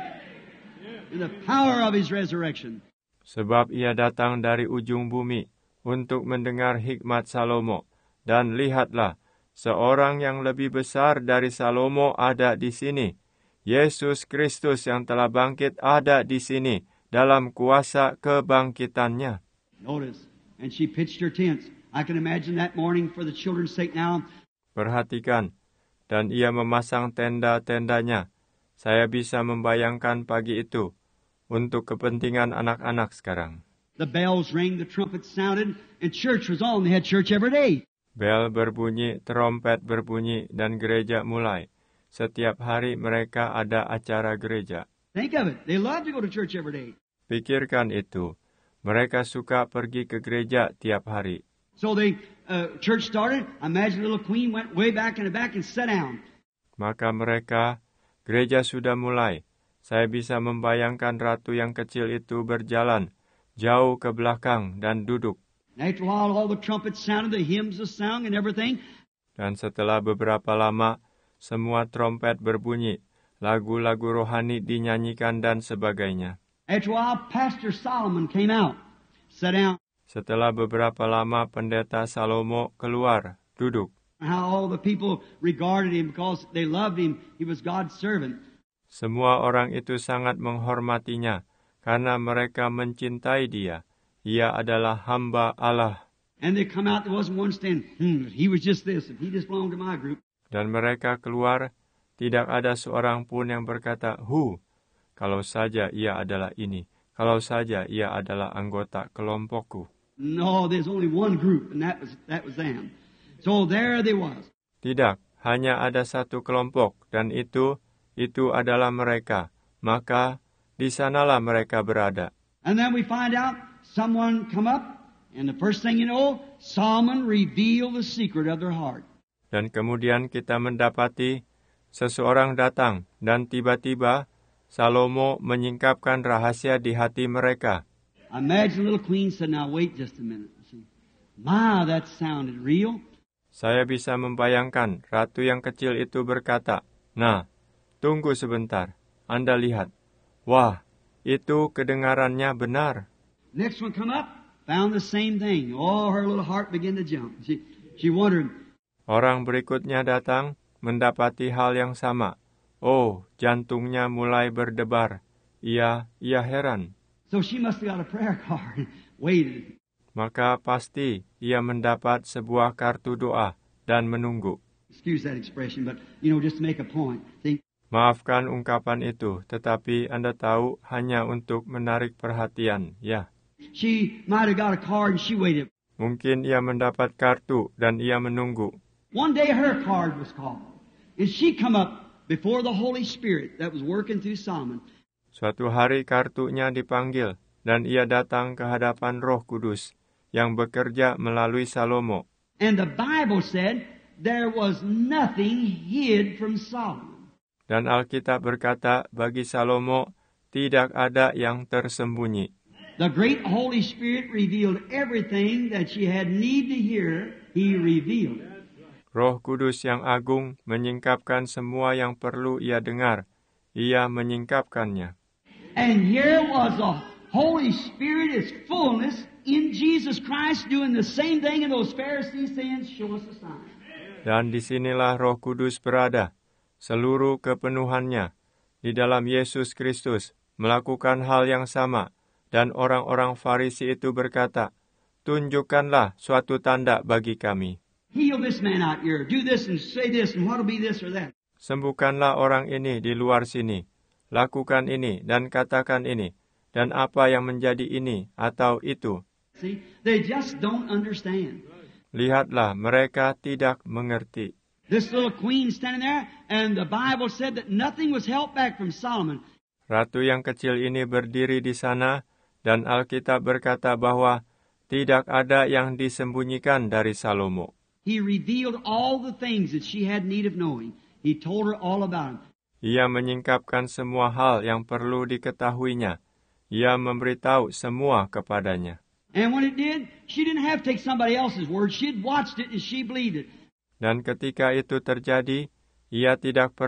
In the power of His resurrection. Sebab ia datang dari ujung bumi untuk mendengar hikmat Salomo. Dan lihatlah, seorang yang lebih besar dari Salomo ada di sini. Yesus Kristus yang telah bangkit ada di sini dalam kuasa kebangkitannya. Notice, and she pitched her tents. I can imagine that morning for the children's sake now. Perhatikan, dan ia memasang tenda-tendanya. Saya bisa membayangkan pagi itu untuk kepentingan anak-anak sekarang. The bells rang, the trumpets sounded, and church was on. They had church every day. Bel berbunyi, trompet berbunyi, dan gereja mulai. Setiap hari mereka ada acara gereja. Think of it. They love to go to church every day. Pikirkan itu. Mereka suka pergi ke gereja tiap hari. So the uh, church started. Imagine the little queen went way back in the back and sat down. Maka mereka, gereja sudah mulai. Saya bisa membayangkan ratu yang kecil itu berjalan jauh ke belakang dan duduk. After a while, all the trumpets sounded, the hymns were sung and everything. Dan setelah beberapa lama, semua trompet berbunyi, lagu-lagu rohani dinyanyikan dan sebagainya. After a while, Pastor Solomon came out, sat down. Setelah beberapa lama, pendeta Salomo keluar, duduk. How all the people regarded him because they loved him. He was God's servant. Semua orang itu sangat menghormatinya, karena mereka mencintai dia. Ia adalah hamba Allah. And they come out, there wasn't one stand, hmm, he was just this, if he just belonged to my group. Dan mereka keluar, tidak ada seorang pun yang berkata, hu, kalau saja ia adalah ini, kalau saja ia adalah anggota kelompokku. No, there's only one group, and that was, that was them. So there they was. Tidak, hanya ada satu kelompok, dan itu Itu adalah mereka, maka di sanalah mereka berada. And then we find out someone come up, and the first thing you know, Solomon revealed the secret of their heart. Dan kemudian kita mendapati seseorang datang, dan tiba-tiba Salomo menyingkapkan rahasia di hati mereka. Imagine the little queen said, now wait just a minute. See, my, that sounded real. Saya bisa membayangkan ratu yang kecil itu berkata, nah, tunggu sebentar, Anda lihat. Wah, itu kedengarannya benar. Next one come up, found the same thing. Oh, her little heart began to jump. She, she wondered. Orang berikutnya datang, mendapati hal yang sama. Oh, jantungnya mulai berdebar. Ia, ia heran. So she must have got a prayer card. Waited. Maka pasti ia mendapat sebuah kartu doa dan menunggu. Excuse that expression, but, you know, just to make a point. See? Maafkan ungkapan itu, tetapi Anda tahu hanya untuk menarik perhatian, ya. She might have got a card and she waited. Mungkin ia mendapat kartu dan ia menunggu. One day her card was called, and she come up before the Holy Spirit that was working through Solomon. Suatu hari kartunya dipanggil, dan ia datang ke hadapan Roh Kudus yang bekerja melalui Salomo. And the Bible said there was nothing hid from Solomon. Dan Alkitab berkata, bagi Salomo tidak ada yang tersembunyi. The great Holy Spirit revealed everything that she had need to hear. He revealed it. Roh Kudus yang agung menyingkapkan semua yang perlu ia dengar. Ia menyingkapkannya. And here was the Holy Spirit, His fullness in Jesus Christ, doing the same thing in those Pharisees saying, show us a sign. Dan disinilah Roh Kudus berada. Seluruh kepenuhannya di dalam Yesus Kristus melakukan hal yang sama, dan orang-orang Farisi itu berkata, tunjukkanlah suatu tanda bagi kami. Heal this man out here, do this and say this, and what'll be this or that. Sembuhkanlah orang ini di luar sini, lakukan ini dan katakan ini, dan apa yang menjadi ini atau itu. See, they just don't understand. Lihatlah, mereka tidak mengerti. This little queen standing there, and the Bible said that nothing was held back from Solomon. Ratu yang kecil ini berdiri di sana, dan Alkitab berkata bahwa tidak ada yang disembunyikan dari Salomo. He revealed all the things that she had need of knowing. He told her all about them. Ia menyingkapkan semua hal yang perlu diketahuinya. Ia memberitahu semua kepadanya. And when it did, she didn't have to take somebody else's word. She'd watched it and she believed it. Dan ketika itu terjadi, ia tidak perlu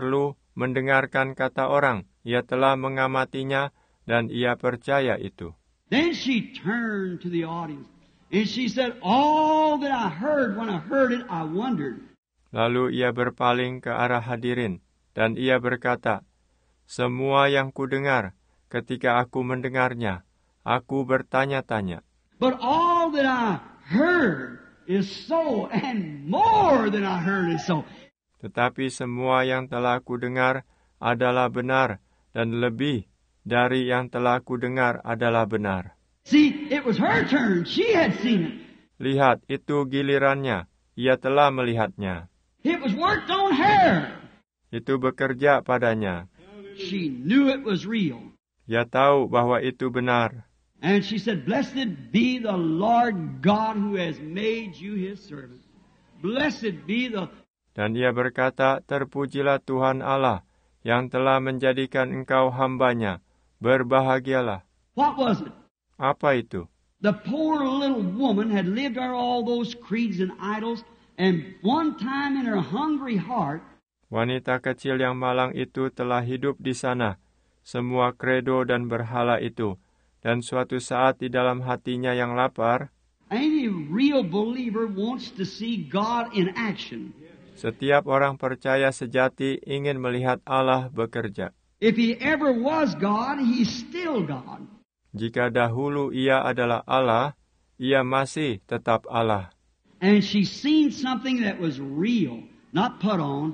mendengarkan kata orang, ia telah mengamatinya dan ia percaya itu. Then she turned to the audience and she said, all that I heard, when I heard it, I wondered. Lalu ia berpaling ke arah hadirin dan ia berkata, semua yang kudengar ketika aku mendengarnya, aku bertanya-tanya. But all that I heard is so, and more than I heard is so. Tetapi semua yang telah kudengar adalah benar, dan lebih dari yang telah kudengar adalah benar. See, it was her turn. She had seen it. Lihat, itu gilirannya. Ia telah melihatnya. It was worked on her. Itu bekerja padanya. She knew it was real. Ia tahu bahwa itu benar. And she said, blessed be the Lord God who has made you His servant. Blessed be the... Dan ia berkata, terpujilah Tuhan Allah yang telah menjadikan engkau hambanya. Berbahagialah. What was it? Apa itu? The poor little woman had lived under all those creeds and idols, and one time in her hungry heart, wanita kecil yang malang itu telah hidup di sana, semua kredo dan berhala itu, dan suatu saat di dalam hatinya yang lapar, any real believer wants to see God in action. Setiap orang percaya sejati ingin melihat Allah bekerja. If He ever was God, He's still God. Jika dahulu Ia adalah Allah, Ia masih tetap Allah. And she's seen something that was real, not put on,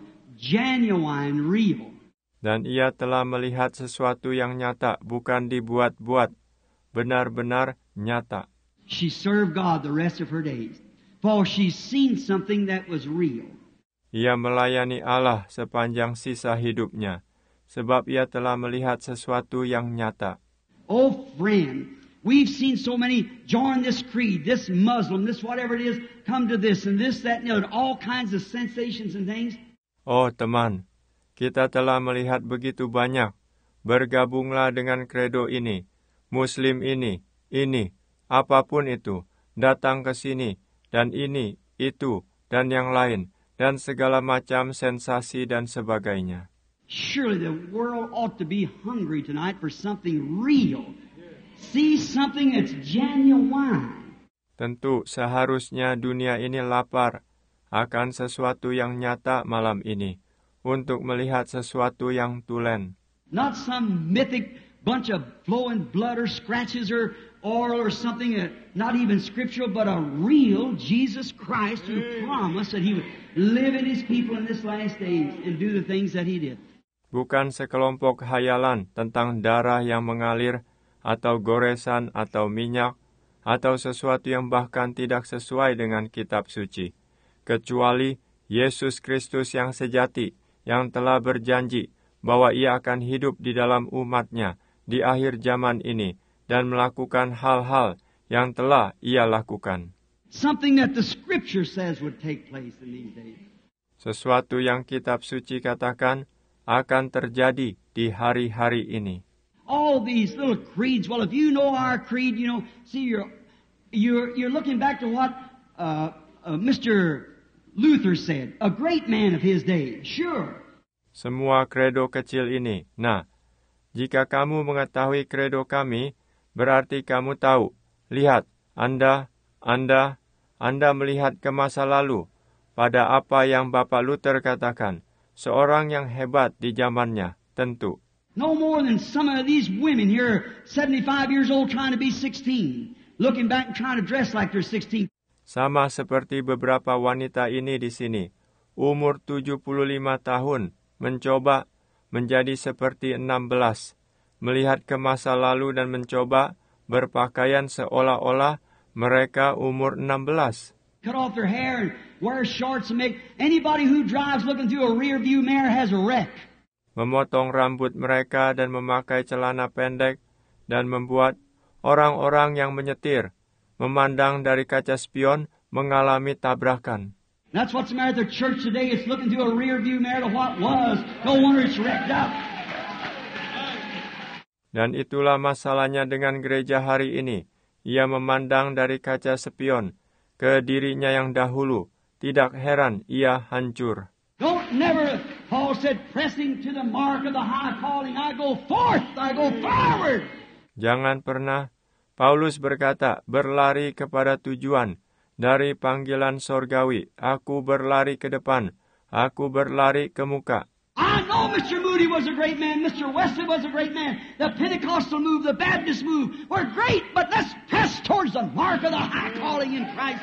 genuine real. Dan ia telah melihat sesuatu yang nyata, bukan dibuat-buat, benar-benar nyata. She served God the rest of her days, for she's seen something that was real. Ia melayani Allah sepanjang sisa hidupnya, sebab ia telah melihat sesuatu yang nyata. Oh friend, we've seen so many join this creed, this Muslim, this whatever it is, come to this and this, that, and the other, all kinds of sensations and things. Oh teman, kita telah melihat begitu banyak. Bergabunglah dengan kredo ini, Muslim ini, ini, apapun itu, datang ke sini, dan ini, itu, dan yang lain, dan segala macam sensasi dan sebagainya. Surely the world ought to be hungry tonight for something real. See something that's genuine. Tentu seharusnya dunia ini lapar akan sesuatu yang nyata malam ini, untuk melihat sesuatu yang tulen. Not some mythic bunch of flowing blood or scratches or oil or something, uh, not even scriptural, but a real Jesus Christ who promised that He would live in His people in this last days and do the things that He did. Bukan sekelompok hayalan tentang darah yang mengalir, atau goresan, atau minyak, atau sesuatu yang bahkan tidak sesuai dengan kitab suci. Kecuali Yesus Kristus yang sejati, yang telah berjanji bahwa Ia akan hidup di dalam umat-Nya di akhir zaman ini, dan melakukan hal-hal yang telah Ia lakukan. Something that the Scripture says would take place in these days. Sesuatu yang kitab suci katakan akan terjadi di hari-hari ini. All these little creeds. Well, if you know our creed, you know, see, you're you're you're looking back to what uh, uh, Mister Luther said, a great man of his day. Sure. Semua kredo kecil ini. Nah, jika kamu mengetahui kredo kami, berarti kamu tahu. Lihat, Anda, Anda, Anda melihat ke masa lalu, pada apa yang Bapak Luther katakan. Seorang yang hebat di zamannya, tentu. No more than some of these women here, seventy-five years old, trying to be sixteen, looking back and trying to dress like they're sixteen. Sama seperti beberapa wanita ini di sini, umur tujuh puluh lima tahun, mencoba menjadi seperti enam belas, melihat ke masa lalu dan mencoba berpakaian seolah-olah mereka umur enam belas. Cut off their hair and wear shorts and make anybody who drives looking through a rear view mirror has a wreck. Memotong rambut mereka dan memakai celana pendek dan membuat orang-orang yang menyetir memandang dari kaca spion mengalami tabrakan. That's what's the matter with the church today. It's looking through a rear view mirror to what was. No wonder it's wrecked up. Dan itulah masalahnya dengan gereja hari ini. Ia memandang dari kaca spion ke dirinya yang dahulu. Tidak heran ia hancur. Don't never Paul said, pressing to the mark of the high calling, I go forth, I go forward. Jangan pernah, Paulus berkata, berlari kepada tujuan. Dari panggilan sorgawi, aku berlari ke depan, aku berlari ke muka. I know Mister Moody was a great man, Mister Wesley was a great man, the Pentecostal move, the Baptist move were great, but let's press towards the mark of the high calling in Christ.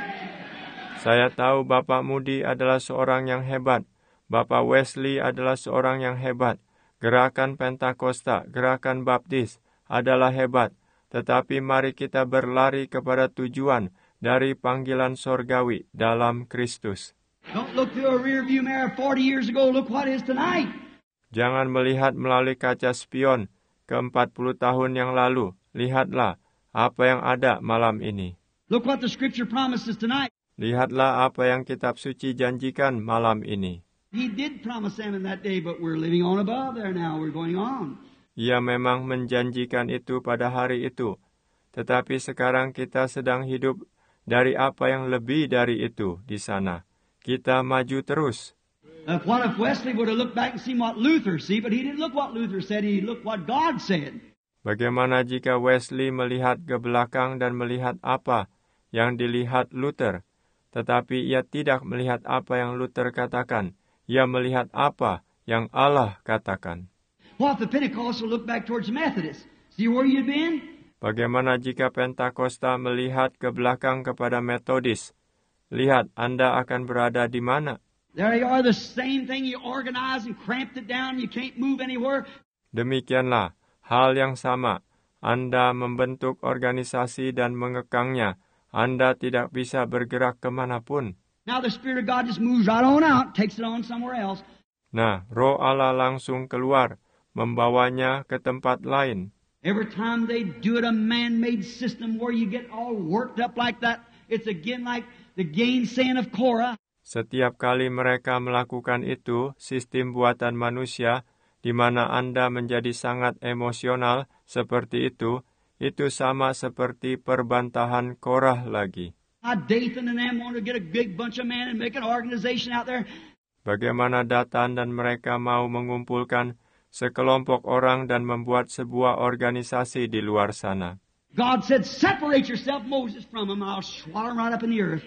Saya tahu Bapak Moody adalah seorang yang hebat, Bapak Wesley adalah seorang yang hebat, gerakan Pentakosta, gerakan Baptis adalah hebat, tetapi mari kita berlari kepada tujuan dari panggilan sorgawi dalam Kristus. Don't look through a rear view mirror forty years ago, look what is tonight. Jangan melihat melalui kaca spion ke empat puluh tahun yang lalu, lihatlah apa yang ada malam ini. Look what the scripture promises tonight. Lihatlah apa yang kitab suci janjikan malam ini. He did promise them in that day, but we're living on above there now. We're going on. Ia memang menjanjikan itu pada hari itu. Tetapi sekarang kita sedang hidup dari apa yang lebih dari itu di sana. Kita maju terus. Uh, what if Wesley would have looked back and seen what Luther see, but he didn't look what Luther said, he looked what God said. Bagaimana jika Wesley melihat ke belakang dan melihat apa yang dilihat Luther, tetapi ia tidak melihat apa yang Luther katakan. Ia melihat apa yang Allah katakan. What if the Pentecostal looked back towards the Methodists? See where you'd been? Bagaimana jika Pentakosta melihat ke belakang kepada Metodis? Lihat, Anda akan berada di mana? There you are, the same thing. You organized and cramped it down. You can't move anywhere. Demikianlah, hal yang sama. Anda membentuk organisasi dan mengekangnya. Anda tidak bisa bergerak kemanapun. Now the Spirit of God just moves right on out, takes it on somewhere else. Nah, Roh Allah langsung keluar, membawanya ke tempat lain. Every time they do it, a man-made system where you get all worked up like that, it's again like the gainsaying of Korah. Setiap kali mereka melakukan itu, sistem buatan manusia, di mana Anda menjadi sangat emosional seperti itu, itu sama seperti perbantahan Korah lagi. Dathan and them want to get a big bunch of men and make an organization out there. Bagaimana Datan dan mereka mau mengumpulkan sekelompok orang dan membuat sebuah organisasi di luar sana. God said, separate yourself, Moses, from them. I'll swallow them right up in the earth.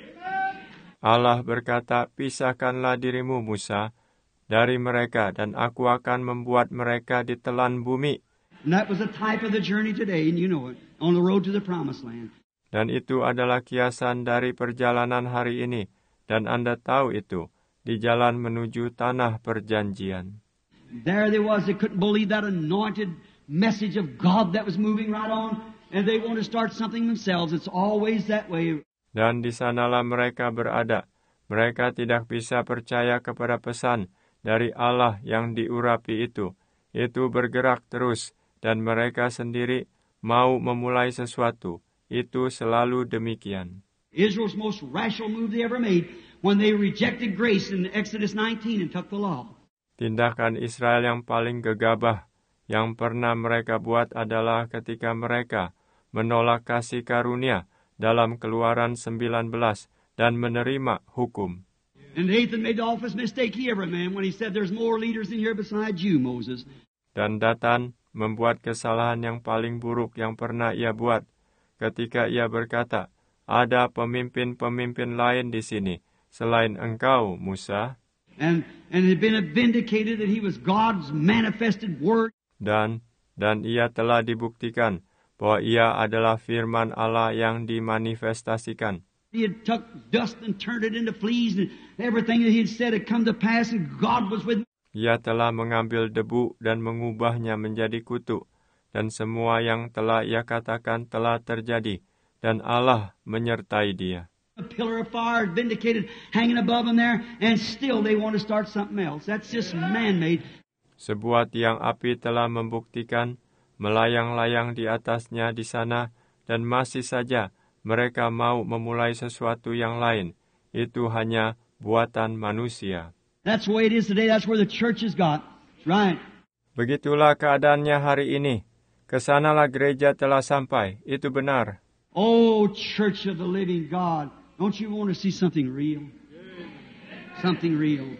Allah berkata, pisahkanlah dirimu Musa dari mereka dan aku akan membuat mereka ditelan bumi. And that was a type of the journey today, and you know it, on the road to the promised land. Dan itu adalah kiasan dari perjalanan hari ini, dan Anda tahu itu, di jalan menuju tanah perjanjian. There they was, they couldn't believe that anointed message of God that was moving right on, and they want to start something themselves. It's always that way. Dan di sanalah mereka berada. Mereka tidak bisa percaya kepada pesan dari Allah yang diurapi itu. Itu bergerak terus, dan mereka sendiri mau memulai sesuatu. Itu selalu demikian. Israel's most rational move they ever made when they rejected grace in Exodus nineteen and took the law. Tindakan Israel yang paling gegabah yang pernah mereka buat adalah ketika mereka menolak kasih karunia dalam Keluaran sembilan belas dan menerima hukum. And Nathan made the awfulest mistake he ever made when he said there's more leaders in here besides you, Moses. Dan Datan membuat kesalahan yang paling buruk yang pernah ia buat ketika ia berkata, ada pemimpin-pemimpin lain di sini selain engkau, Musa. And and it had been vindicated that he was God's manifested word. Dan dan ia telah dibuktikan bahwa ia adalah firman Allah yang dimanifestasikan. He had took dust and turned it into fleas, and everything that he had said had come to pass, and God was with him. Ia telah mengambil debu dan mengubahnya menjadi kutu, dan semua yang telah ia katakan telah terjadi, dan Allah menyertai dia. A pillar of fire vindicated, hanging above them there, and still they want to start something else. That's just man-made. Sebuah tiang api telah membuktikan, melayang-layang di atasnya di sana, dan masih saja mereka mau memulai sesuatu yang lain. Itu hanya buatan manusia. That's the way it is today. That's where the church has got. That's right. Begitulah keadaannya hari ini. Kesanalah gereja telah sampai. Itu benar. Oh, church of the living God. Don't you want to see something real? Something real.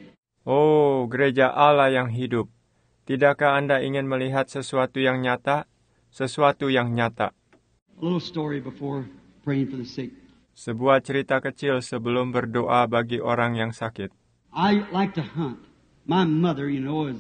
Oh, gereja Allah yang hidup, tidakkah Anda ingin melihat sesuatu yang nyata? Sesuatu yang nyata. A little story before praying for the sick. Sebuah cerita kecil sebelum berdoa bagi orang yang sakit. I like to hunt. My mother, you know, is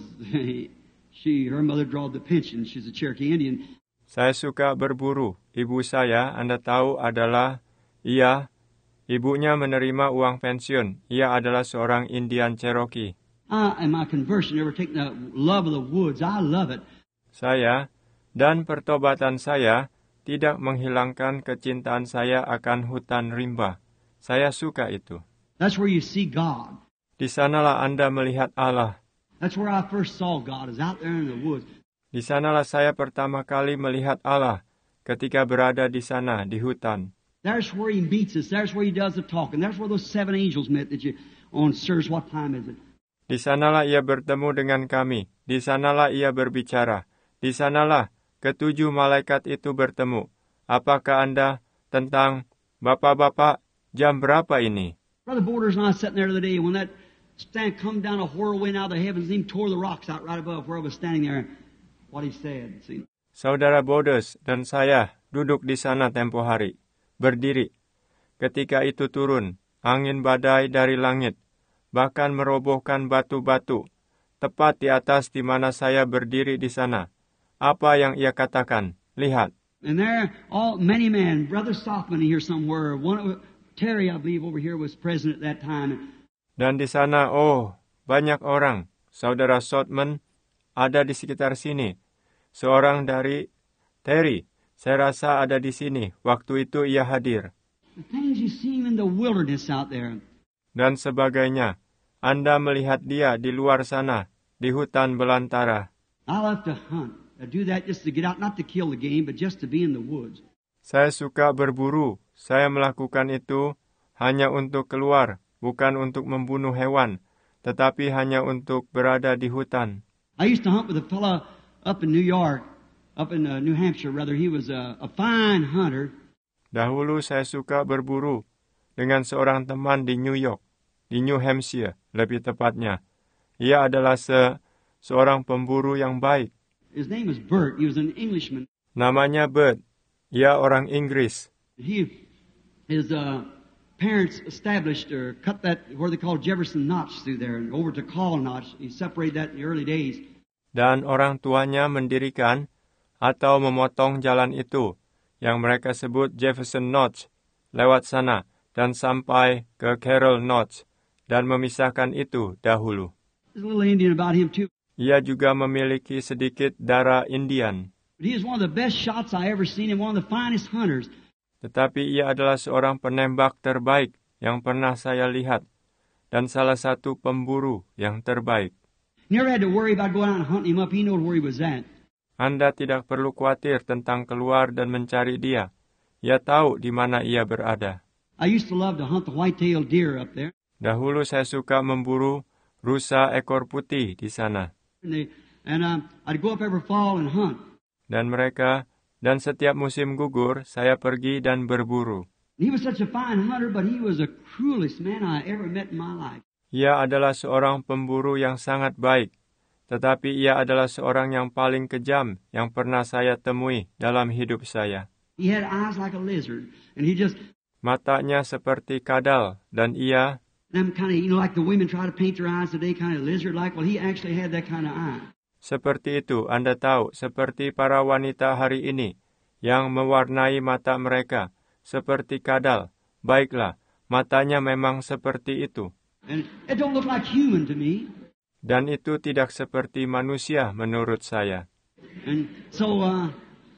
she her mother drawed the pension. She's a Cherokee Indian. Saya suka berburu. Ibu saya, Anda tahu, adalah ia, ibunya menerima uang pensiun. Ia adalah seorang Indian Cherokee. I, in my conversion, never taken the love of the woods. I love it. Saya dan pertobatan saya tidak menghilangkan kecintaan saya akan hutan rimba. Saya suka itu. That's where you see God. Di sanalah Anda melihat Allah. That's where I first saw God, is out there in the woods. Di sanalah saya pertama kali melihat Allah, ketika berada di sana, di hutan. There's where He meets us. There's where He does the talking. There's where those seven angels met that you on Sirs. What time is it? Di sanalah Ia bertemu dengan kami. Di sanalah Ia berbicara. Di sanalah ketujuh malaikat itu bertemu. Apakah Anda tentang Bapak-bapak, jam berapa ini? Brother Borders and I was sitting there the other day when that stand come down a whirlwind out of the heavens and even tore the rocks out right above where I was standing there. What he said. See? Saudara Borders dan saya duduk di sana tempo hari, berdiri. Ketika itu turun, angin badai dari langit, bahkan merobohkan batu-batu, tepat di atas di mana saya berdiri di sana. Apa yang Ia katakan? Lihat. And there, all many men, Brother Stockman here somewhere, one of Terry, I believe, over here was present at that time. Dan di sana, oh, banyak orang. Saudara Sotman ada di sekitar sini. Seorang dari Terry, saya rasa ada di sini. Waktu itu ia hadir. The things you see him in the wilderness out there. Dan sebagainya. Anda melihat dia di luar sana, di hutan belantara. I love to hunt. I do that just to get out, not to kill the game, but just to be in the woods. Saya suka berburu. Saya melakukan itu hanya untuk keluar, bukan untuk membunuh hewan, tetapi hanya untuk berada di hutan. I used to hunt with a fellow up in New York, up in uh, New Hampshire, rather. He was a, a fine hunter. Dahulu saya suka berburu dengan seorang teman di New York, di New Hampshire, lebih tepatnya. Ia adalah se seorang pemburu yang baik. His name was Bert. He was an Englishman. Namanya Bert. Ia orang Inggris. He, his uh, parents established or cut that where they call Jefferson Notch through there and over to Call Notch. He separated that in the early days. Dan orang tuanya mendirikan atau memotong jalan itu yang mereka sebut Jefferson Notch lewat sana dan sampai ke Carroll Notch dan memisahkan itu dahulu. There's a little Indian about him too. Ia juga memiliki sedikit darah Indian. But he is one of the best shots I ever seen and one of the finest hunters. Tetapi ia adalah seorang penembak terbaik yang pernah saya lihat dan salah satu pemburu yang terbaik. Never had to worry about going out and hunting him up. He knew where he was at. Anda tidak perlu khawatir tentang keluar dan mencari dia. Ia tahu di mana ia berada. I used to love to hunt the white-tailed deer up there. Dahulu saya suka memburu rusa ekor putih di sana. And, they, and um, I'd go up every fall and hunt. Dan mereka, dan setiap musim gugur, saya pergi dan berburu. He was such a fine hunter, but he was the cruelest man I ever met in my life. Ia adalah seorang pemburu yang sangat baik, tetapi ia adalah seorang yang paling kejam yang pernah saya temui dalam hidup saya. He had eyes like a lizard, and he just... Matanya seperti kadal, dan ia... Them kind of, you know, like the women try to paint their eyes today, kind of lizard-like. Well, he actually had that kind of eye. Seperti itu, Anda tahu, seperti para wanita hari ini, yang mewarnai mata mereka, seperti kadal. Baiklah, matanya memang seperti itu. And it don't look like human to me. Dan itu tidak seperti manusia menurut saya. And so, uh,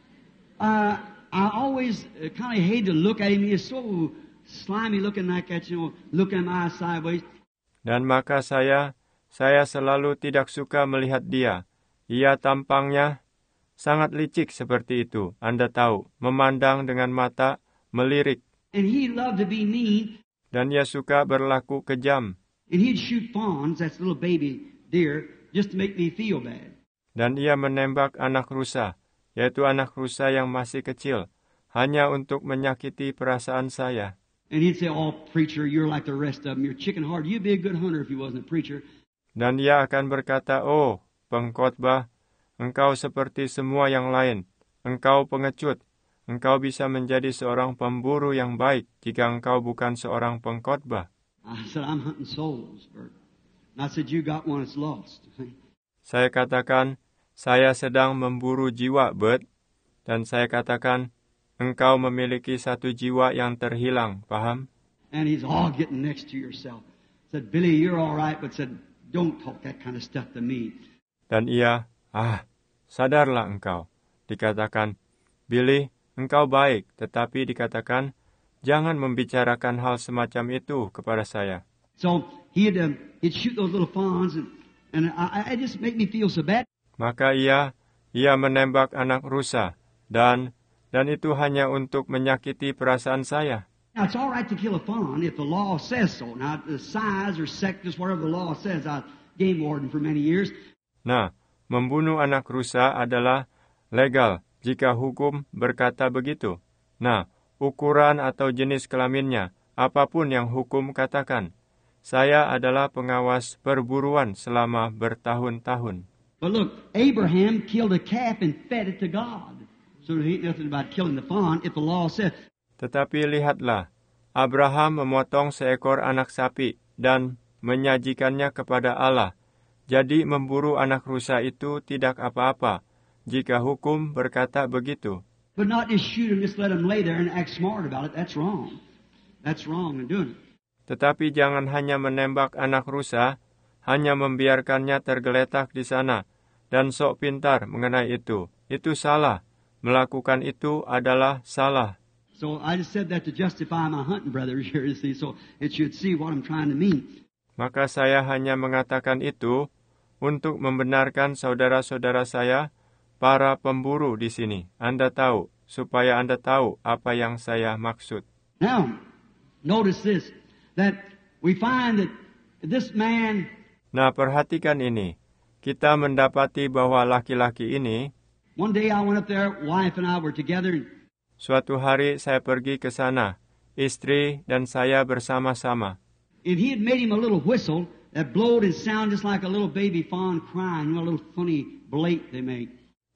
uh, I always kind of hate to look at him. He is so slimy looking like that, you know, looking at my eyes sideways. Dan maka saya, saya selalu tidak suka melihat dia. Ia tampangnya sangat licik seperti itu. Anda tahu, memandang dengan mata, melirik. And he loved to be mean. Dan ia suka berlaku kejam. And he'd shoot fawns, that's little baby deer, just to make me feel bad. Dan ia menembak anak rusa, yaitu anak rusa yang masih kecil, hanya untuk menyakiti perasaan saya. And he'd say, oh, preacher, you're like the rest of them. You're chicken hearted. You'd be a good hunter if you wasn't a preacher. Dan ia akan berkata, "Oh, pengkhotbah, engkau seperti semua yang lain. Engkau pengecut. Engkau bisa menjadi seorang pemburu yang baik jika engkau bukan seorang pengkhotbah." I said, "I'm hunting souls, Bert." And I said, "You got one that's lost." Saya katakan, "Saya sedang memburu jiwa, Bert." Dan saya katakan, "Engkau memiliki satu jiwa yang terhilang, paham?" And he's all getting next to yourself. Said, "Billy, you're all right," but said, "Don't talk that kind of stuff to me." Dan ia, "Ah, sadarlah engkau." Dikatakan, "Billy, engkau baik," tetapi dikatakan, "Jangan membicarakan hal semacam itu kepada saya." So he'd, um, he'd shoot those little fawns, and, and I, I just make me feel so bad. Maka ia, ia menembak anak rusa, dan dan itu hanya untuk menyakiti perasaan saya. Now, it's all right to kill a fawn if the law says so. Now, the size or sex, just whatever the law says. I was game warden for many years. Nah, membunuh anak rusa adalah legal jika hukum berkata begitu. Nah, ukuran atau jenis kelaminnya, apapun yang hukum katakan. Saya adalah pengawas perburuan selama bertahun-tahun. But look, Abraham killed a calf and fed it to God. So there ain't nothing about killing the fawn if the law says. Tetapi lihatlah, Abraham memotong seekor anak sapi dan menyajikannya kepada Allah. Jadi memburu anak rusa itu tidak apa-apa jika hukum berkata begitu. But not just shoot him, just let him lay there and act smart about it. That's wrong. That's wrong in doing it. Tetapi jangan hanya menembak anak rusa, hanya membiarkannya tergeletak di sana, dan sok pintar mengenai itu. Itu salah. Melakukan itu adalah salah. So I just said that to justify my hunting brothers here, you see, so it should see what I'm trying to mean. Maka saya hanya mengatakan itu untuk membenarkan saudara-saudara saya, para pemburu di sini. Anda tahu, supaya Anda tahu apa yang saya maksud. Now, notice this, that we find that this man... Nah, perhatikan ini. Kita mendapati bahwa laki-laki ini... One day I went up there, wife and I were together. Suatu hari saya pergi ke sana. Istri dan saya bersama-sama. And he had made him a little whistle that blowed and sounded just like a little baby fawn crying, a little funny blate they make.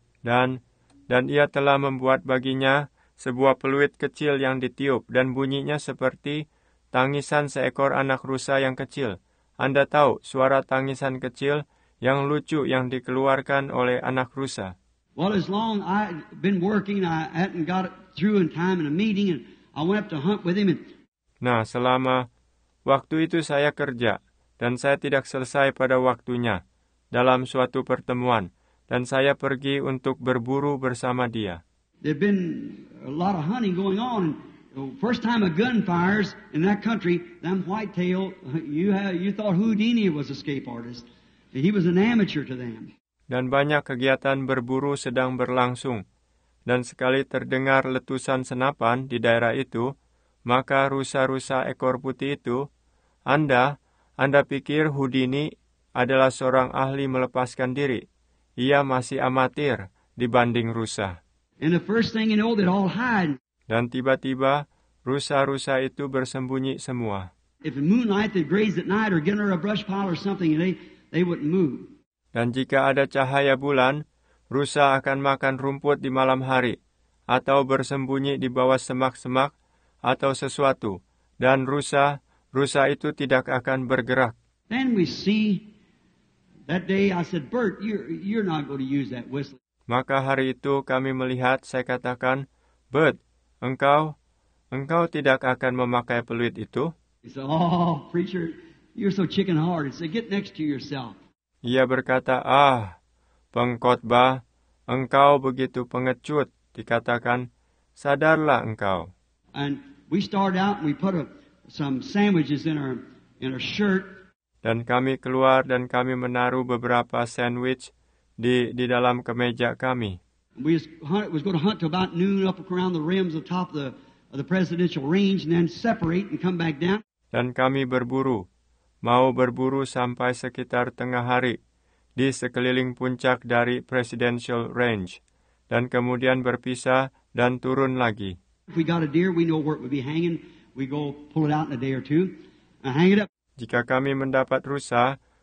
Dan dan ia telah membuat baginya sebuah peluit kecil yang ditiup dan bunyinya seperti tangisan seekor anak rusa yang kecil. Anda tahu suara tangisan kecil yang lucu yang dikeluarkan oleh anak rusa. Well, as long I'd been working, I hadn't got it through in time in a meeting, and I went up to hunt with him. And... Nah, selama waktu itu saya kerja, dan saya tidak selesai pada waktunya dalam suatu pertemuan, dan saya pergi untuk berburu bersama dia. There'd been a lot of hunting going on. First time a gun fires in that country, them whitetail, you have, you thought Houdini was a escape artist. He was an amateur to them. Dan banyak kegiatan berburu sedang berlangsung. Dan sekali terdengar letusan senapan di daerah itu, maka rusa-rusa ekor putih itu, Anda, Anda pikir Houdini adalah seorang ahli melepaskan diri. Ia masih amatir dibanding rusa. And the first thing you know, they'd all hide. Dan tiba-tiba, rusa-rusa itu bersembunyi semua. If in moonlight they'd graze at night or get under a brush pile or something, and they, they wouldn't move. Dan jika ada cahaya bulan, rusa akan makan rumput di malam hari, atau bersembunyi di bawah semak-semak, atau sesuatu. Dan rusa, rusa itu tidak akan bergerak. Then we see, that day I said, Bert, you're, you're not going to use that whistle. Maka hari itu kami melihat, saya katakan, Bert, engkau, engkau tidak akan memakai peluit itu? He said, oh, preacher, you're so chicken-hearted. He said, get next to yourself. Ia berkata, ah, pengkhotbah, engkau begitu pengecut. Dikatakan, sadarlah engkau. And we started out and we put a, some sandwiches in our in our shirt. Dan kami keluar dan kami menaruh beberapa sandwich di di dalam kemeja kami. We was, hunt, was going to hunt till about noon up around the rims of the top of the of the presidential range and then separate and come back down. Dan kami berburu. Mau berburu sampai sekitar tengah hari di sekeliling puncak dari Presidential Range, dan kemudian berpisah dan turun lagi. If we got a deer, we know where it would be hanging. We go pull it out in a day or two, and hang it up. Jika kami mendapat rusa,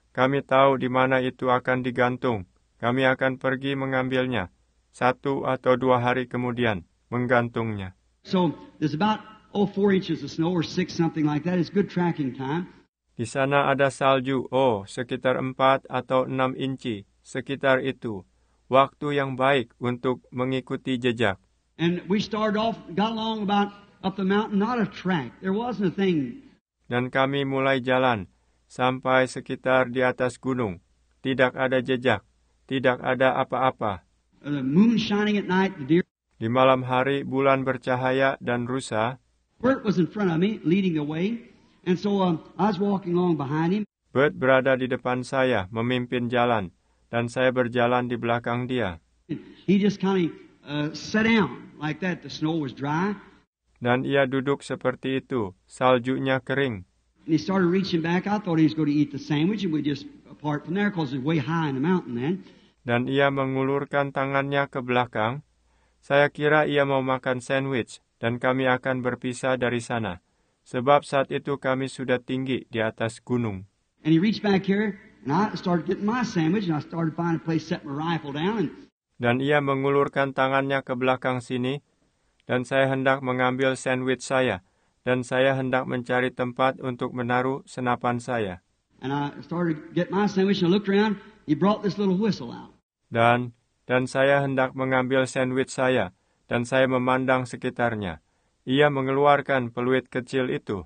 kami tahu di mana itu akan digantung. Kami akan pergi mengambilnya. Satu atau dua hari kemudian, menggantungnya. So there's about, oh, four inches of snow or six, something like that. It's good tracking time. Di sana ada salju, oh, sekitar empat atau enam inci, sekitar itu. Waktu yang baik untuk mengikuti jejak. And we started off, got along about up the mountain, not a track. There wasn't a thing. Dan kami mulai jalan sampai sekitar di atas gunung. Tidak ada jejak, tidak ada apa-apa. The moon shining at night, the deer. Di malam hari bulan bercahaya dan rusa. Bert was in front of me, leading the way, and so um, I was walking along behind him. Bert berada di depan saya, memimpin jalan, dan saya berjalan di belakang dia. He just kind of uh, sat down like that. The snow was dry. Dan ia duduk seperti itu, saljunya kering. And he started reaching back. I thought he was going to eat the sandwich, and we just apart from there because it's way high in the mountain then. Dan ia mengulurkan tangannya ke belakang. Saya kira ia mau makan sandwich, dan kami akan berpisah dari sana. Sebab saat itu kami sudah tinggi di atas gunung. And he reached back here, and I started getting my sandwich, and I started finding a place to set my rifle down. And Dan ia mengulurkan tangannya ke belakang sini, dan saya hendak mengambil sandwich saya, dan saya hendak mencari tempat untuk menaruh senapan saya. And I started to get my sandwich, and I looked around. He brought this little whistle out. Dan dan saya hendak mengambil sandwich saya, dan saya memandang sekitarnya. Ia mengeluarkan peluit kecil itu.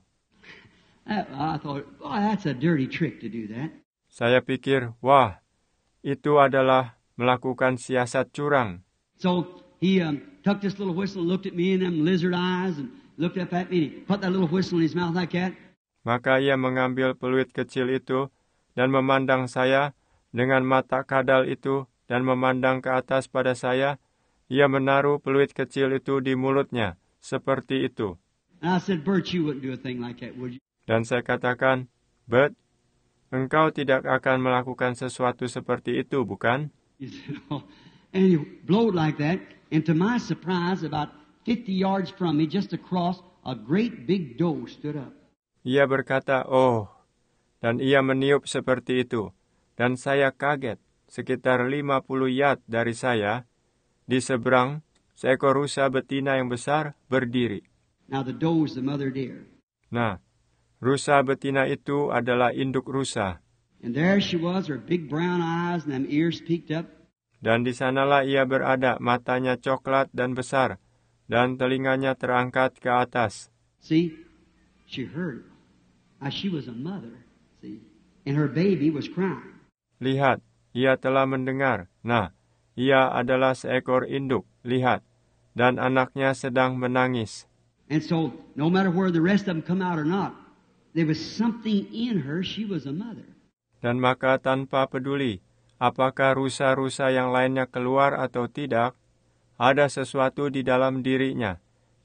I thought, oh, that's a dirty trick to do that. Saya pikir, wah, itu adalah melakukan siasat curang. So he um, took this little whistle and looked at me in them lizard eyes and looked up at me and he put that little whistle in his mouth like that. Maka ia mengambil peluit kecil itu dan memandang saya dengan mata kadal itu dan memandang ke atas pada saya. Ia menaruh peluit kecil itu di mulutnya, seperti itu. And I said, Bert, you wouldn't do a thing like that, would you? Dan saya katakan, Bert, engkau tidak akan melakukan sesuatu seperti itu, bukan? He said, oh. And he blowed like that. And to my surprise, about fifty yards from me, just across, a great big doe stood up. Ia berkata, oh, dan ia meniup seperti itu. Dan saya kaget, sekitar lima puluh yard dari saya, di seberang, seekor rusa betina yang besar berdiri. Now the doe is the mother deer. Nah, rusa betina itu adalah induk rusa. And there she was, her big brown eyes and them ears peaked up. Dan di sanalah ia berada, matanya coklat dan besar, dan telinganya terangkat ke atas. See, she heard. Now she was a mother, see, and her baby was crying. Lihat, ia telah mendengar. Nah, ia adalah seekor induk. Lihat, dan anaknya sedang menangis. And so, no matter where the rest of them come out or not, there was something in her. She was a mother. Dan maka tanpa peduli, apakah rusa-rusa yang lainnya keluar atau tidak, ada sesuatu di dalam dirinya.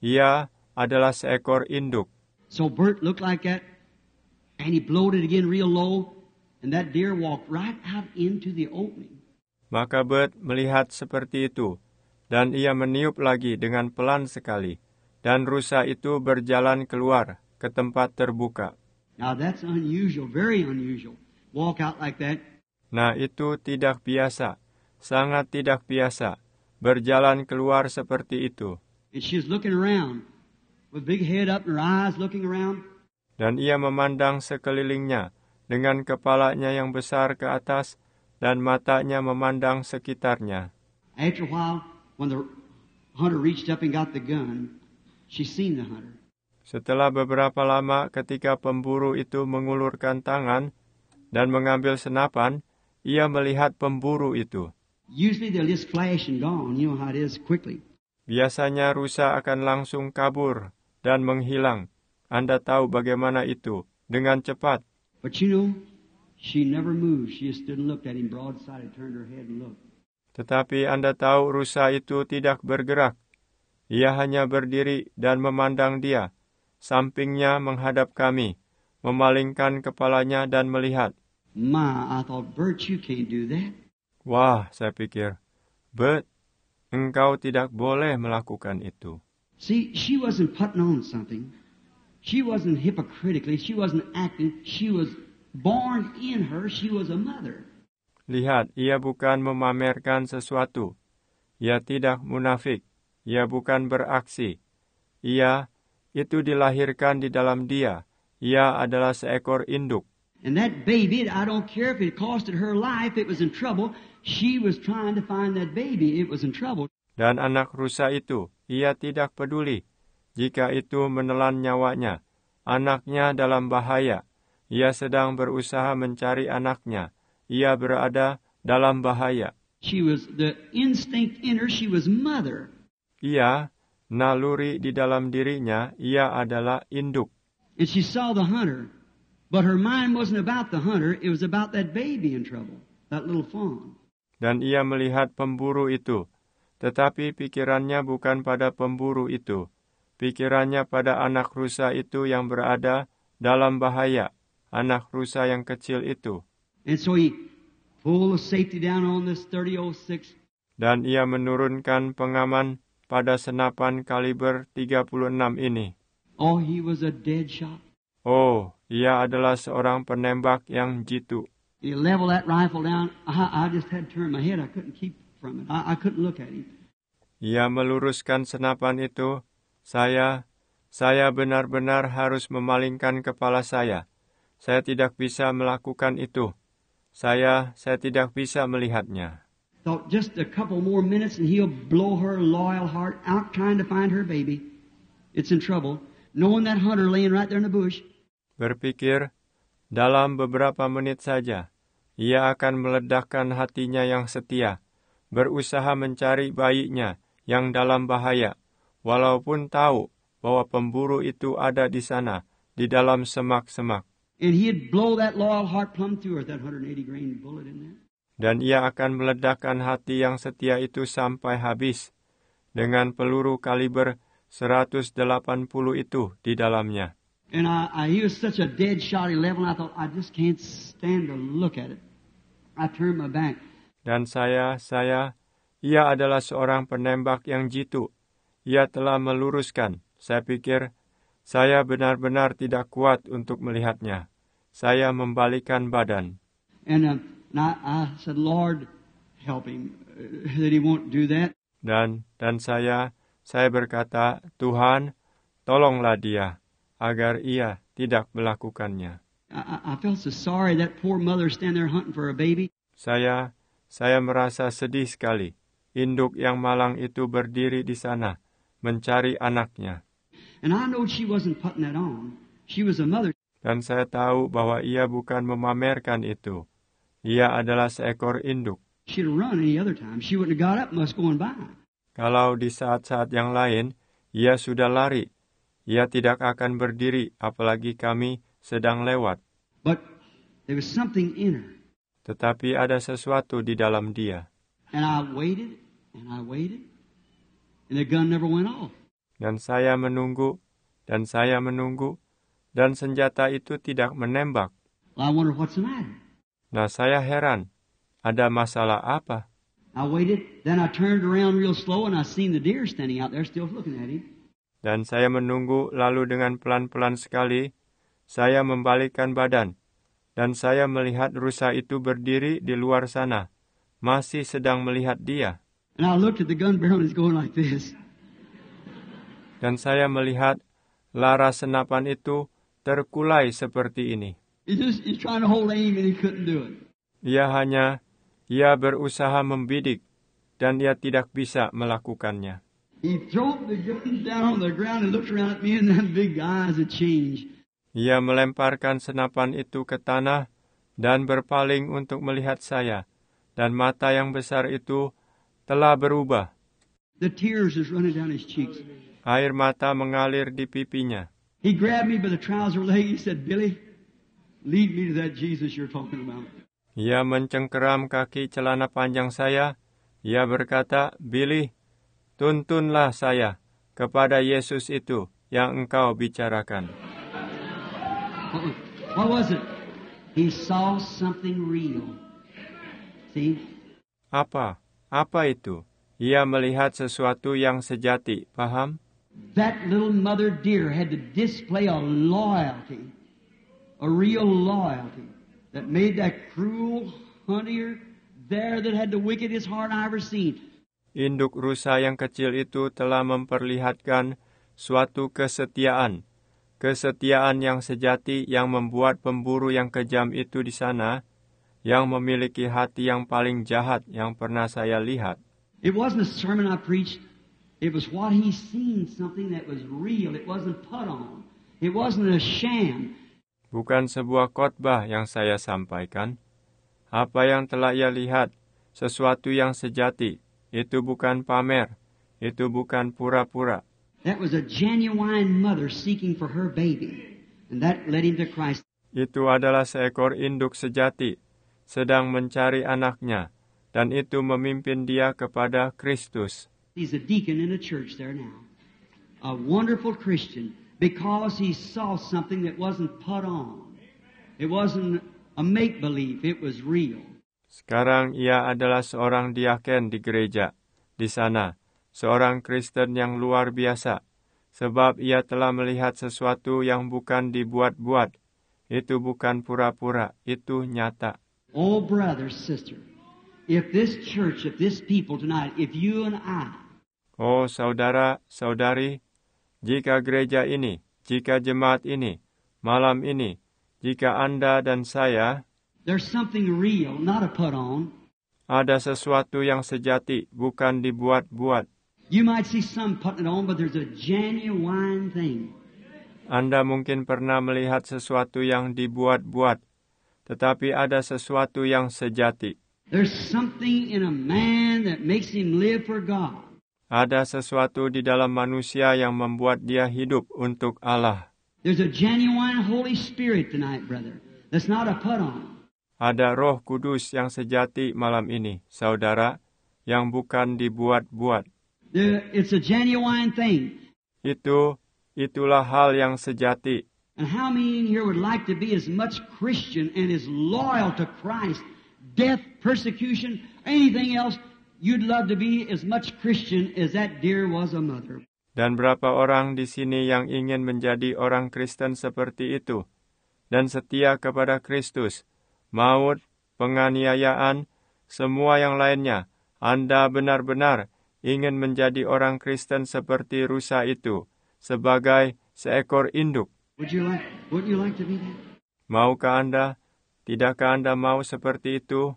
Ia adalah seekor induk. So Bert looked like that, and he blowed it again real low, and that deer walked right out into the opening. Maka Bert melihat seperti itu, dan ia meniup lagi dengan pelan sekali, dan rusa itu berjalan keluar ke tempat terbuka. Now that's unusual, very unusual. Walk out like that. Nah, itu tidak biasa, sangat tidak biasa, berjalan keluar seperti itu. And she was looking around, with big head up and her eyes looking around. Dan ia memandang sekelilingnya, dengan kepalanya yang besar ke atas, dan matanya memandang sekitarnya. After a while, when the hunter reached up and got the gun, she seen the hunter. Setelah beberapa lama ketika pemburu itu mengulurkan tangan dan mengambil senapan, ia melihat pemburu itu. Usually they'll just flash and gone. You know how it is quickly. Biasanya rusa akan langsung kabur dan menghilang. Anda tahu bagaimana itu, dengan cepat. But you know, she never moved. She just stood and looked at him broadside and turned her head and looked. Tetapi Anda tahu rusa itu tidak bergerak. Ia hanya berdiri dan memandang dia. Sampingnya menghadap kami, memalingkan kepalanya dan melihat. My, I thought, Bert, you can't do that. Wah, saya pikir, Bert, engkau tidak boleh melakukan itu. See, she wasn't putting on something. She wasn't hypocritically. She wasn't acting. She was born in her, she was a mother. Lihat, ia bukan memamerkan sesuatu. Ia tidak munafik. Ia bukan beraksi. Ia itu dilahirkan di dalam dia. Ia adalah seekor induk. And that baby, I don't care if it costed her life, it was in trouble. She was trying to find that baby, it was in trouble. Dan anak rusa itu, ia tidak peduli. Jika itu menelan nyawanya, anaknya dalam bahaya. Ia sedang berusaha mencari anaknya. Ia berada dalam bahaya. She was the instinct in her, she was mother. Ia, naluri di dalam dirinya, ia adalah induk. And she saw the hunter. But her mind wasn't about the hunter, it was about that baby in trouble, that little fawn. Dan ia melihat pemburu itu, tetapi pikirannya bukan pada pemburu itu. Pikirannya pada anak rusa itu yang berada dalam bahaya, anak rusa yang kecil itu. And so he pulled the safety down on this thirty oh six. Dan ia menurunkan pengaman pada senapan kaliber tiga puluh enam ini. Oh, he was a dead shot. Oh, ia adalah seorang penembak yang jitu. He leveled that rifle down. I, I just had to turn my head. I couldn't keep from it. I, I couldn't look at him. Ia meluruskan senapan itu. Saya, saya benar-benar harus memalingkan kepala saya. Saya tidak bisa melakukan itu. Saya, saya tidak bisa melihatnya. Thought just a couple more minutes and he'll blow her loyal heart out trying to find her baby. It's in trouble. Knowing that hunter laying right there in the bush. Berpikir, dalam beberapa menit saja, ia akan meledakkan hatinya yang setia, berusaha mencari bayinya yang dalam bahaya, walaupun tahu bahwa pemburu itu ada di sana, di dalam semak-semak. And he'd blow that loyal heart plumb through her, that one hundred eighty grain bullet in there. Dan ia akan meledakkan hati yang setia itu sampai habis, dengan peluru kaliber seratus delapan puluh itu di dalamnya. And I, I, he was such a dead shot, he leveled, and I thought, I just can't stand to look at it. I turned my back. Dan saya, saya, ia adalah seorang penembak yang jitu. Ia telah meluruskan. Saya pikir, saya benar-benar tidak kuat untuk melihatnya. Saya membalikkan badan. And, uh, and I, I said, Lord, help him, uh, that he won't do that. Dan, dan saya, saya berkata, Tuhan, tolonglah dia, agar ia tidak melakukannya. I, I felt so sorry that poor mother standing there hunting for a baby. Saya, saya merasa sedih sekali. Induk yang malang itu berdiri di sana, mencari anaknya. And I know she wasn't putting that on. She was a mother. Dan saya tahu bahwa ia bukan memamerkan itu. Ia adalah seekor induk. She'd have run any other time. She wouldn't have got up and was going by. Kalau di saat-saat yang lain, ia sudah lari. Ia tidak akan berdiri, apalagi kami sedang lewat. But there was something in her. Tetapi ada sesuatu di dalam dia. And I waited, and I waited, and the gun never went off. Dan saya menunggu, dan saya menunggu, dan senjata itu tidak menembak. Well, I wonder what's the matter. Nah, saya heran. Ada masalah apa? I waited, then I turned around real slow, and I seen the deer standing out there still looking at him. Dan saya menunggu, lalu dengan pelan-pelan sekali, saya membalikkan badan. Dan saya melihat rusa itu berdiri di luar sana, masih sedang melihat dia. And I looked at the gun barrel, and it's going like this. Dan saya melihat laras senapan itu terkulai seperti ini. He's just he's trying to hold aim, and he couldn't do it. Ia hanya, ia berusaha membidik, dan ia tidak bisa melakukannya. He threw the gun down on the ground and looked around at me, and then big eyes had changed. Ia melemparkan senapan itu ke tanah dan berpaling untuk melihat saya, dan mata yang besar itu telah berubah. The tears was running down his cheeks. Air mata mengalir di pipinya. He grabbed me by the trouser leg. He said, Billy, lead me to that Jesus you're talking about. Ia mencengkeram kaki celana panjang saya. Ia berkata, Billy, tuntunlah saya kepada Yesus itu yang engkau bicarakan. What was it? He saw something real. See? Apa? Apa itu? Ia melihat sesuatu yang sejati, paham? That little mother deer had to display a loyalty, a real loyalty. that made that cruel hunter there that had the wickedest heart I ever seen. Induk rusa yang kecil itu telah memperlihatkan suatu kesetiaan, kesetiaan yang sejati yang membuat pemburu yang kejam itu di sana, yang memiliki hati yang paling jahat yang pernah saya lihat. It wasn't a sermon I preached. It was what he seen, something that was real. It wasn't put on. It wasn't a sham. Bukan sebuah khotbah yang saya sampaikan. Apa yang telah ia lihat, sesuatu yang sejati. Itu bukan pamer. Itu bukan pura-pura. That was a genuine mother seeking for her baby. And that led him to Christ. Itu adalah seekor induk sejati, sedang mencari anaknya. Dan itu memimpin dia kepada Kristus. He's a deacon in a church there now. A wonderful Christian because he saw something that wasn't put on. It wasn't a make-believe, it was real. Sekarang ia adalah seorang diaken di gereja di sana, seorang Kristen yang luar biasa, sebab ia telah melihat sesuatu yang bukan dibuat-buat. Itu bukan pura-pura, itu nyata. Oh, brother, sister. If this church, if this people tonight, if you and I... Oh, saudara, saudari, jika gereja ini, jika jemaat ini, malam ini, jika Anda dan saya... There's something real, not a put on. Ada sesuatu yang sejati, bukan dibuat-buat. You might see some putting it on, but there's a genuine thing. Anda mungkin pernah melihat sesuatu yang dibuat-buat, tetapi ada sesuatu yang sejati. There's something in a man that makes him live for God. Ada sesuatu di dalam manusia yang membuat dia hidup untuk Allah. There's a genuine Holy Spirit tonight, brother. That's not a put on. Ada Roh Kudus yang sejati malam ini, saudara, yang bukan dibuat-buat. There, it's a genuine thing. Itu, itulah hal yang sejati. And how many in here would like to be as much Christian and as loyal to Christ? Death, persecution, anything else, you'd love to be as much Christian as that dear was a mother. Dan berapa orang di sini yang ingin menjadi orang Kristen seperti itu, dan setia kepada Kristus, maut, penganiayaan, semua yang lainnya, Anda benar-benar ingin menjadi orang Kristen seperti rusa itu, sebagai seekor induk. Would you like, would you like to be that? Maukah Anda? Tidakkah Anda mau seperti itu?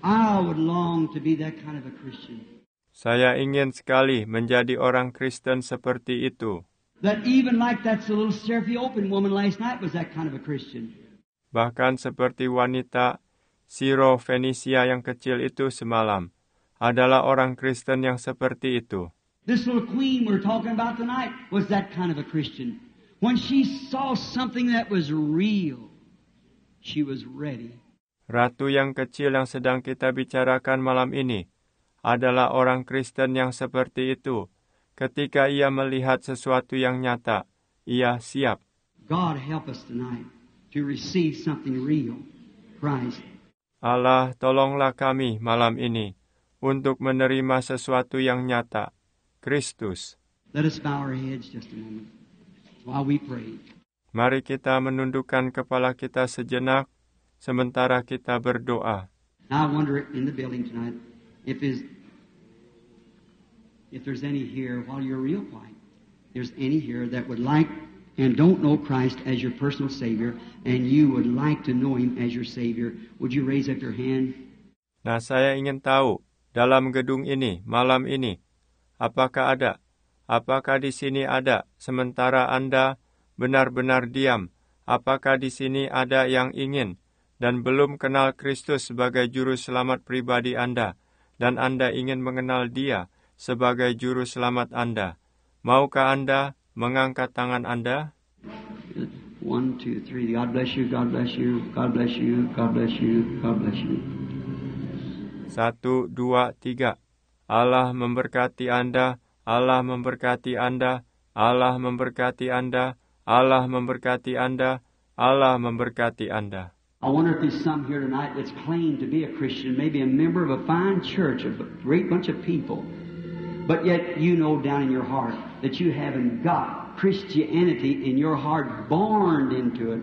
I would long to be that kind of a Christian. Saya ingin sekali menjadi orang Kristen seperti itu. That even like that little Seraphiopen woman last night was that kind of a Christian. Bahkan seperti wanita Siro Fenisia yang kecil itu semalam, adalah orang Kristen yang seperti itu. This little queen we're talking about tonight was that kind of a Christian. When she saw something that was real, she was ready. Ratu yang kecil yang sedang kita bicarakan malam ini adalah orang Kristen yang seperti itu. Ketika ia melihat sesuatu yang nyata, ia siap. God help us tonight to receive something real, Christ. Allah, tolonglah kami malam ini untuk menerima sesuatu yang nyata, Kristus. Let us bow our heads just a moment while we pray. Mari kita menundukkan kepala kita sejenak sementara kita berdoa. Now I wonder in the building tonight if is if there's any here while you're real quiet. There's any here that would like and don't know Christ as your personal Savior, and you would like to know Him as your Savior. Would you raise up your hand? Nah, saya ingin tahu dalam gedung ini malam ini, apakah ada? Apakah di sini ada? Sementara Anda benar-benar diam, apakah di sini ada yang ingin dan belum kenal Kristus sebagai juru selamat pribadi Anda, dan Anda ingin mengenal Dia sebagai juru selamat Anda? Maukah Anda mengangkat tangan Anda? One, two, three. God bless you, God bless you, God bless you, God bless you, God bless you. Satu, dua, tiga. Allah memberkati Anda, Allah memberkati Anda, Allah memberkati Anda, Allah memberkati Anda, Allah memberkati Anda. I wonder if there's some here tonight that's claimed to be a Christian, maybe a member of a fine church, a great bunch of people, but yet you know down in your heart that you haven't got Christianity in your heart, born into it.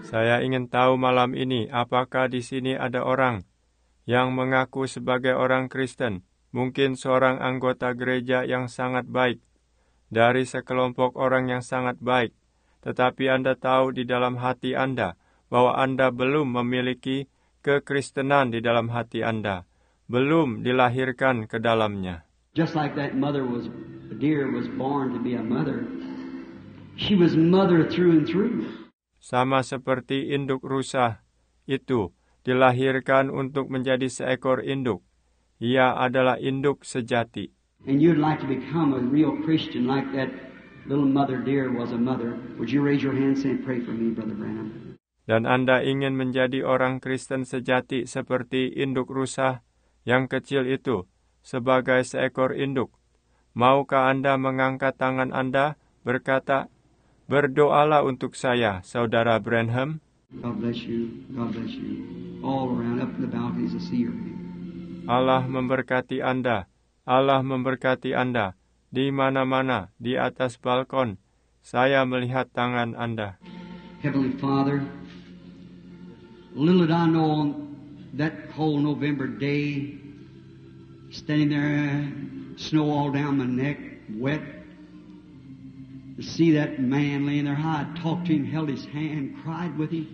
Saya ingin tahu malam ini apakah di sini ada orang yang mengaku sebagai orang Kristen, mungkin seorang anggota gereja yang sangat baik, dari sekelompok orang yang sangat baik, tetapi Anda tahu di dalam hati Anda bahwa Anda belum memiliki kekristenan di dalam hati Anda, belum dilahirkan ke dalamnya. Just like that mother was, a deer was born to be a mother. She was mother through and through. Sama seperti induk rusa itu dilahirkan untuk menjadi seekor induk. Ia adalah induk sejati. And you'd like to become a real Christian like that little mother deer was a mother. Would you raise your hand and say, pray for me, Brother Branham? Dan Anda ingin menjadi orang Kristen sejati seperti induk rusa yang kecil itu, sebagai seekor induk. Maukah Anda mengangkat tangan Anda, berkata, berdoalah untuk saya, Saudara Branham? God bless you. God bless you. All around, up in the balconies, I see your hand. Allah memberkati Anda. Allah memberkati Anda. Di mana-mana, di atas balkon, saya melihat tangan Anda. Heavenly Father, little did I know on that cold November day, standing there, snow all down my neck, wet, to see that man laying there, how I talked to him, held his hand, cried with him,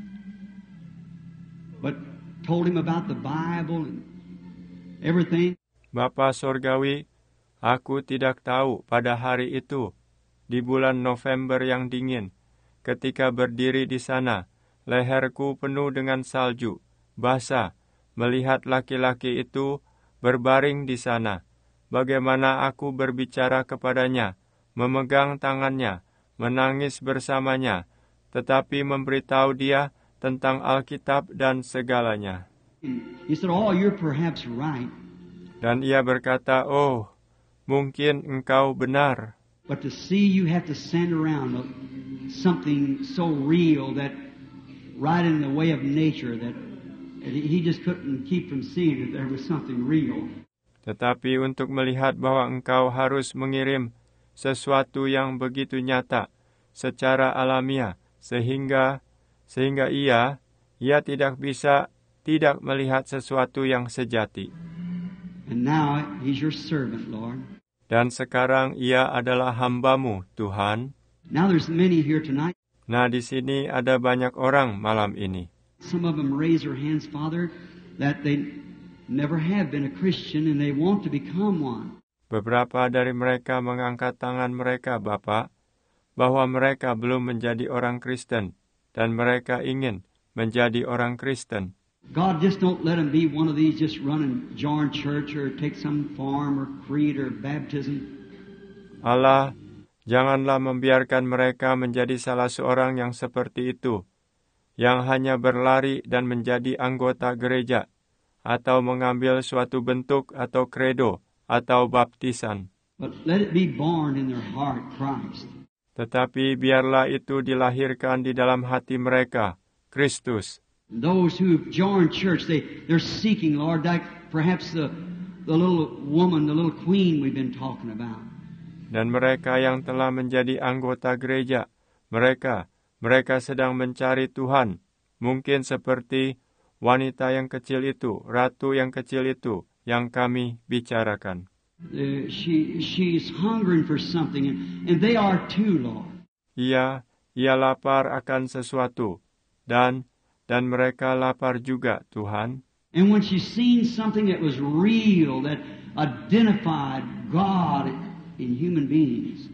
but told him about the Bible and everything. Bapa Sorgawi, aku tidak tahu pada hari itu, di bulan November yang dingin, ketika berdiri di sana, leherku penuh dengan salju, basah, melihat laki-laki itu berbaring di sana. Bagaimana aku berbicara kepadanya, memegang tangannya, menangis bersamanya, tetapi memberitahu dia tentang Alkitab dan segalanya. He said, "Oh, you're perhaps right." Dan ia berkata, oh, mungkin engkau benar. But to see you have to send around something so real that right in the way of nature that he just couldn't keep from seeing that there was something real. Tetapi untuk melihat bahwa engkau harus mengirim sesuatu yang begitu nyata secara alamiah sehingga sehingga ia ia tidak bisa tidak melihat sesuatu yang sejati. And now he's your servant, Lord. Dan sekarang ia adalah hamba-Mu, Tuhan. Now there's many here tonight. Nah, di sini ada banyak orang malam ini. Some of them raise their hands, Father, that they never have been a Christian and they want to become one. Beberapa dari mereka mengangkat tangan mereka, Bapa, bahwa mereka belum menjadi orang Kristen dan mereka ingin menjadi orang Kristen. God, just don't let them be one of these just run and join church or take some form or creed or baptism. Allah, janganlah membiarkan mereka menjadi salah seorang yang seperti itu, yang hanya berlari dan menjadi anggota gereja, atau mengambil suatu bentuk atau kredo, atau baptisan. But let it be born in their heart, Christ. Tetapi biarlah itu dilahirkan di dalam hati mereka, Kristus. Those who've joined church, they, they're seeking, Lord, like perhaps the, the little woman, the little queen we've been talking about. Dan mereka yang telah menjadi anggota gereja, mereka, mereka sedang mencari Tuhan, mungkin seperti wanita yang kecil itu, ratu yang kecil itu, yang kami bicarakan. Uh, she, she's hungering for something, and, and they are too, Lord. Ia, ia lapar akan sesuatu, dan dan mereka lapar juga, Tuhan. And when she's seen something that was real, that identified God in human beings,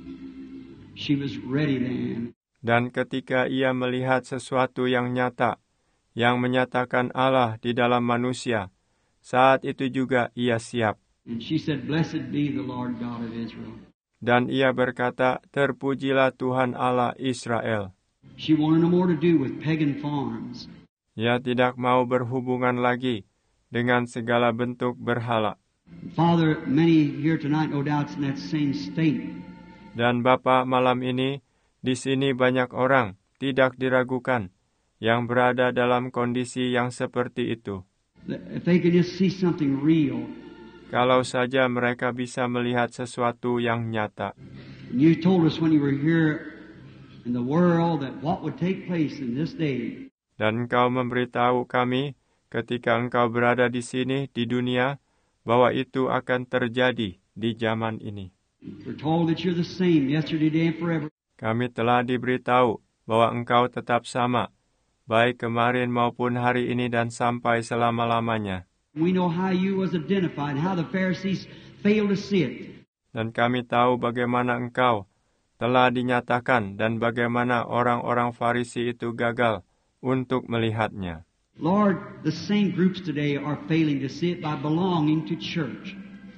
she was ready then. Dan ketika ia melihat sesuatu yang nyata, yang menyatakan Allah di dalam manusia, saat itu juga ia siap. And she said, "Blessed be the Lord God of Israel." Dan ia berkata, terpujilah Tuhan Allah Israel. She wanted no more to do with pagan farms. Ia tidak mau berhubungan lagi dengan segala bentuk berhala. Father, many here tonight, no doubt, in that same state. Dan Bapa, malam ini, di sini banyak orang, tidak diragukan, yang berada dalam kondisi yang seperti itu. If they could just see something real. Kalau saja mereka bisa melihat sesuatu yang nyata. And you told us when you were here in the world that what would take place in this day. Dan engkau memberitahu kami ketika engkau berada di sini di dunia bahwa itu akan terjadi di zaman ini. We're told that you're the same yesterday, today, and forever. Kami telah diberitahu bahwa engkau tetap sama, baik kemarin maupun hari ini dan sampai selama-lamanya. We know how you was identified, how the Pharisees failed to see it. Dan kami tahu bagaimana engkau telah dinyatakan dan bagaimana orang-orang Farisi itu gagal untuk melihatnya. Lord, the same groups today are failing to see it by belonging to church,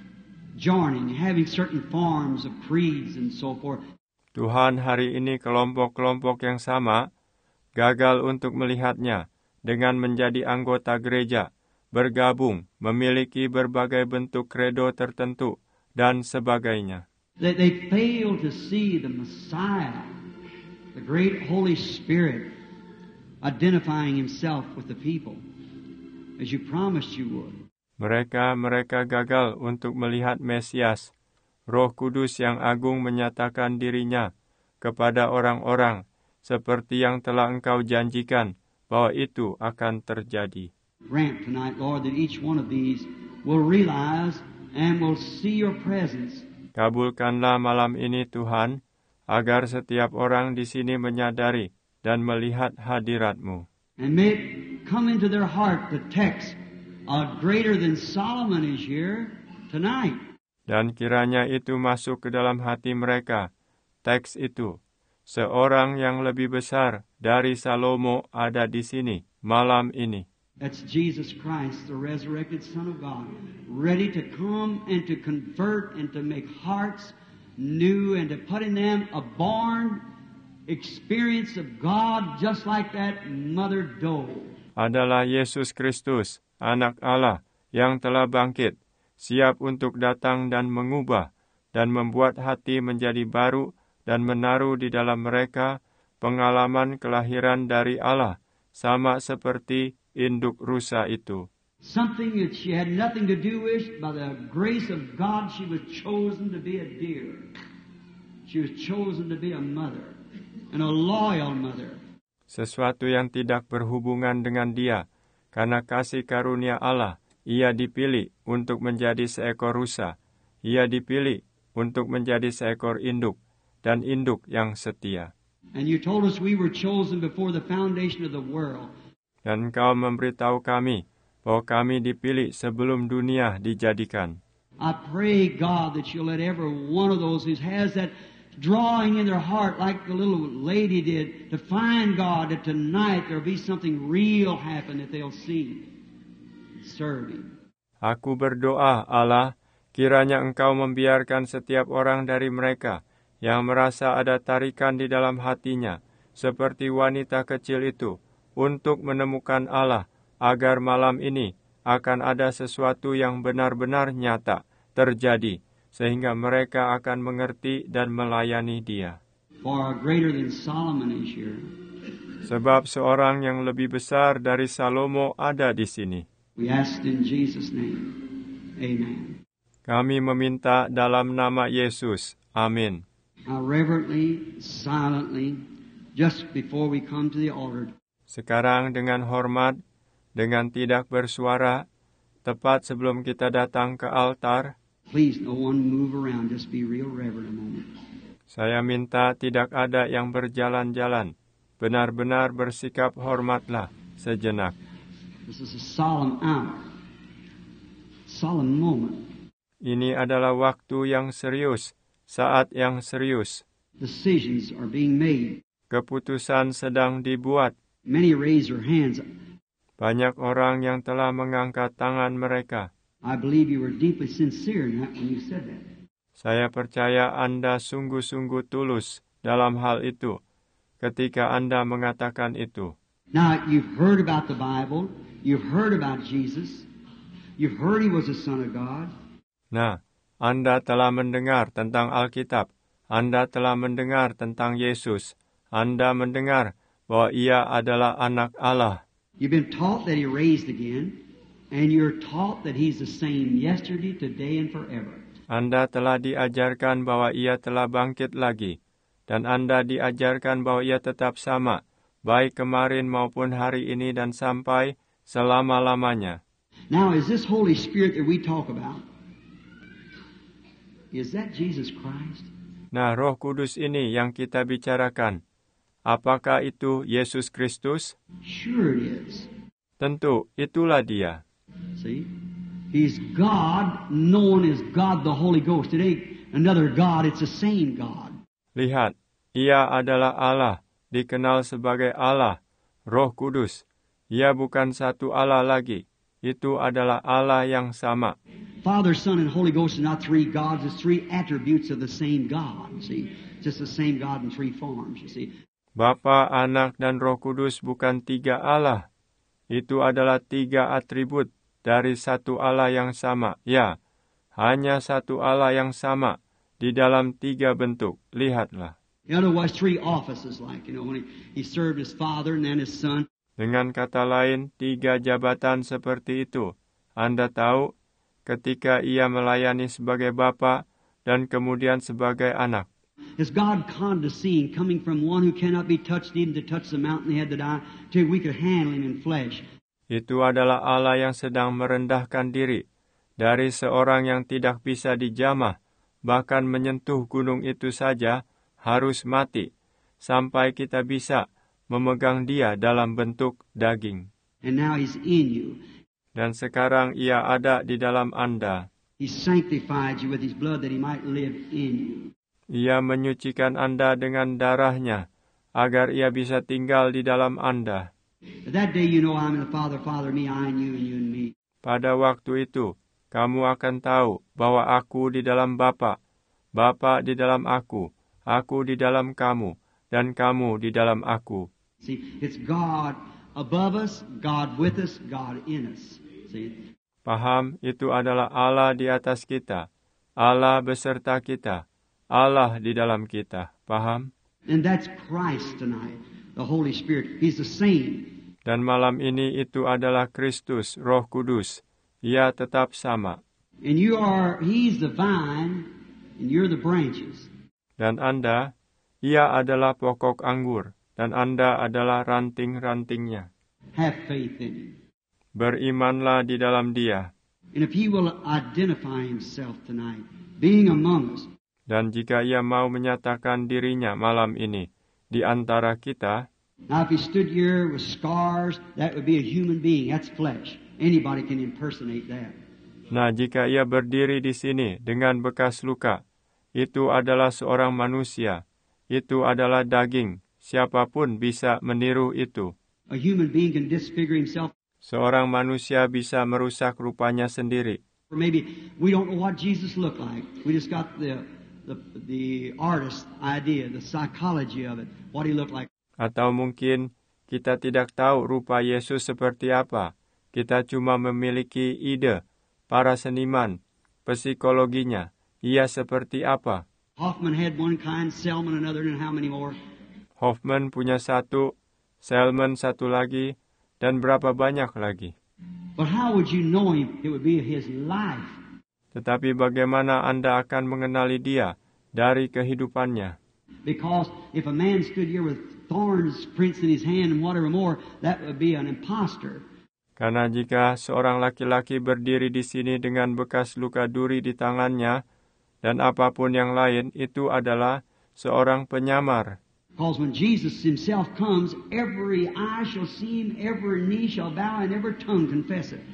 joining, having certain forms of creeds and so forth. Tuhan, hari ini kelompok-kelompok yang sama gagal untuk melihatnya dengan menjadi anggota gereja, bergabung, memiliki berbagai bentuk kredo tertentu, dan sebagainya. They, they fail to see the Messiah, the great Holy Spirit, identifying Himself with the people, as you promised you would. Mereka mereka gagal untuk melihat Mesias, Roh Kudus yang agung menyatakan dirinya kepada orang-orang seperti yang telah Engkau janjikan bahwa itu akan terjadi. Grant tonight, Lord, that each one of these will realize and will see your presence. Kabulkanlah malam ini Tuhan, agar setiap orang di sini menyadari dan melihat hadirat-Mu. And may it come into their heart the text, uh, greater than Solomon is here tonight. Dan kiranya itu masuk ke dalam hati mereka, teks itu, seorang yang lebih besar dari Salomo ada di sini malam ini. That's Jesus Christ, the resurrected Son of God, ready to come and to convert and to make hearts new and to put in them a born experience of God just like that mother doe. Adalah Yesus Kristus, anak Allah yang telah bangkit, siap untuk datang dan mengubah dan membuat hati menjadi baru dan menaruh di dalam mereka pengalaman kelahiran dari Allah, sama seperti induk rusa itu. Something that she had nothing to do with, by the grace of God, she was chosen to be a dear. She was chosen to be a mother, and a loyal mother. Sesuatu yang tidak berhubungan dengan dia, karena kasih karunia Allah, ia dipilih untuk menjadi seekor rusa. Ia dipilih untuk menjadi seekor induk, dan induk yang setia. And you told us we were chosen before the foundation of the world. Dan Engkau memberitahu kami bahwa kami dipilih sebelum dunia dijadikan. I pray, God, that you'll let every one of those who has that drawing in their heart like the little lady did to find God, that tonight there'll be something real happen that they'll see. Serve Him. Aku berdoa, Allah, kiranya Engkau membiarkan setiap orang dari mereka yang merasa ada tarikan di dalam hatinya, seperti wanita kecil itu, untuk menemukan Allah, agar malam ini akan ada sesuatu yang benar-benar nyata terjadi, sehingga mereka akan mengerti dan melayani Dia. For greater than Solomon is here. Sebab seorang yang lebih besar dari Salomo ada di sini. We ask in Jesus' name. Amen. Kami meminta dalam nama Yesus. Amin. Now reverently, silently, just before we come to the altar, sekarang dengan hormat, dengan tidak bersuara, tepat sebelum kita datang ke altar, please no one move around, just be real reverent a moment. Saya minta tidak ada yang berjalan-jalan, benar-benar bersikap hormatlah sejenak. This is a solemn hour, solemn moment. Ini adalah waktu yang serius, saat yang serius. Decisions are being made. Keputusan sedang dibuat. Many raise their hands. Banyak orang yang telah mengangkat tangan mereka. I believe you were deeply sincere in that when you said that. Saya percaya Anda sungguh-sungguh tulus dalam hal itu ketika Anda mengatakan itu. Now, you've heard about the Bible. You've heard about Jesus. You've heard He was the Son of God. Nah, Anda telah mendengar tentang Alkitab. Anda telah mendengar tentang Yesus. Anda mendengar bahwa Ia adalah anak Allah. You've been taught that He raised again, and you're taught that He's the same yesterday, today, and forever. Anda telah diajarkan bahwa Ia telah bangkit lagi, dan Anda diajarkan bahwa Ia tetap sama, baik kemarin maupun hari ini dan sampai selama-lamanya. Now, is this Holy Spirit that we talk about, is that Jesus Christ? Nah, Roh Kudus ini yang kita bicarakan, apakah itu Yesus Kristus? Sure it is. Tentu, itulah Dia. See? He's God, known as God the Holy Ghost. It ain't another God, it's the same God. Lihat, Ia adalah Allah, dikenal sebagai Allah, Roh Kudus. Ia bukan satu Allah lagi. Itu adalah Allah yang sama. Father, Son, and Holy Ghost are not three gods. It's three attributes of the same God. See, just the same God in three forms. You see. Bapa, Anak, dan Roh Kudus bukan tiga Allah. Itu adalah tiga atribut dari satu Allah yang sama. Ya, hanya satu Allah yang sama di dalam tiga bentuk. Lihatlah. In other words, three offices, like, you know, when he, he served his Father and then his Son. Dengan kata lain, tiga jabatan seperti itu. Anda tahu, ketika ia melayani sebagai Bapa dan kemudian sebagai Anak. Is God condescending, coming from one who cannot be touched, even to touch the mountain he had to die, till we could handle him in flesh. Itu adalah Allah yang sedang merendahkan diri, dari seorang yang tidak bisa dijamah, bahkan menyentuh gunung itu saja, harus mati, sampai kita bisa memegang Dia dalam bentuk daging. And now he's in you. Dan sekarang Ia ada di dalam Anda. He sanctified you with his blood that he might live in you. Ia menyucikan Anda dengan darahnya, agar Ia bisa tinggal di dalam Anda. At that day you know I'm in the Father, Father me, I in you, and you in me. Pada waktu itu, kamu akan tahu bahwa aku di dalam Bapa, Bapa di dalam aku, aku di dalam kamu, dan kamu di dalam aku. See, it's God above us, God with us, God in us. See? Paham, itu adalah Allah di atas kita, Allah beserta kita, Allah di dalam kita. Paham? And that's Christ tonight, the Holy Spirit. He's the same. Dan malam ini itu adalah Kristus, Roh Kudus. Ia tetap sama. And you are, he's the vine, and you're the branches. Dan Anda, Ia adalah pokok anggur, dan Anda adalah ranting-rantingnya. Have faith in him. Berimanlah di dalam Dia. And if he will identify himself tonight, being among us. Dan jika Ia mau menyatakan dirinya malam ini di antara kita. Now if he stood here with scars, that would be a human being. That's flesh. Anybody can impersonate that. Nah, jika Ia berdiri di sini dengan bekas luka, itu adalah seorang manusia. Itu adalah daging. Siapapun bisa meniru itu. A human being can disfigure himself. Seorang manusia bisa merusak rupanya sendiri. Or maybe we don't know what Jesus looked like. We just got the the the artist idea, the psychology of it, what he looked like. Atau mungkin kita tidak tahu rupa Yesus seperti apa. Kita cuma memiliki ide, para seniman, psikologinya, Ia seperti apa. Hoffman had one kind, Selman another, and how many more? Hoffman punya satu, Selman satu lagi, dan berapa banyak lagi. But how would you know him? It would be his life. Tetapi bagaimana Anda akan mengenali Dia dari kehidupannya? Because if a man stood here with thorns prints in his hand and whatever more, that would be an imposter. Karena jika seorang laki-laki berdiri di sini dengan bekas luka duri di tangannya, dan apapun yang lain, itu adalah seorang penyamar. Because when Jesus himself comes, every eye shall see him, every knee shall bow, and every tongue confess it.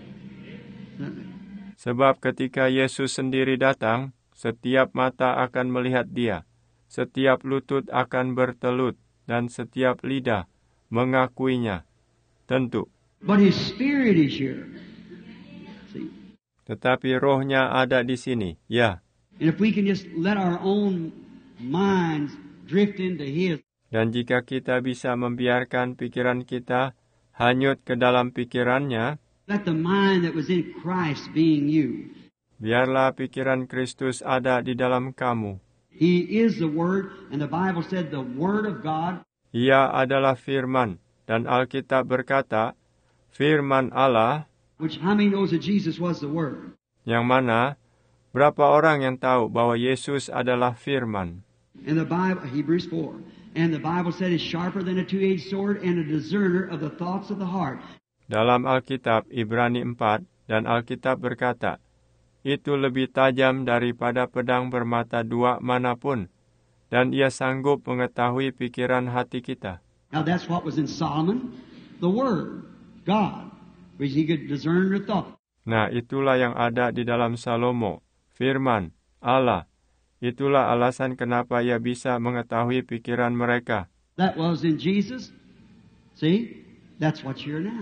Sebab ketika Yesus sendiri datang, setiap mata akan melihat Dia, setiap lutut akan bertelut, dan setiap lidah mengakuinya. Tentu. But his spirit is here. See? Tetapi rohnya ada di sini, ya. And if we can just let our own minds drift into his. Dan jika kita bisa membiarkan pikiran kita hanyut ke dalam pikirannya, let the mind that was in Christ being you. Biarlah pikiran Kristus ada di dalam kamu. He is the Word, and the Bible said the Word of God. Ia adalah firman, dan Alkitab berkata, firman Allah, which how many knows that Jesus was the Word? Yang mana, berapa orang yang tahu bahwa Yesus adalah firman? And the Bible, Hebrews four, and the Bible said is sharper than a two-edged sword and a discerner of the thoughts of the heart. Dalam Alkitab Ibrani empat dan Alkitab berkata, itu lebih tajam daripada pedang bermata dua manapun, dan ia sanggup mengetahui pikiran hati kita. Now that's what was in Solomon, the Word, God, which he could discern the thought. Nah, itulah yang ada di dalam Salomo, firman, Allah. Itulah alasan kenapa ia bisa mengetahui pikiran mereka. That was in Jesus. See, that's what you're now.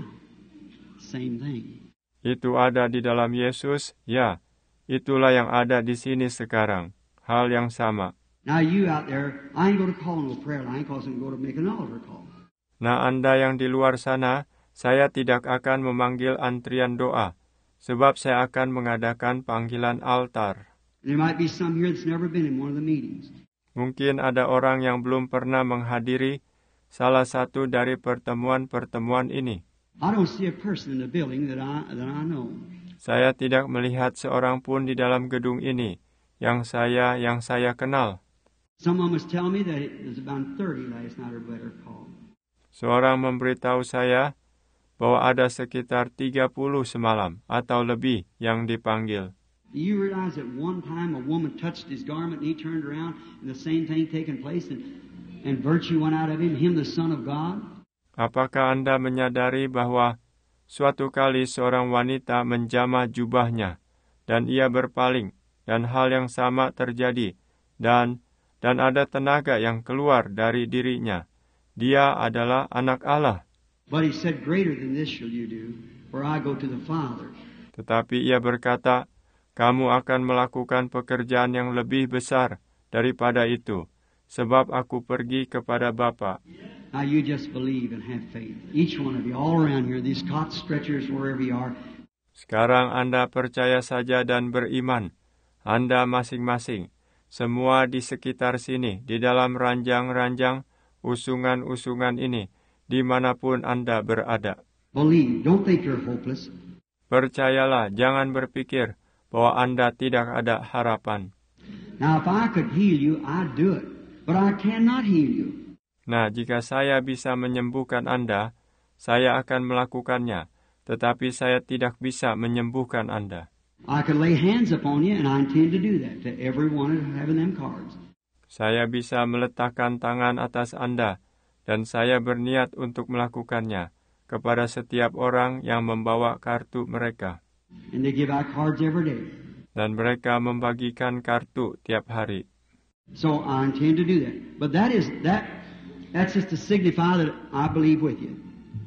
Same thing. Itu ada di dalam Yesus, ya. Itulah yang ada di sini sekarang. Hal yang sama. Now you out there, I ain't going to call no prayer line because I'm going to make an altar call. Nah, Anda yang di luar sana, saya tidak akan memanggil antrian doa, sebab saya akan mengadakan panggilan altar. There might be some here that's never been in one of the meetings. Mungkin ada orang yang belum pernah menghadiri salah satu dari pertemuan-pertemuan ini. I don't see a person in the building that I that I know. Saya tidak melihat seorang pun di dalam gedung ini yang saya yang saya kenal. Someone was telling me that it was about thirty last night or better called. Seorang memberitahu saya bahwa ada sekitar tiga puluh semalam atau lebih yang dipanggil. Do you realize that one time a woman touched his garment and he turned around and the same thing taken place and, and virtue went out of him, him the Son of God? Apakah Anda menyadari bahwa suatu kali seorang wanita menjamah jubahnya dan ia berpaling dan hal yang sama terjadi dan dan ada tenaga yang keluar dari dirinya. Dia adalah anak Allah. But he said, greater than this shall you do, for I go to the Father. Tetapi ia berkata, kamu akan melakukan pekerjaan yang lebih besar daripada itu, sebab aku pergi kepada Bapa. Now you just believe and have faith. Each one of you, all around here, these cot stretchers, wherever you are. Sekarang Anda percaya saja dan beriman. Anda masing-masing, semua di sekitar sini, di dalam ranjang-ranjang, usungan-usungan ini, dimanapun Anda berada. Believe. Don't think you're hopeless. Percayalah, jangan berpikir bahwa Anda tidak ada harapan. Now, if I could heal you, I'd do it. But I cannot heal you. Nah, jika saya bisa menyembuhkan Anda, saya akan melakukannya. Tetapi saya tidak bisa menyembuhkan Anda. I could lay hands upon you, and I intend to do that to every one of having them cards. Saya bisa meletakkan tangan atas Anda, dan saya berniat untuk melakukannya kepada setiap orang yang membawa kartu mereka. And they give out cards every day. Dan mereka membagikan kartu tiap hari. So I intend to do that. But that is that. That's just to signify that I believe with you.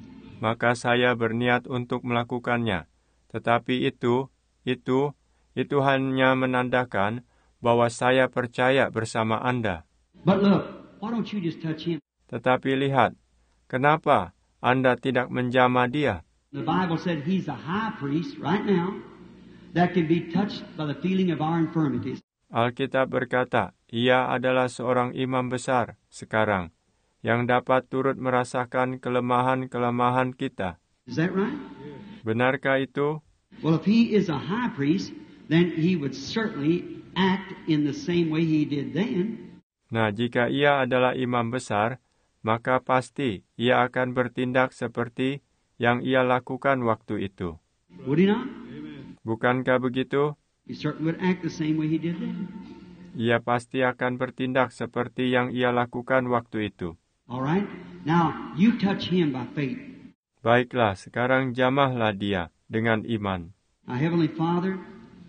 Maka saya berniat untuk melakukannya. Tetapi itu, itu, itu hanya menandakan bahwa saya percaya bersama Anda. But look, why don't you just touch him? Tetapi lihat, kenapa Anda tidak menjamah dia? The Bible said he's a high priest right now that can be touched by the feeling of our infirmities. Alkitab berkata, ia adalah seorang imam besar sekarang, yang dapat turut merasakan kelemahan-kelemahan kita. Is that right? Benarkah itu? Well, if he is a high priest, then he would certainly act in the same way he did then. Nah, jika ia adalah imam besar, maka pasti ia akan bertindak seperti yang ia lakukan waktu itu. Would he not? Bukankah begitu? He certainly would act the same way he did then. Ia pasti akan bertindak seperti yang ia lakukan waktu itu. All right? Now, you touch him by faith. Baiklah, sekarang jamahlah dia dengan iman. Now, Heavenly Father,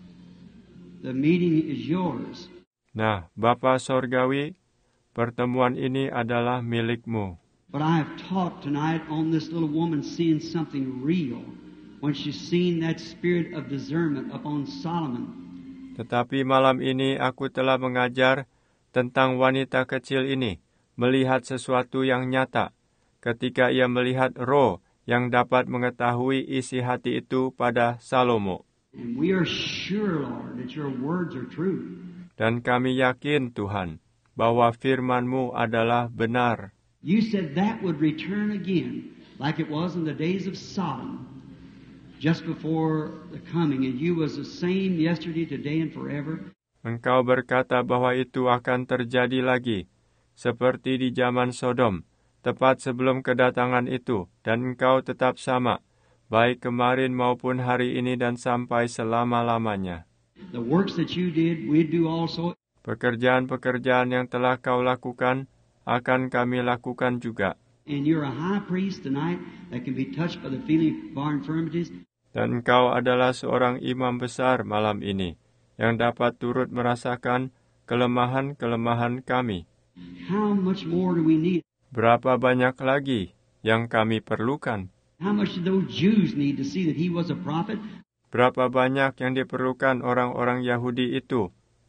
the meeting is yours. Nah, Bapa Sorgawi, pertemuan ini adalah milikmu. But I have taught tonight on this little woman seeing something real when she's seen that spirit of discernment upon Solomon. Tetapi malam ini aku telah mengajar tentang wanita kecil ini melihat sesuatu yang nyata ketika ia melihat roh yang dapat mengetahui isi hati itu pada Salomo. And we are sure, Lord, that your words are true. Dan kami yakin, Tuhan, bahwa firman-Mu adalah benar. You said that would return again, like it was in the days of Sodom, just before the coming, and you was the same yesterday, today, and forever. Engkau berkata bahwa itu akan terjadi lagi, seperti di zaman Sodom, tepat sebelum kedatangan itu, dan engkau tetap sama, baik kemarin maupun hari ini dan sampai selama-lamanya. The works that you did, we do also. Pekerjaan-pekerjaan yang telah kau lakukan, akan kami lakukan juga. And you're a high priest tonight that can be touched by the feeling of our infirmities. Dan engkau adalah seorang imam besar malam ini, yang dapat turut merasakan kelemahan-kelemahan kami. How much more do we need? Berapa banyak lagi yang kami perlukan? How much did those Jews need to see that he was a prophet? Berapa banyak yang diperlukan orang-orang Yahudi itu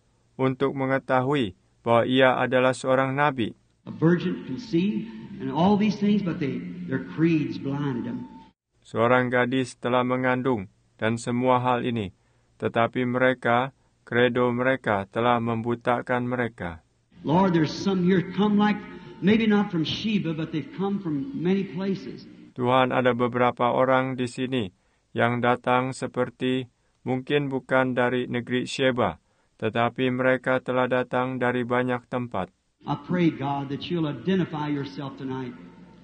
untuk mengetahui bahwa ia adalah seorang nabi? A virgin conceived, and all these things, but they, their creeds blinded them. Seorang gadis telah mengandung, dan semua hal ini, tetapi mereka, kredo mereka telah membutakan mereka. Lord, there's some here come like, maybe not from Sheba, but they've come from many places. Tuhan, ada beberapa orang di sini yang datang seperti mungkin bukan dari negeri Sheba, tetapi mereka telah datang dari banyak tempat. I pray, God, that you'll identify yourself tonight,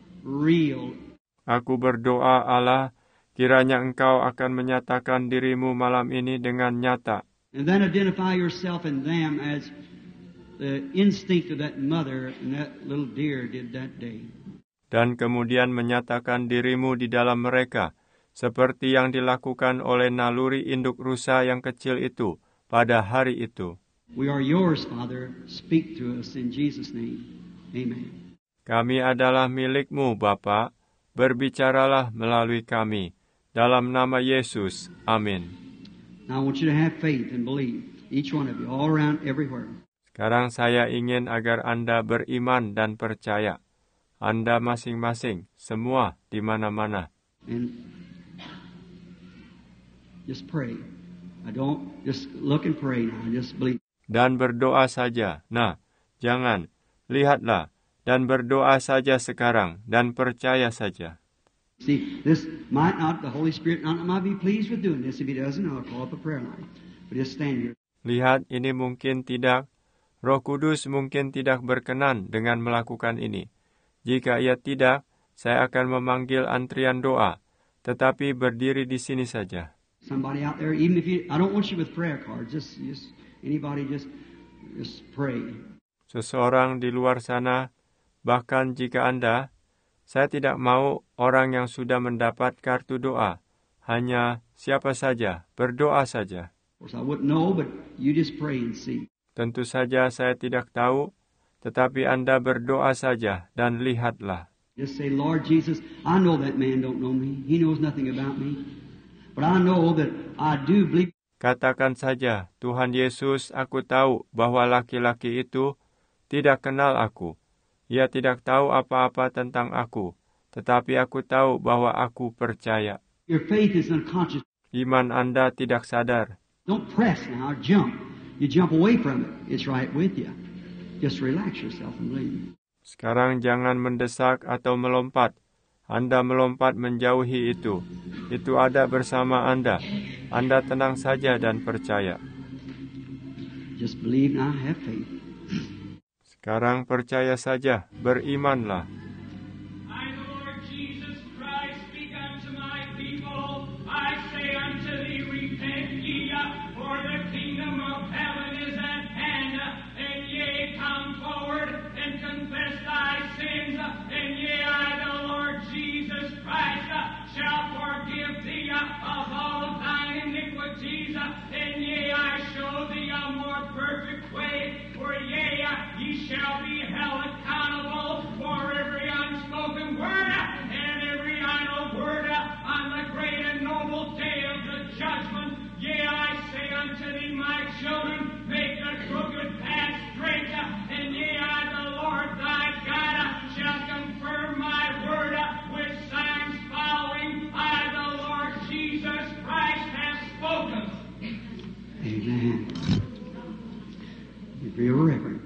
real. Aku berdoa Allah, kiranya engkau akan menyatakan dirimu malam ini dengan nyata. And then identify yourself in them as the instinct of that mother and that little deer did that day. Dan kemudian menyatakan dirimu di dalam mereka, seperti yang dilakukan oleh naluri induk rusa yang kecil itu pada hari itu. We are yours, Father. Speak to us in Jesus' name. Amen. Kami adalah milikmu, Bapa. Berbicaralah melalui kami. Dalam nama Yesus. Amin. Now I want you to have faith and believe. Each one of you, all around, everywhere. Sekarang saya ingin agar Anda beriman dan percaya. Anda masing-masing, semua di mana-mana. And just pray. I don't just look and pray now. Just believe. Dan berdoa saja. Nah, jangan. Lihatlah. Dan berdoa saja sekarang. Dan percaya saja. See, this might not, the Holy Spirit not, might be pleased with doing this. If He doesn't, I'll call up a prayer line. But just stand here. Lihat, ini mungkin tidak. Roh Kudus mungkin tidak berkenan dengan melakukan ini. Jika ia tidak, saya akan memanggil antrian doa. Tetapi berdiri di sini saja. Somebody out there, even if you, I don't want you with prayer cards. Just, just anybody, just, just pray. Seseorang di luar sana, bahkan jika Anda, saya tidak mau orang yang sudah mendapat kartu doa. Hanya siapa saja, berdoa saja. Of course, I wouldn't know, but you just pray and see. Tentu saja saya tidak tahu, tetapi Anda berdoa saja dan lihatlah. Just say, Lord Jesus, I know that man don't know me. He knows nothing about me. But I know that I do believe. Katakan saja, Tuhan Yesus, aku tahu bahwa laki-laki itu tidak kenal aku. Ia tidak tahu apa-apa tentang aku. Tetapi aku tahu bahwa aku percaya. Your faith is unconscious. Iman Anda tidak sadar. Don't press now, jump. You jump away from it. It's right with you. Just relax yourself and believe. Sekarang jangan mendesak atau melompat. Anda melompat menjauhi itu. Itu ada bersama Anda. Anda tenang saja dan percaya. Just believe now, have faith. Sekarang percaya saja, berimanlah. I, the Lord Jesus Christ, speak unto my people. I say unto thee, repent ye, for the kingdom of heaven is at hand. And ye come forward and confess thy sins. And yea, I, the Lord Jesus Christ, shall forgive thee of all thine iniquities. And yea, I show thee a more perfect way. For yea, ye shall be held accountable for every unspoken word and every idle word on the great and noble day of the judgment. Yea, I say unto thee, my children, make the crooked path straight. And yea, I, the Lord thy God, shall confirm my word with signs following. I, the Lord Jesus Christ, have spoken. Amen. Be real reverent.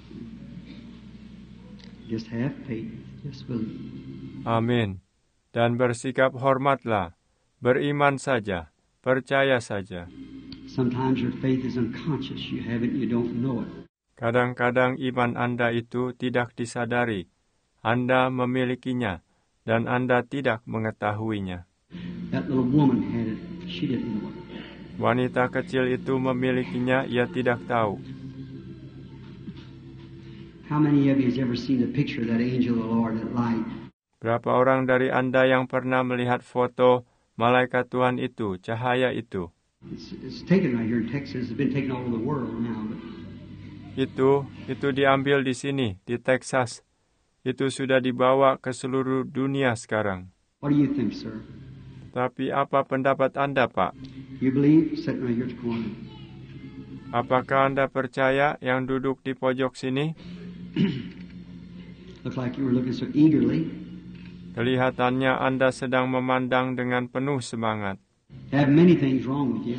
Just have faith. Just believe. Amin. Dan bersikap hormatlah. Beriman saja. Percaya saja. Sometimes your faith is unconscious. You have it and you don't know it. Kadang-kadang iman Anda itu tidak disadari. Anda memilikinya, dan Anda tidak mengetahuinya. That little woman had it. She didn't know it. Wanita kecil itu memilikinya, ia tidak tahu. How many of you has ever seen the picture of that angel of the Lord, that light? Berapa orang dari Anda yang pernah melihat foto malaikat Tuhan itu, cahaya itu? It's, it's taken right here in Texas. It's been taken all over the world now. But Itu, itu diambil di sini, di Texas. Itu sudah dibawa ke seluruh dunia sekarang. what do you think, sir? Tapi apa pendapat Anda, Pak? You believe? Sitting right here at the corner. Apakah Anda percaya yang duduk di pojok sini? Looks like you were looking so eagerly. Kelihatannya Anda sedang memandang dengan penuh semangat. You have many things wrong with you.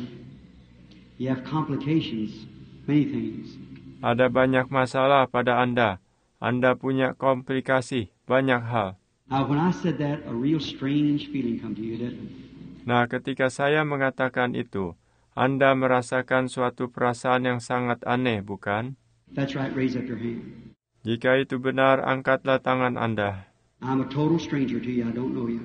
You have complications, many things. Ada banyak masalah pada Anda. Anda punya komplikasi, banyak hal. Now, when I said that, a real strange feeling come to you, didn't it? Nah, ketika saya mengatakan itu, Anda merasakan suatu perasaan yang sangat aneh, bukan? That's right, raise up your hand. Jika itu benar, angkatlah tangan Anda. I'm a total stranger to you. I don't know you.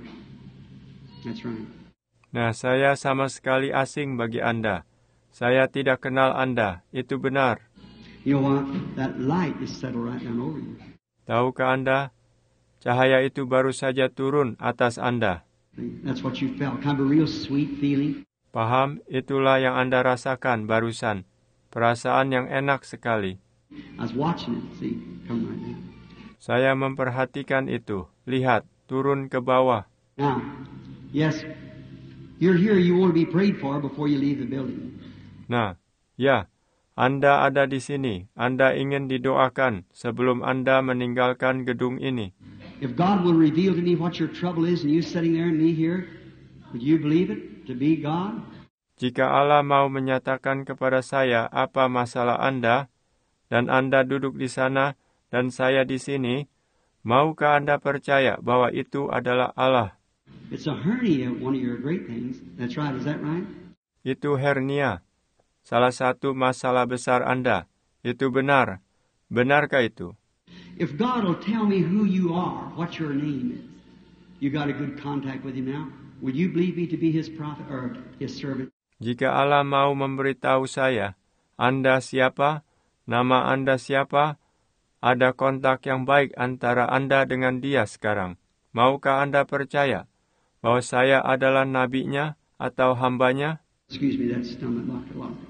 That's right. Nah, saya sama sekali asing bagi Anda. Saya tidak kenal Anda. Itu benar. You know what? That light is settled right down over you. Tahukah Anda? Cahaya itu baru saja turun atas Anda. That's what you felt. Kind of a real sweet feeling. Paham? Itulah yang Anda rasakan barusan. Perasaan yang enak sekali. I was watching it. See, come right now. Saya memperhatikan itu. Lihat, turun ke bawah. Now, yes, you're here. You want to be prayed for before you leave the building. Nah, ya, Anda ada di sini. Anda ingin didoakan sebelum Anda meninggalkan gedung ini. If God will reveal to me what your trouble is, and you sitting there and me here, would you believe it to be God? Jika Allah mau menyatakan kepada saya apa masalah Anda, dan Anda duduk di sana, dan saya di sini, maukah Anda percaya bahwa itu adalah Allah? It's a hernia, one of your great things. That's right. Is that right? Itu hernia, salah satu masalah besar Anda. Itu benar. Benarkah itu? If God will tell me who you are, what your name is, you got a good contact with Him now, would you believe me to be His prophet or His servant? Jika Allah mau memberitahu saya, Anda siapa, nama Anda siapa, ada kontak yang baik antara Anda dengan Dia sekarang. Maukah Anda percaya bahwa saya adalah nabinya atau hambanya? Excuse me, that's stomach block a lot.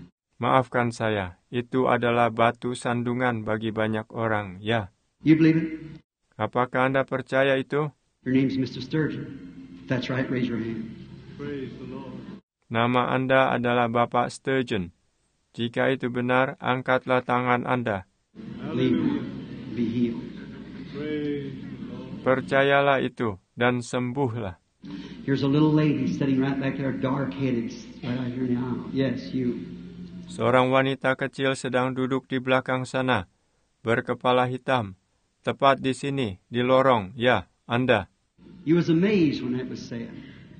Maafkan saya, itu adalah batu sandungan bagi banyak orang, ya. You believe it? Apakah Anda percaya itu? Your name's Mister Sturgeon. If that's right, raise your hand. Praise the Lord. Nama Anda adalah Bapak Sturgeon. Jika itu benar, angkatlah tangan Anda. Believe, be healed. Praise the Lord. Percayalah itu, dan sembuhlah. Here's a little lady sitting right back there, dark-headed, right out here in the aisle. Yes, you. Seorang wanita kecil sedang duduk di belakang sana, berkepala hitam, tepat di sini, di lorong. Ya, Anda. You was amazed when that was said.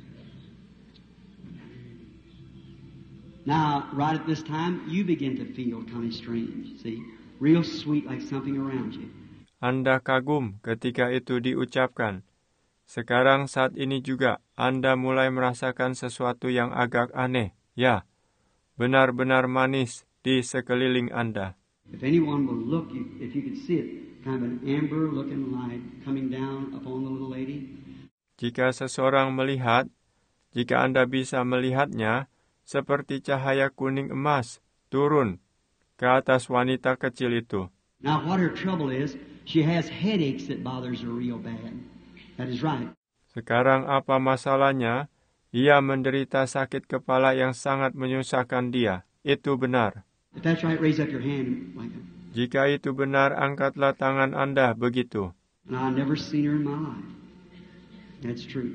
Now, right at this time, you begin to feel kind of strange, see? Real sweet, like something around you. Anda kagum ketika itu diucapkan. Sekarang saat ini juga, Anda mulai merasakan sesuatu yang agak aneh. Ya, benar-benar manis di sekeliling Anda. If anyone will look, you, if you could see it, kind of an amber-looking light coming down upon the little lady. Jika seseorang melihat, jika Anda bisa melihatnya, seperti cahaya kuning emas turun ke atas wanita kecil itu. Now, what her trouble is, she has headaches that bothers her real bad. That is right. Sekarang apa masalahnya? Ia menderita sakit kepala yang sangat menyusahkan dia. Itu benar. If that's right, raise up your hand like that. Jika itu benar, angkatlah tangan Anda begitu. And I've never seen her in my life. That's true.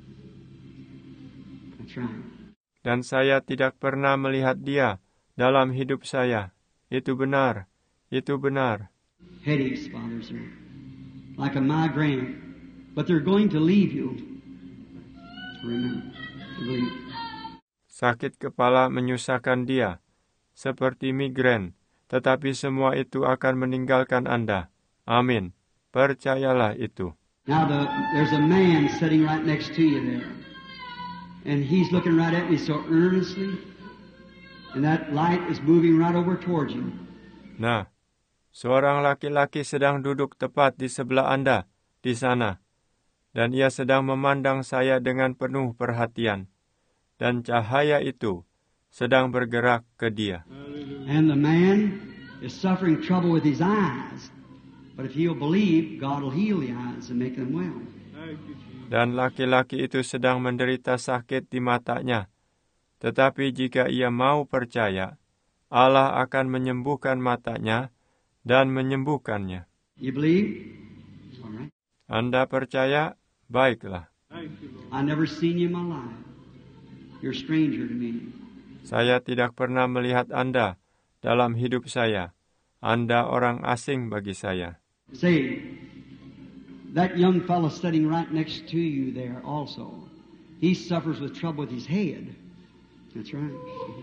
That's right. Dan saya tidak pernah melihat dia dalam hidup saya. Itu benar. Itu benar. Headaches bothers her. Like a migraine. But they're going to leave you. Remember. To believe. sakit kepala menyusahkan dia, seperti migrain, tetapi semua itu akan meninggalkan Anda. Amin. Percayalah itu. Now the, there's a man sitting right next to you there. And he's looking right at me so earnestly. And that light is moving right over towards him. Nah, seorang laki-laki sedang duduk tepat di sebelah Anda, di sana. Dan ia sedang memandang saya dengan penuh perhatian. Dan cahaya itu sedang bergerak ke dia. And the man is suffering trouble with his eyes. But if he'll believe, God will heal the eyes and make them well. Dan laki-laki itu sedang menderita sakit di matanya. Tetapi jika ia mau percaya, Allah akan menyembuhkan matanya dan menyembuhkannya. You believe? All right. Anda percaya? Baiklah. I never seen you in my life. You're a stranger to me. Saya tidak pernah melihat Anda dalam hidup saya. Anda orang asing bagi saya. Say, that young fellow sitting right next to you there also, he suffers with trouble with his head. That's right.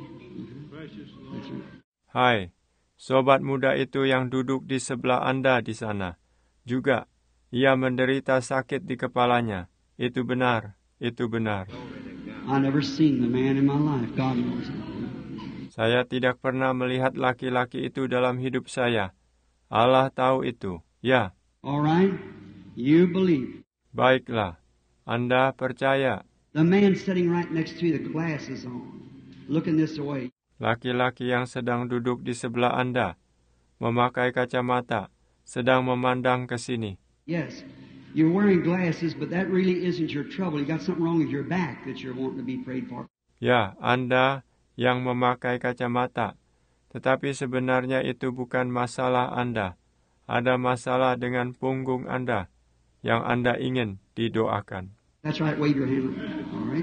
That's right. Hai, sobat muda itu yang duduk di sebelah Anda di sana. Juga, ia menderita sakit di kepalanya. Itu benar, itu benar. I never seen the man in my life. God knows it. Saya tidak pernah melihat laki-laki itu dalam hidup saya. Allah tahu itu. Ya. All right. You believe. Baiklah. Anda percaya. The man sitting right next to you, the glasses on, looking this way. Laki-laki yang sedang duduk di sebelah Anda, memakai kacamata, sedang memandang ke sini. Yes. You're wearing glasses, but that really isn't your trouble. You got something wrong with your back that you're wanting to be prayed for. Ya, Anda yang memakai kacamata. Tetapi sebenarnya itu bukan masalah Anda. Ada masalah dengan punggung Anda yang Anda ingin didoakan. That's right. Wave your hand. All right.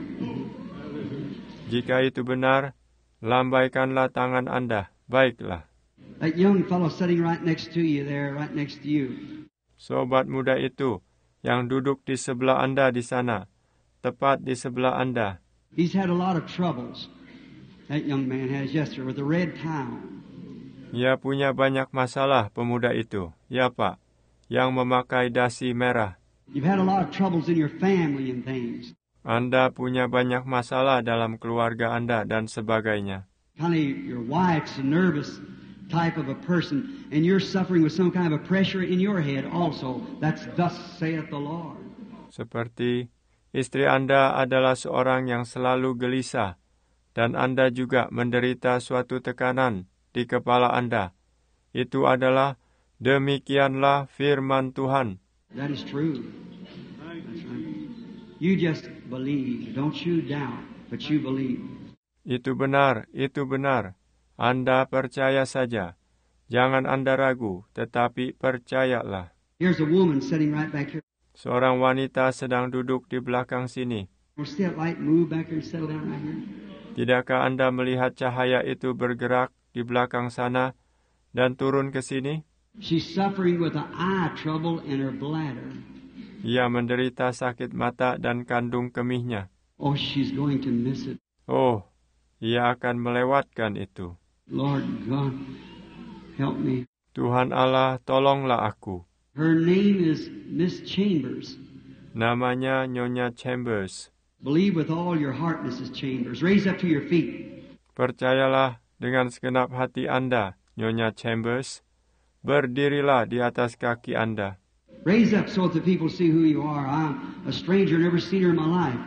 Jika itu benar, lambaikanlah tangan Anda. Baiklah. That young fellow sitting right next to you there, right next to you. Sobat muda itu yang duduk di sebelah Anda di sana, tepat di sebelah Anda. He's had a lot of troubles. That young man has yesterday with the red tie on. Ia punya banyak masalah, pemuda itu. Ya, Pak, yang memakai dasi merah. You've had a lot of troubles in your family and things. Anda punya banyak masalah dalam keluarga Anda dan sebagainya. Kind of your wife's a nervous type of a person, and you're suffering with some kind of a pressure in your head also. That's thus saith the Lord. Seperti istri Anda adalah seorang yang selalu gelisah, dan Anda juga menderita suatu tekanan di kepala Anda. Itu adalah demikianlah firman Tuhan. That is true. That's right. You just believe. Don't you doubt, but you believe. Itu benar, itu benar. Anda percaya saja. Jangan Anda ragu, tetapi percayalah. Here's a woman sitting right back here. Seorang wanita sedang duduk di belakang sini. We'll see that light move back here and settle down right here. Tidakkah Anda melihat cahaya itu bergerak di belakang sana dan turun ke sini? She's suffering with an eye trouble in her bladder. Ia menderita sakit mata dan kandung kemihnya. Oh, she's going to miss it. Oh, ia akan melewatkan itu. Lord God, help me. Tuhan Allah, tolonglah aku. Her name is Miss Chambers. Namanya Nyonya Chambers. Believe with all your heart, Missus Chambers. Raise up to your feet. Percayalah dengan segenap hati Anda, Nyonya Chambers. Berdirilah di atas kaki Anda. Raise up so that the people see who you are. I'm a stranger, never seen her in my life.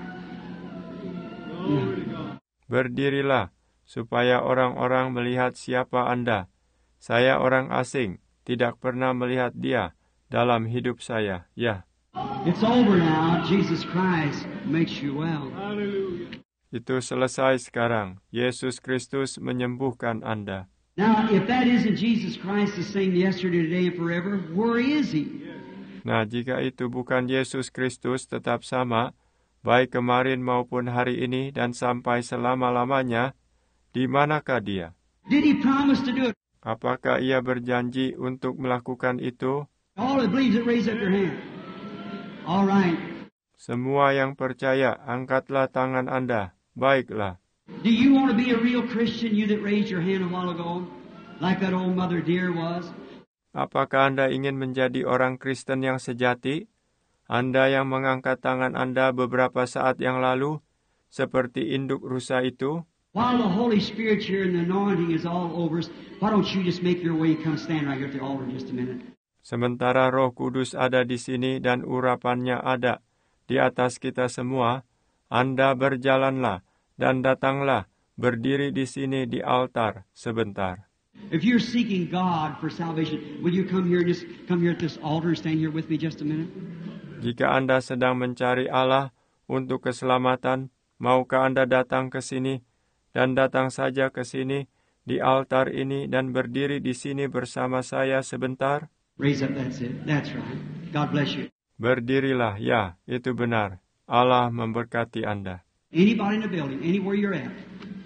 Yeah. Berdirilah supaya orang-orang melihat siapa Anda. Saya orang asing, tidak pernah melihat dia dalam hidup saya. Ya. It's over now. Jesus Christ makes you well. Itu selesai sekarang. Yesus Kristus menyembuhkan Anda. Now, if that isn't Jesus Christ the same yesterday, today, and forever, where is He? Nah, jika itu bukan Yesus Kristus tetap sama, baik kemarin maupun hari ini dan sampai selama-lamanya, di manakah dia? Did He promise to do it? Apakah ia berjanji untuk melakukan itu? All that believes it, raise up your hand. All right. Semua yang percaya, angkatlah tangan Anda. Baiklah. Do you want to be a real Christian, you that raised your hand a while ago, like that old Mother Dear was? Apakah Anda ingin menjadi orang Kristen yang sejati? Anda yang mengangkat tangan Anda beberapa saat yang lalu, seperti induk rusa itu? While the Holy Spirit here and the anointing is all over us, why don't you just make your way and come stand right here at the altar in just a minute? Sementara Roh Kudus ada di sini dan urapannya ada di atas kita semua, Anda berjalanlah dan datanglah berdiri di sini di altar sebentar. If you're seeking God for salvation, will you come here and just come here at this altar and stand here with me just a minute? Jika Anda sedang mencari Allah untuk keselamatan, maukah Anda datang ke sini dan datang saja ke sini di altar ini dan berdiri di sini bersama saya sebentar? Raise up, that's it. That's right. God bless you. Berdirilah, ya, itu benar. Allah memberkati Anda. Anybody in the building, anywhere you're at,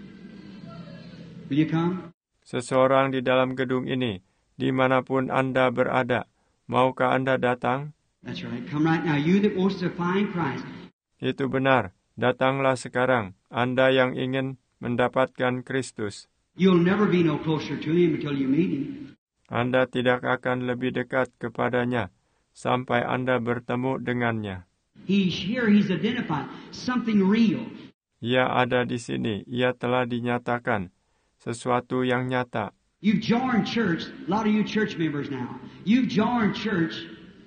will you come? Seseorang di dalam gedung ini, dimanapun Anda berada, maukah Anda datang? That's right. Come right now. You that wants to find Christ. Itu benar. Datanglah sekarang, Anda yang ingin mendapatkan Kristus. You'll never be no closer to Him until you meet Him. Anda tidak akan lebih dekat kepadanya sampai Anda bertemu dengannya. He's here. He's identified something real. Ia ada di sini. Ia telah dinyatakan sesuatu yang nyata. You've joined church. A lot of you church members now. You've joined church,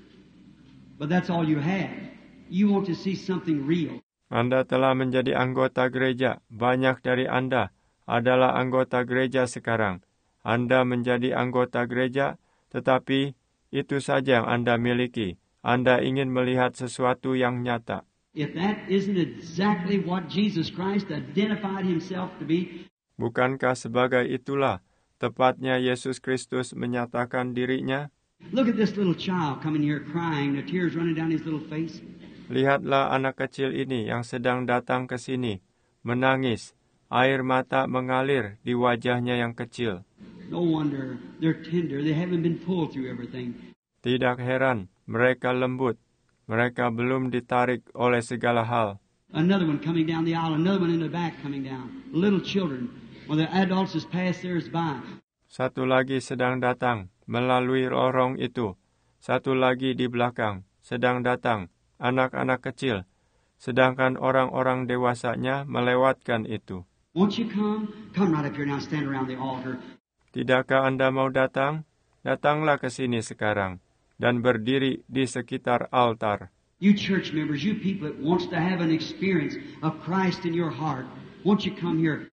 but that's all you have. You want to see something real. Anda telah menjadi anggota gereja. Banyak dari Anda adalah anggota gereja sekarang. Anda menjadi anggota gereja, tetapi itu saja yang Anda miliki. Anda ingin melihat sesuatu yang nyata. If that isn't exactly what Jesus Christ identified Himself to be, bukankah sebagai itulah tepatnya Yesus Kristus menyatakan dirinya? Look at this little child coming here crying, the tears running down his little face. Lihatlah anak kecil ini yang sedang datang ke sini, menangis, air mata mengalir di wajahnya yang kecil. No wonder they're tender. They haven't been pulled through everything. Tidak heran, mereka lembut. Mereka belum ditarik oleh segala hal. Another one coming down the aisle, another one in the back coming down. Little children, when the adults has passed theirs by. Satu lagi sedang datang melalui lorong itu. Satu lagi di belakang sedang datang, anak-anak kecil. Sedangkan orang-orang dewasanya melewatkan itu. Won't you come? Come right up here now, stand around the altar. Tidakkah Anda mau datang? Datanglah ke sini sekarang dan berdiri di sekitar altar. You church members, you people that wants to have an experience of Christ in your heart, won't you come here?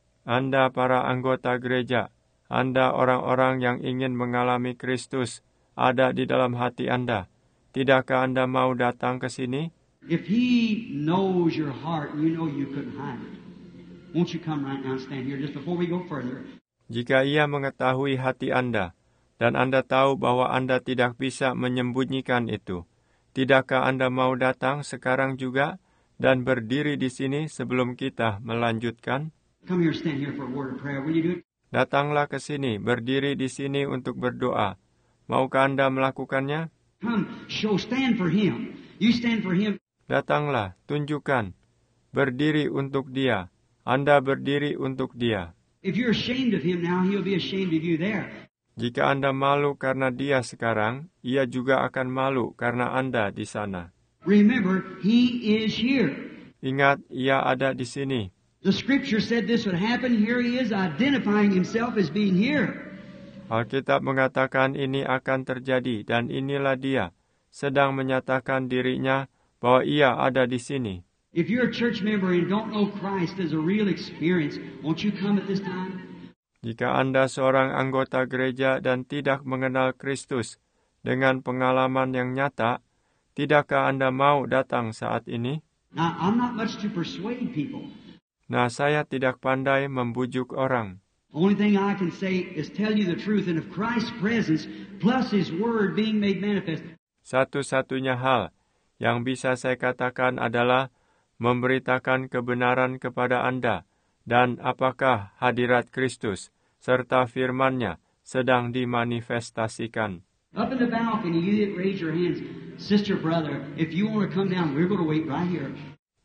Anda para anggota gereja, Anda orang-orang yang ingin mengalami Kristus ada di dalam hati Anda. Tidakkah Anda mau datang ke sini? If He knows your heart, you know you couldn't hide it. Won't you come right now and stand here just before we go further? Jika Ia mengetahui hati Anda, dan Anda tahu bahwa Anda tidak bisa menyembunyikan itu, tidakkah Anda mau datang sekarang juga dan berdiri di sini sebelum kita melanjutkan? Come here, stand here for a word of prayer. Will you do it? Datanglah ke sini, berdiri di sini untuk berdoa. Maukah Anda melakukannya? Come, show, stand for Him. You stand for Him. Datanglah, tunjukkan. Berdiri untuk Dia. Anda berdiri untuk Dia. If you're ashamed of Him now, He'll be ashamed of you there. Jika Anda malu karena Dia sekarang, Ia juga akan malu karena Anda di sana. Remember, He is here. Ingat, Ia ada di sini. The Scripture said this would happen. Here He is identifying Himself as being here. Alkitab mengatakan ini akan terjadi dan inilah Dia sedang menyatakan dirinya bahwa Ia ada di sini. If you're a church member and don't know Christ as a real experience, won't you come at this time? Jika Anda seorang anggota gereja dan tidak mengenal Kristus dengan pengalaman yang nyata, tidakkah Anda mau datang saat ini? Now, I'm not much to persuade people. Nah, saya tidak pandai membujuk orang. Only thing I can say is tell you the truth, and of Christ's presence plus His Word being made manifest. Satu-satunya hal yang bisa saya katakan adalah memberitakan kebenaran kepada Anda dan apakah hadirat Kristus serta firman-Nya sedang dimanifestasikan. Up in the balcony, you that raise your hands, sister, brother, if you want to come down, we're going to wait right here.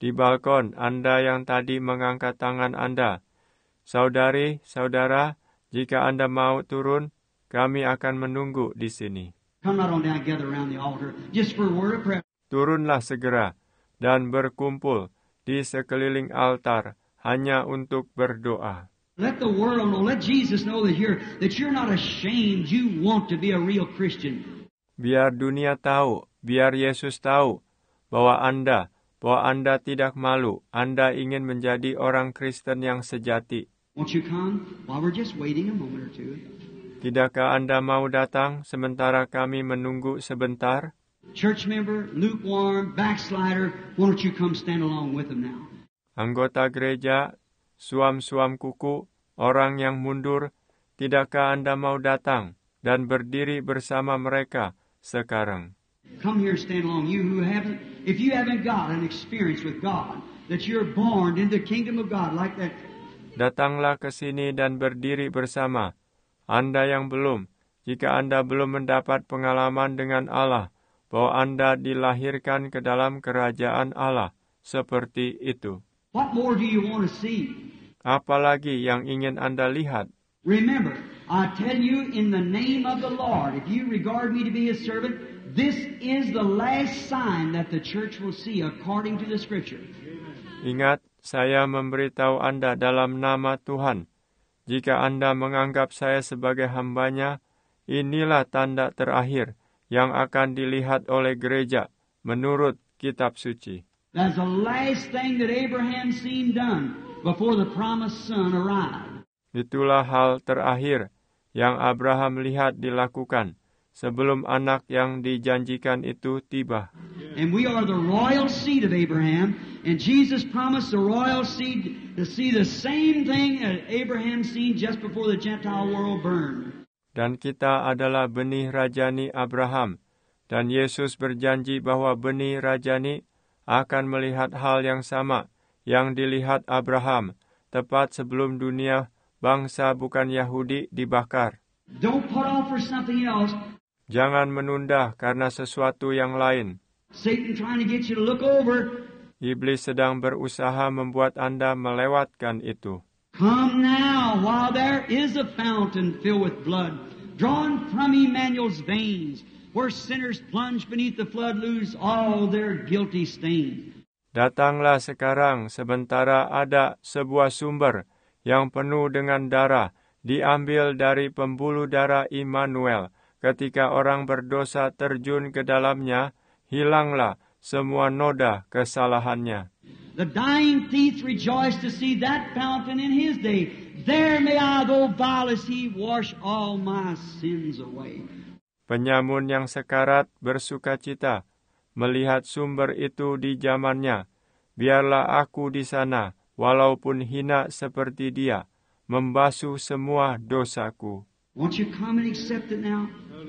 di balkon Anda yang tadi mengangkat tangan Anda. Saudari, saudara, jika Anda mau turun, kami akan menunggu di sini. Come right on down, gather around the altar, just for a word of prayer. Turunlah segera dan berkumpul di sekeliling altar hanya untuk berdoa. Let the world know, let Jesus know that you're, that you're not ashamed, you want to be a real Christian. Biar dunia tahu, biar Yesus tahu bahwa Anda, bahwa Anda tidak malu, Anda ingin menjadi orang Kristen yang sejati. Won't you come while we're just waiting a moment or two? Tidakkah Anda mau datang sementara kami menunggu sebentar? Church member, lukewarm, backslider, why don't you come stand along with them now? Anggota gereja, suam-suam kuku, orang yang mundur, tidakkah Anda mau datang dan berdiri bersama mereka sekarang? Come here and stand along. You who haven't, if you haven't got an experience with God, that you're born into the kingdom of God like that. Datanglah ke sini dan berdiri bersama. Anda yang belum, jika Anda belum mendapat pengalaman dengan Allah, bahwa Anda dilahirkan ke dalam kerajaan Allah, seperti itu. What more do you want to see? Apalagi yang ingin Anda lihat? Remember, I tell you in the name of the Lord, if you regard me to be His servant, this is the last sign that the church will see according to the Scripture. Ingat, saya memberitahu Anda dalam nama Tuhan. Jika Anda menganggap saya sebagai hambanya, inilah tanda terakhir yang akan dilihat oleh gereja menurut kitab suci. That's the last thing that Abraham seen done before the promised son arrived. Itulah hal terakhir yang Abraham lihat dilakukan sebelum anak yang dijanjikan itu tiba. And we are the royal seed of Abraham, and Jesus promised the royal seed to see the same thing that Abraham seen just before the Gentile world burned. Dan kita adalah benih rajani Abraham, dan Yesus berjanji bahwa benih rajani akan melihat hal yang sama yang dilihat Abraham tepat sebelum dunia bangsa bukan Yahudi dibakar. Don't put off for something else. Jangan menunda karena sesuatu yang lain. Satan trying to get you to look over. Iblis sedang berusaha membuat Anda melewatkan itu. Come now, while there is a fountain filled with blood, drawn from Emmanuel's veins, where sinners plunge beneath the flood lose all their guilty stains. Datanglah sekarang sementara ada sebuah sumber yang penuh dengan darah, diambil dari pembuluh darah Immanuel. Ketika orang berdosa terjun ke dalamnya, hilanglah semua noda kesalahannya. The dying thief rejoiced to see that fountain in his day. There may I, though vile as he, wash all my sins away. Penyamun yang sekarat bersukacita melihat sumber itu di zamannya. Biarlah aku di sana, walaupun hina seperti dia, membasuh semua dosaku. Won't you come and accept it now?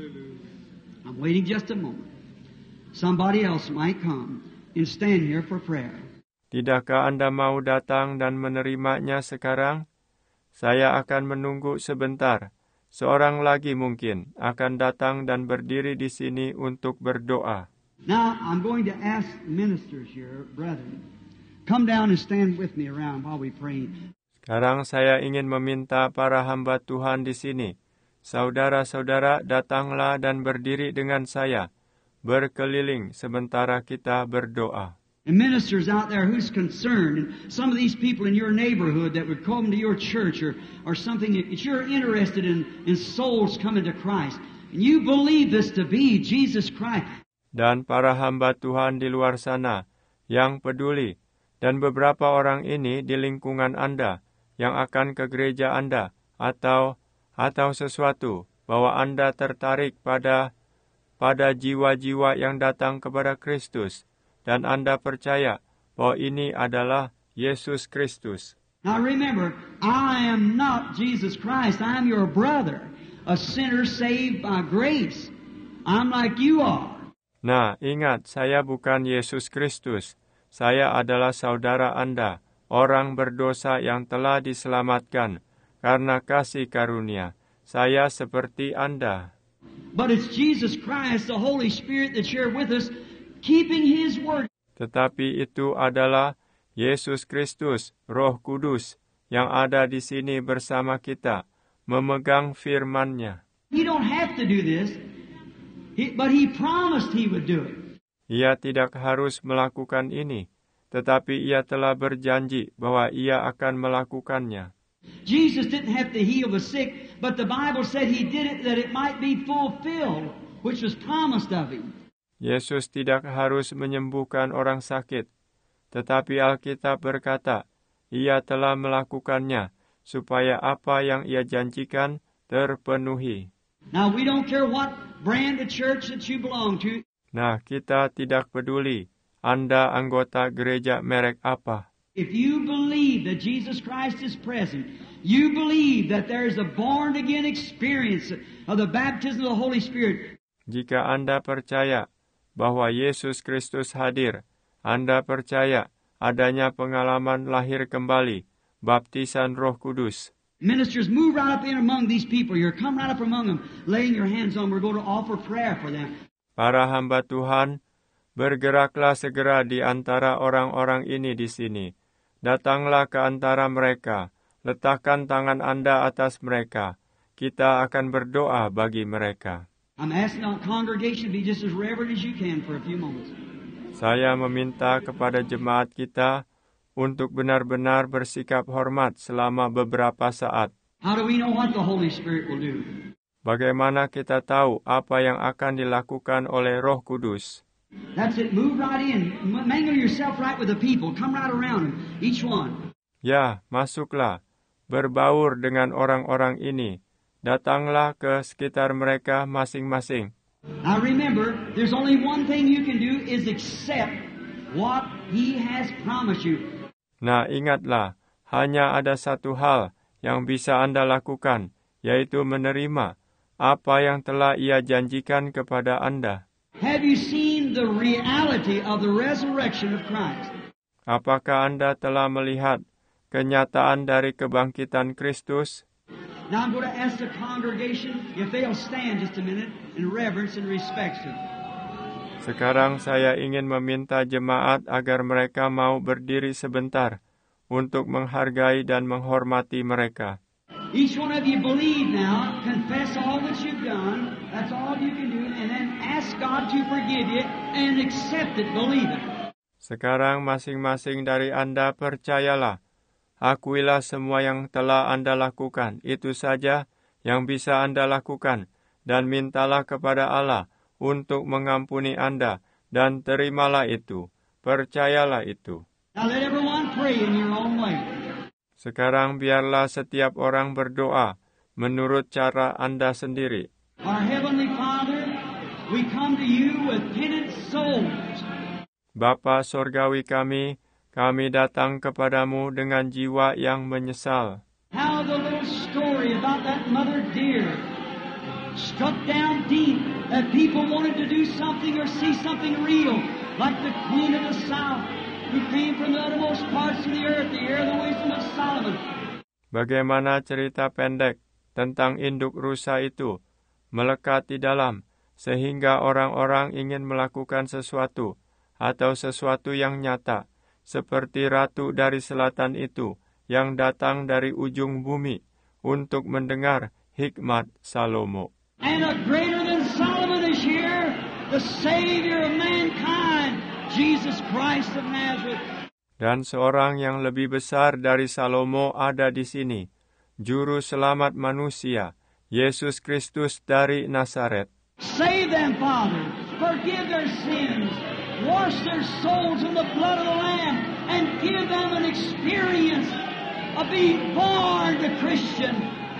I'm waiting just a moment. Somebody else might come and stand here for prayer. Tidakkah Anda mau datang dan menerimanya sekarang? Saya akan menunggu sebentar. Seorang lagi mungkin akan datang dan berdiri di sini untuk berdoa. Now, I'm going to ask ministers here, brethren, come down and stand with me around while we pray. Sekarang saya ingin meminta para hamba Tuhan di sini. Saudara-saudara, datanglah dan berdiri dengan saya, berkeliling sementara kita berdoa. And ministers out there who's concerned, and some of these people in your neighborhood that would come to your church or, or something, that you're interested in, in souls coming to Christ, and you believe this to be Jesus Christ. Dan para hamba Tuhan di luar sana yang peduli, dan beberapa orang ini di lingkungan Anda yang akan ke gereja Anda, atau atau sesuatu, bahwa Anda tertarik pada pada jiwa-jiwa yang datang kepada Kristus, dan Anda percaya bahwa ini adalah Yesus Kristus. Now remember, I am not Jesus Christ. I am your brother, a sinner saved by grace. I'm like you are. Nah, ingat, saya bukan Yesus Kristus. Saya adalah saudara Anda, orang berdosa yang telah diselamatkan karena kasih karunia. Saya seperti Anda. But it's Jesus Christ, the Holy Spirit, that share with us, keeping His word. Tetapi itu adalah Yesus Kristus, Roh Kudus, yang ada di sini bersama kita, memegang firman-Nya. He don't have to do this, he, but He promised He would do it. Ia tidak harus melakukan ini, tetapi Ia telah berjanji bahwa Ia akan melakukannya. Jesus didn't have to heal the sick, but the Bible said He did it that it might be fulfilled, which was promised of Him. Yesus tidak harus menyembuhkan orang sakit, tetapi Alkitab berkata, Ia telah melakukannya, supaya apa yang Ia janjikan terpenuhi. Now, we don't care what brand of church that you belong to. Nah, kita tidak peduli Anda anggota gereja merek apa. If you believe that Jesus Christ is present, you believe that there is a born-again experience of the baptism of the Holy Spirit. Jika Anda percaya bahwa Yesus Kristus hadir, Anda percaya adanya pengalaman lahir kembali, baptisan Roh Kudus. Ministers, move right up in among these people here. Come right up among them, laying your hands on them. We're going to offer prayer for them. Para hamba Tuhan, bergeraklah segera di antara orang-orang ini di sini. Datanglah ke antara mereka, letakkan tangan Anda atas mereka. Kita akan berdoa bagi mereka. I'm asking our congregation to be just as reverent as you can for a few moments. Saya meminta kepada jemaat kita untuk benar-benar bersikap hormat selama beberapa saat. How do we know what the Holy Spirit will do? Bagaimana kita tahu apa yang akan dilakukan oleh Roh Kudus? That's it. Move right in. Mingle yourself right with the people. Come right around them, each one. Ya, masuklah. Berbaur dengan orang-orang ini. Datanglah ke sekitar mereka masing-masing. Now remember, there's only one thing you can do is accept what He has promised you. Nah, ingatlah, hanya ada satu hal yang bisa Anda lakukan, yaitu menerima apa yang telah Ia janjikan kepada Anda. Have you seen the reality of the resurrection of Christ? Apakah Anda telah melihat kenyataan dari kebangkitan Kristus? Now I'm going to ask the congregation if they'll stand just a minute in reverence and respect to Him. Sekarang saya ingin meminta jemaat agar mereka mau berdiri sebentar untuk menghargai dan menghormati mereka. Each one of you believe now, confess all that you've done, that's all you can do, and then ask God to forgive you and accept it, believe it. Sekarang masing-masing dari Anda percayalah, akuilah semua yang telah Anda lakukan, itu saja yang bisa Anda lakukan, dan mintalah kepada Allah untuk mengampuni Anda, dan terimalah itu, percayalah itu. Now let everyone pray in your own way. Sekarang biarlah setiap orang berdoa menurut cara Anda sendiri. Our Heavenly Father, we come to you with penitent souls. Bapa Sorgawi kami, kami datang kepadamu dengan jiwa yang menyesal. How the little story about that mother deer struck down deep, that people wanted to do something or see something real, like the Queen of the South, who came from the uttermost parts of the earth to hear the wisdom of Solomon. Bagaimana cerita pendek tentang induk rusa itu melekat di dalam, sehingga orang-orang ingin melakukan sesuatu atau sesuatu yang nyata, seperti ratu dari selatan itu yang datang dari ujung bumi untuk mendengar hikmat Salomo. And a greater than Solomon is here, the Savior of mankind, Jesus Christ of Nazareth. Dan seorang yang lebih besar dari Salomo ada di sini, Juru Selamat manusia, Yesus Kristus dari Nazaret. Save them, Father. Forgive their sins. Wash their souls in the blood of the Lamb and give them an experience of being born a Christian.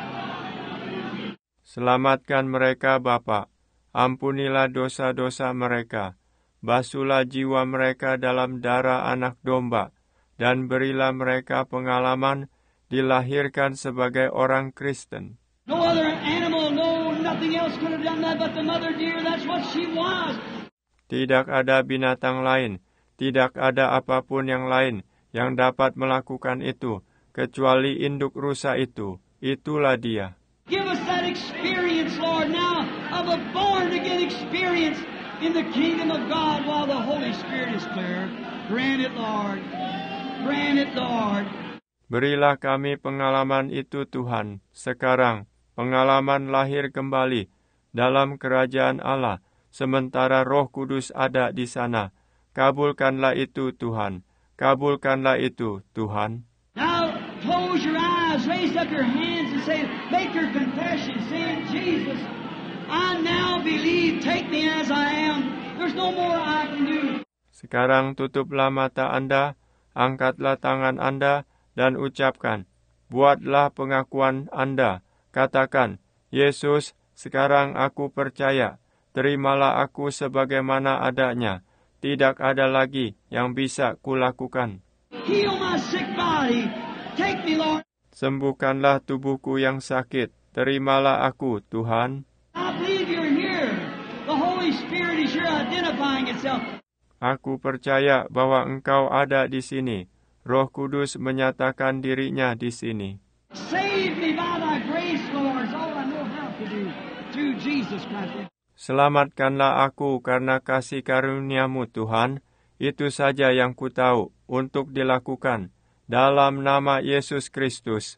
Selamatkan mereka, Bapa. Ampunilah dosa-dosa mereka. Basuhlah jiwa mereka dalam darah anak domba, dan berilah mereka pengalaman dilahirkan sebagai orang Kristen. No other animal, no, nothing else could have done that but the mother deer. That's what she was. Tidak ada binatang lain, tidak ada apapun yang lain yang dapat melakukan itu, kecuali induk rusa itu. Itulah dia. Give us that experience, Lord, now of a born-again experience in the kingdom of God while the Holy Spirit is clear. Grant it, Lord. grant it, Lord. Berilah kami pengalaman itu Tuhan, sekarang, pengalaman lahir kembali dalam kerajaan Allah, sementara Roh Kudus ada di sana. Kabulkanlah itu Tuhan, kabulkanlah itu Tuhan. Now close your eyes, raise up your hands and say, make your confession, saying, Jesus, I now believe, take me as I am. There's no more I can do. Sekarang tutuplah mata Anda, angkatlah tangan Anda, dan ucapkan, buatlah pengakuan Anda. Katakan, Yesus, sekarang aku percaya, terimalah aku sebagaimana adanya. Tidak ada lagi yang bisa kulakukan. Heal my sick body. Take me, Lord. Sembuhkanlah tubuhku yang sakit. Terimalah aku, Tuhan. I believe you're here. The Holy Spirit is here identifying itself. Aku percaya bahwa Engkau ada di sini. Roh Kudus menyatakan dirinya di sini. Save me by thy grace, Lord. It's all I know how to do. Through Jesus Christ. Selamatkanlah aku karena kasih karunia-Mu, Tuhan. Itu saja yang ku tahu untuk dilakukan. Dalam nama Yesus Kristus.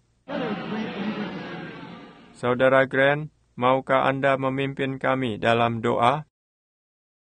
Saudara Grant, maukah Anda memimpin kami dalam doa?